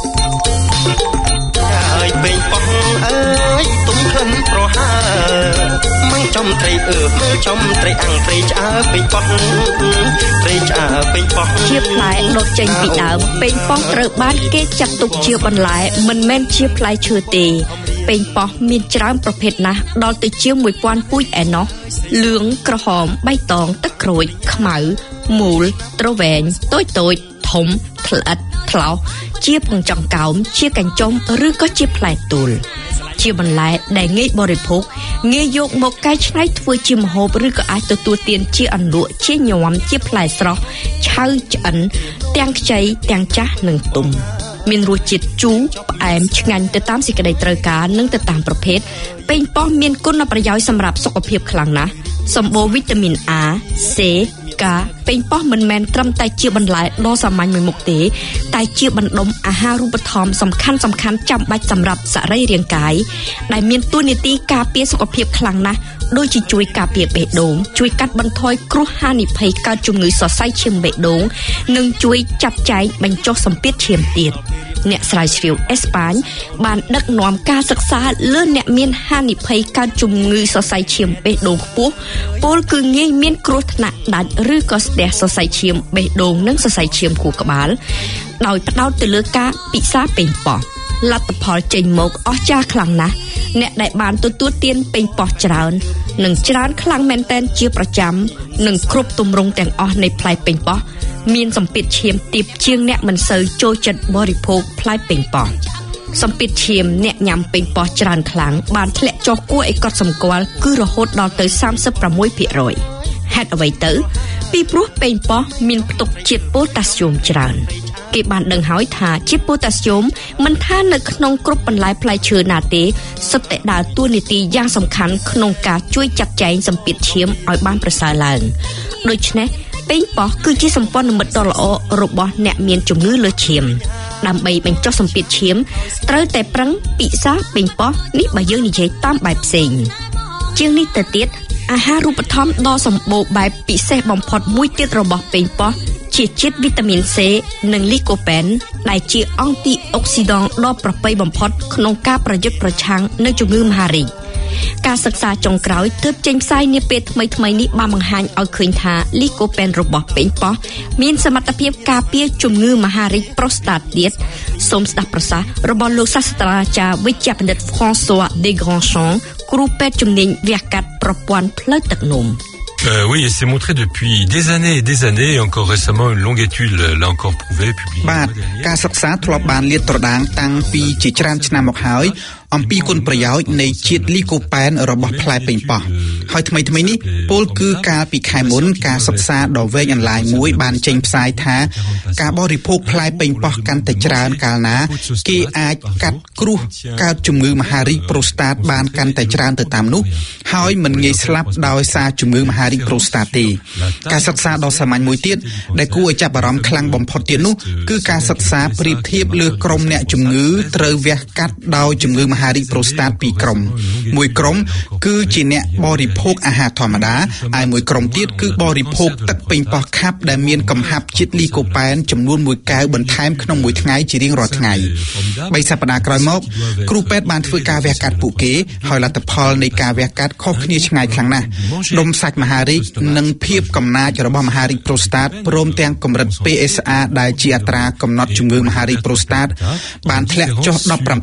Speaker 13: ចំត្រីមើលចំត្រីអាំងត្រីឆ្អើពេញប៉ោះត្រីឆ្អើពេញប៉ោះជាផ្លែដុតចេញពីដើមពេញប៉ោះត្រូវបានគេចាត់ទុកជាបន្លែមិនមែនជាផ្លែឈើទេពេញប៉ោះមានច្រើនប្រភេទណាស់ដល់ទៅជាង 1000 ពូជឯណោះលឿងក្រហមបៃតងទឹកក្រូចខ្មៅមូលត្រវែងតូចធំថ្លិតថ្លោជាពងចង្កោមជាកញ្ចុំឬក៏ជាផ្លែទូលជាបន្លែដែលងាយបរិភោគងាយយកមកកែច្នៃធ្វើជាម្ហូបឬក៏អាចទទួលទានជាអន្លក់ជាញ៉ាំជាផ្លែស្រស់ឆៅឆ្អិនទាំងខ្ចីទាំងចាស់និងទុំមានរសជាតិជូរផ្អែមឆ្ងាញ់ទៅតាមសេចក្តីត្រូវការនិងទៅតាមប្រភេទប៉េងប៉ោះមានគុណប្រយោជន៍សម្រាប់សុខភាពខ្លាំងណាស់សម្បូរវីតាមីន A, C, K ប៉េងប៉ោះមិនមែនត្រឹមតែជាបន្លែដ៏សាមញ្ញមួយមុខទេតែជាបណ្ដុំអាហារូបត្ថម្ភសំខាន់ចាំបាច់សម្រាប់សរីរាង្គកាយដែលមានតួនាទីការពារសុខភាពខ្លាំងណាស់ដូចជាជួយការពារបេះដូងជួយកាត់បន្ថយគ្រោះហានិភ័យកើតជំងឺសរសៃឈាមបេះដូងនិងជួយចាត់ចែងបញ្ចុះសម្ពាធឈាមទៀតអ្នកស្រាវជ្រាវអេស្ប៉ាញបានដឹកនាំការសិក្សាលើអ្នកមានហានិភ័យកើតជំងឺសរសៃឈាមបេះដូងខ្ពស់ពលគឺងាយមានគ្រោះថ្នាក់ដាច់ឬក៏ស្ទះសរសៃឈាមបេះដូងនិងសរសៃឈាមខួរក្បាលដោយផ្ដោតទៅលើការពិសាប៉េងប៉ោះលទ្ធផលចេញមកអស្ចារ្យខ្លាំងណាស់អ្នកដែលបានទទួលទានប៉េងប៉ោះច្រើននិងច្រើនខ្លាំងមែនទែនជាប្រចាំនិងគ្រប់ទម្រង់ទាំងអស់នៃផ្លែប៉េងប៉ោះមានសម្ពាធឈាមទាបជាងអ្នកមិនសូវចូលចិត្តបរិភោគផ្លែប៉េងប៉ោះសម្ពាធឈាមអ្នកញ៉ាំប៉េងប៉ោះច្រើនខ្លាំងបានធ្លាក់ចុះគួរឲ្យកត់សម្គាល់គឺរហូតដល់ទៅ 36% ហេតុអ្វីទៅពីព្រោះប៉េងប៉ោះមានផ្ទុកជាតិប៉ូតាស្យូមច្រើនគេបានដឹងហើយថាជាតិប៉ូតាស្យូមមិនថានៅក្នុងគ្រប់បន្លែផ្លែឈើណាទេសុទ្ធតែដើរតួនាទីយ៉ាងសំខាន់ក្នុងការជួយចាត់ចែងសម្ពាធឈាមឲ្យបានប្រសើរឡើងដូច្នេះប៉េងប៉ោះគឺជាសម្ព័ន្ធមិត្តដ៏ល្អរបស់អ្នកមានជំងឺលើឈាមដើម្បីបញ្ចុះសម្ពាធឈាមត្រូវតែប្រឹងពិសាប៉េងប៉ោះនេះបើយើងនិយាយតាមបែបផ្សេងជាងនេះទៅទៀតអាហារូបត្ថម្ភដ៏សម្បូរបែបពិសេសបំផុតមួយទៀតរបស់ប៉េងប៉ោះជាជាតិវីតាមីន C និងលីកូប៉ែនដែលជាអង់ទីអុកស៊ីដង់ដ៏ប្រពៃបំផុតក្នុងការប្រយុទ្ធប្រឆាំងនឹងជំងឺមហារីកការសិក្សាចុងក្រោយទើបចេញផ្សាយនាពេលថ្មីនេះបានបង្ហាញឲ្យឃើញថាលីកូប៉ែនរបស់ប៉េងប៉ោះមានសមត្ថភាពការពារជំងឺមហារីកប្រូស្តាតទៀតសូមស្ដាប់ប្រសាសន៍របស់លោកសាស្ត្រាចារ្យវិជ្ជបណ្ឌិត François Desgrands-Champs គ្រូពេទ្យជំនាញវះកាត់ប្រព័ន្ធផ្លូវទឹកនោម
Speaker 14: Oui, et c'est montré depuis des années et encore récemment une longue étude l'a encore prouvé publiée.
Speaker 15: បាទការសិក្សាធ្លាប់បានលាតត្រដាងតាំងពីជាច្រើនឆ្នាំមកហើយអំពីគុណប្រយោជន៍នៃជាតិលីកូប៉ែនរបស់ផ្លែប៉េងប៉ោះហើយថ្មីនេះពលគឺកាលពីខែមុនការសិក្សាដ៏វែងអន្លាយមួយបានចេញផ្សាយថាការបរិភោគផ្លែប៉េងប៉ោះកាន់តែច្រើនកាលណាគេអាចកាត់គ្រោះកើតជំងឺមហារីកប្រូស្តាតបានកាន់តែច្រើនទៅតាមនោះហើយមិនងាយស្លាប់ដោយសារជំងឺមហារីកប្រូស្តាតទេការសិក្សាដ៏សាមញ្ញមួយទៀតដែលគួរឲ្យចាប់អារម្មណ៍ខ្លាំងបំផុតទៀតនោះគឺការសិក្សាប្រៀបធៀបលើក្រុមអ្នកជំងឺត្រូវវះកាត់ដោយជំងឺមហារីកប្រូស្តាតពីរក្រុមមួយក្រុមគឺជាអ្នកបរិភោគអាហារធម្មតាហើយមួយក្រុមទៀតគឺបរិភោគទឹកប៉េងប៉ោះខាប់ដែលមានកំហាប់ជាតិលីកូប៉ែនចំនួន1កែវបន្ថែមក្នុងមួយថ្ងៃជារៀងរាល់ថ្ងៃ3សប្តាហ៍ក្រោយមកគ្រូពេទ្យបានធ្វើការវះកាត់ពួកគេហើយលទ្ធផលនៃការវះកាត់ខុសគ្នាឆ្ងាយខ្លាំងណាស់ដុំសាច់មហារីកនិងភាពកំណាចរបស់មហារីកប្រូស្តាតព្រមទាំងកម្រិត PSA ដែលជាអត្រាកំណត់ជំងឺមហារីកប្រូស្តាតបានធ្លាក់ចុះ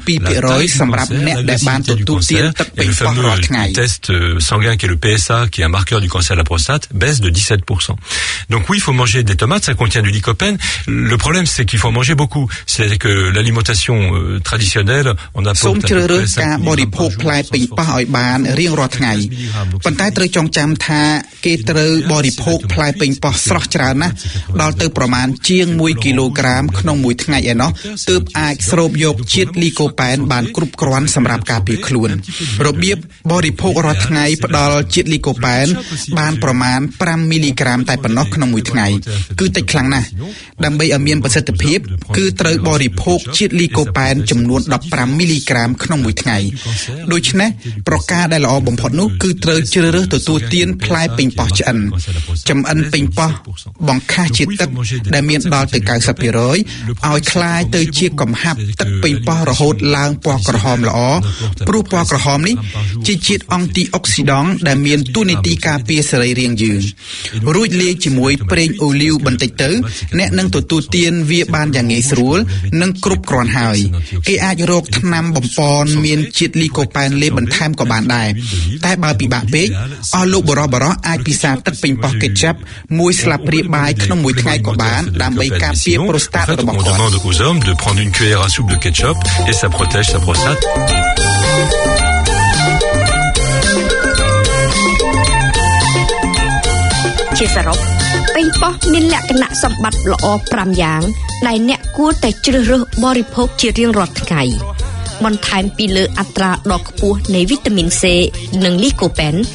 Speaker 15: 17% សម្រាប់អ្នកដែលបានទទួលទានទឹកប៉េងប៉ោះរាល់ថ្ងៃ
Speaker 14: test sanguin qui est le PSA qui est un marqueur du cancer de la prostate baisse de 17%. Donc oui, il faut manger des tomates, ça contient du lycopène. Le problème c'est qu'il faut en manger beaucoup. C'est-à-dire que l'alimentation traditionnelle on apporte
Speaker 15: សូមជ្រើសរើសការបរិភោគផ្លែប៉េងប៉ោះឲ្យបានរៀងរាល់ថ្ងៃប៉ុន្តែត្រូវចងចាំថាគេត្រូវបរិភោគផ្លែប៉េងប៉ោះស្រស់ច្រើនណាស់ដល់ទៅប្រមាណជាង1គីឡូក្រាមក្នុងមួយថ្ងៃឯណោះទើបអាចស្រូបយកជាតិលីកូប៉ែនបានគ្រប់គ្រាន់សម្រាប់ការពារខ្លួនរបៀបបរិភោគរាល់ថ្ងៃផ្ដល់ជាតិលីកូប៉ែនបានប្រមាណ5មីលីក្រាមតែប៉ុណ្ណោះក្នុងមួយថ្ងៃគឺតិចខ្លាំងណាស់ដើម្បីឲ្យមានប្រសិទ្ធភាពគឺត្រូវបរិភោគជាតិលីកូប៉ែនចំនួន15មីលីក្រាមក្នុងមួយថ្ងៃដូច្នេះប្រការដែលល្អបំផុតនោះគឺត្រូវជ្រើសរើសទទួលទានផ្លែប៉េងប៉ោះឆ្អិនចំអិនប៉េងប៉ោះបង្កាសជាតិទឹកដែលមានដល់ទៅ 90% ឲ្យคล้ายទៅជាកំហាប់ទឹកប៉េងប៉ោះរហូតឡើងពណ៌ក្រហមល្អព្រោះពណ៌ក្រហមនេះជាជាតិអង់ទីអុកស៊ីដង់ដែលមានតួនាទីការពារសរីរាង្គយើងរួចលាយជាមួយប្រេងអូលីវបន្តិចទៅអ្នកនឹងទទួលទានវាបានយ៉ាងងាយស្រួលនិងគ្រប់គ្រាន់ហើយគេអាចរកថ្នាំបំពន់មានជាតិលីកូប៉ែនលេបបន្ថែមក៏បានដែរតែបើពិបាកពេកអស់លោកបរិបអាចពិសាទឹកប៉េងប៉ោះកេតឆាប់មួយស្លាបព្រាបាយក្នុងមួយថ្ងៃក៏បានដើម្បីការពារប្រូស្តាតរបស់គាត់
Speaker 14: On demande aux hommes de prendre une cuillère à soupe de ketchup et ça protège sa prostate.
Speaker 13: ជាសរុបប៉េងប៉ោះមានលក្ខណៈសម្បត្តិល្អ5យ៉ាងដែលអ្នកគួរតែជ្រើសរើសបរិភោគជារៀងរាល់ថ្ងៃបន្ថែមពីលើអត្រាដ៏ខ្ពស់នៃវីតាមីន C និងលីកូប៉ែន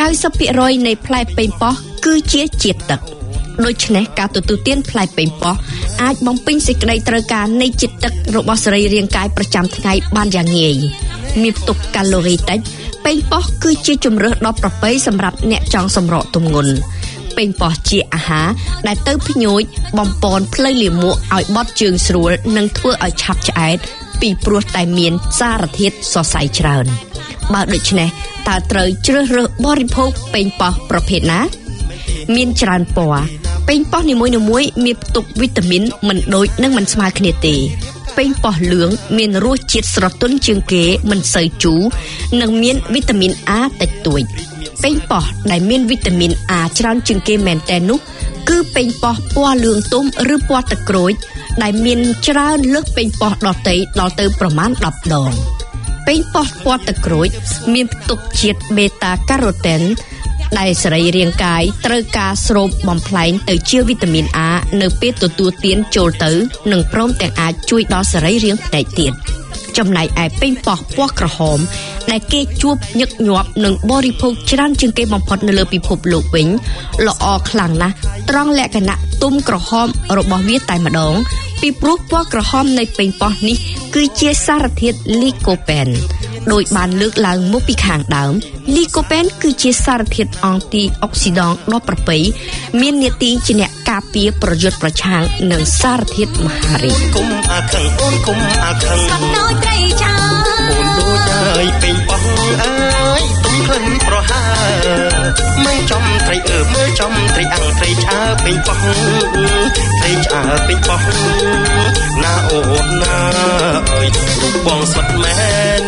Speaker 13: 90% នៃផ្លែប៉េងប៉ោះគឺជាជាតិទឹកដូច្នេះការទទួលទានផ្លែប៉េងប៉ោះអាចបំពេញសេចក្តីត្រូវការនៃជាតិទឹករបស់សរីរាង្គកាយប្រចាំថ្ងៃបានយ៉ាងងាយមានផ្ទុកកាឡូរីតិចប៉េងប៉ោះគឺជាជម្រើសដ៏ប្រពៃសម្រាប់អ្នកចង់សម្រកទម្ងន់ប៉េងប៉ោះជាអាហារដែលទៅភ្ញួចបំពន់ផ្លូវលាមកឲ្យបត់ជើងស្រួលនិងធ្វើឲ្យឆាប់ឆ្អែតពីព្រោះតែមានសារធាតុសរសៃច្រើនបើដូច្នេះតើត្រូវជ្រើសរើសបរិភោគប៉េងប៉ោះប្រភេទណាមានច្រើនពណ៌ប៉េងប៉ោះនីមួយៗមានផ្ទុកវីតាមីនមិនដូចនិងមិនស្មើគ្នាទេប៉េងប៉ោះលឿងមានរសជាតិស្រទន់ជាងគេមិនសូវជូរនិងមានវីតាមីន A តិចតួចប៉េងប៉ោះដែលមានវីតាមីន A ច្រើនជាងគេមែនតែនោះគឺប៉េងប៉ោះពណ៌លឿងទុំឬពណ៌ទឹកក្រូចដែលមានច្រើនលើសប៉េងប៉ោះដទៃដល់ទៅប្រមាណ10ដងប៉េងប៉ោះពណ៌ទឹកក្រូចមានផ្ទុកជាតិបេតាការ៉ូតែនដែលសរីរាង្គកាយត្រូវការស្រូបបំផ្លែងទៅជាវីតាមីន A នៅពេលទទួលទានចូលទៅនិងព្រមទាំងអាចជួយដល់សរីរាង្គផ្នែកទៀតចំណែកឯប៉េងប៉ោះពណ៌ក្រហមដែលគេជួបញឹកញាប់និងបរិភោគច្រើនជាងគេបំផុតនៅលើពិភពលោកវិញល្អខ្លាំងណាស់ត្រង់លក្ខណៈទុំក្រហមរបស់វាតែម្ដងពីព្រោះពណ៌ក្រហមនៃប៉េងប៉ោះនេះគឺជាសារធាតុលីកូប៉ែនដោយបានលើកឡើងមកពីខាងដើមលីកូប៉ែនគឺជាសារធាតុអង់ទីអុកស៊ីដង់ដ៏ប្រពៃមាននាទីជាអ្នកការពារប្រយុទ្ធប្រឆាំងនឹងសារធាតុមហារីកគុំអាខឹងអូនគុំអាខឹងស្លាប់ដោយត្រីចាអូនដូចហើយពេញប៉ោះអើយទុំក្លិនប្រហើមិនចំត្រីមើលចំត្រីអាំងត្រីឆ្អើពេញប៉ោះត្រីឆ្អើពេញប៉ោះណាអូនណាអើយរូបបងសុតមែន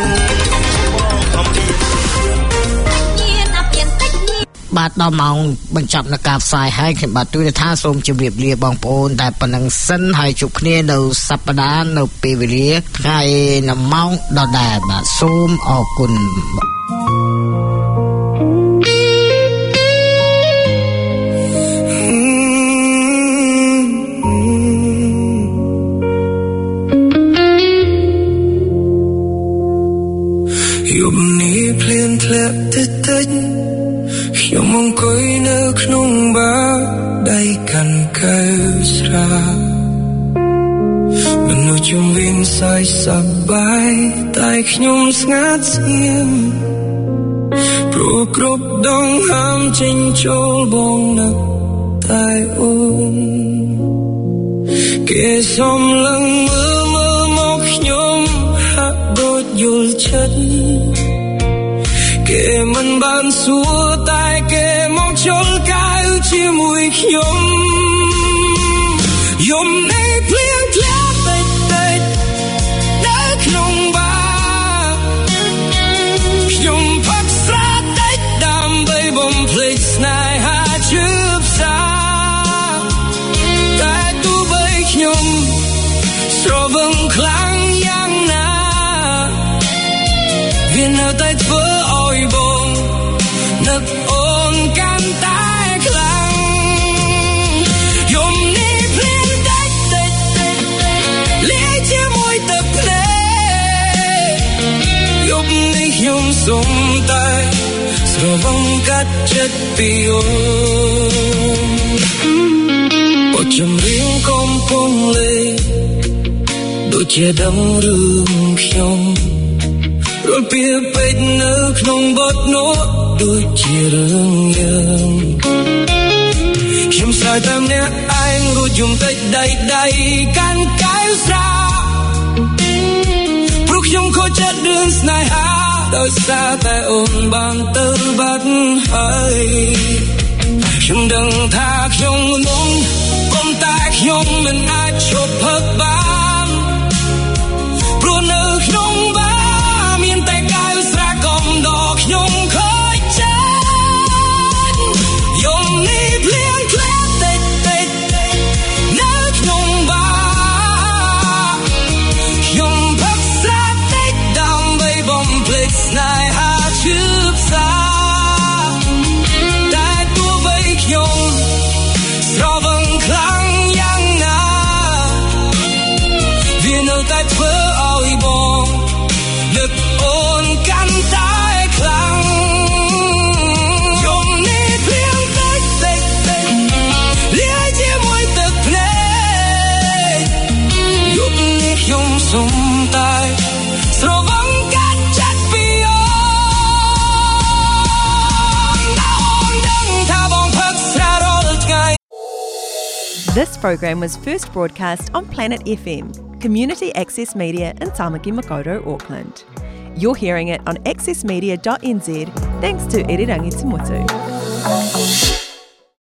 Speaker 1: បាទដល់ម៉ោងបញ្ចប់នៃការផ្សាយហើយខ្ញុំបាទទូរថាសូមជម្រាបលាបងប្អូនតែប៉ុណ្្នឹងសិនហើយជួបគ្នានៅសប្តាហ៍នៅពេលវេលាថ្ងៃនៅម៉ោងដដែលបាទសូមអរគុណ
Speaker 16: យប់នេះភ្លៀងធ្លាក់តិចតិចខ្ញុំអង្គុយនៅក្នុងបារដៃកាន់កែវស្រាមនុស្សជុំវិញសើចសប្បាយតែខ្ញុំស្ងាត់ស្ងៀមព្រោះគ្រប់ដងហាមចេញចូលបងនឹកតែអូនគេសំឡឹងមើលមកខ្ញុំហាក់ដូចយល់ចិត្តគេមិនបានសួរតែគេមកជល់កៅជាមួយខ្ញុំយំនៃភ្លៀងធ្លាក់តិចតិចនៅក្នុងបារខ្ញុំផឹកស្រាតិចដើម្បីបំភ្លេចស្នេហាជឿផ្សាតែទោះបីខ្ញុំស្រវឹងខ្លាំងយ៉ាងណាវានៅតែធ្វើឲ្យបងនឹកអូនកាន់តែខ្លាំងយំនេះភ្លៀងតិចតិចលាយជាមួយទឹកភ្នែកយប់នេះខ្ញុំសុំតែស្រវឹងកាត់ចិត្តពីអូនបទចម្រៀងកំពុងលេងដូចជាដឹងរឿងខ្ញុំរលពីពេកនៅក្នុងបទនោះដូចជារឿងយើងខ្ញុំស្រែកតែម្នាក់ឯងរួចយំតិចដៃកាន់កែវស្រាព្រោះខ្ញុំខូចចិត្តរឿងស្នេហាដោយសារតែអូនបានទៅបាត់ហើយខ្ញុំដឹងថាខ្ញុំលងប៉ុន្តែខ្ញុំមិនអាចឈប់ផឹកបានព្រោះនៅក្នុងបារមានតែកៅស្រាកំដរខ្ញុំខូចចិត្តយំនេះភ្លៀងធ្លាក់តិចតិចនៅក្នុងបារខ្ញុំផឹកស្រាតិចដើម្បីបំភ្លេចស្នេហាឈឺផ្សាតែទោះបីខ្ញុំស្រវឹងខ្លាំងយ៉ាងណាវានៅតែធ្វើឲ្យបងនឹកអូនកាន់តែខ្លាំងយំនេះភ្លៀងតិចតិចតិចលាយជាមួយទឹកភ្នែកយប់នេះខ្ញុំសុំតែស្រវឹងកាត់ចិត្តពីអូនអូនដឹងថាបងផឹកស្រារាល់ថ្ងៃ
Speaker 17: This program was first broadcast on Planet FM, community access media in Tamaki Makaurau, Auckland. You're hearing it on accessmedia.nz thanks to Irirangi Tumotu.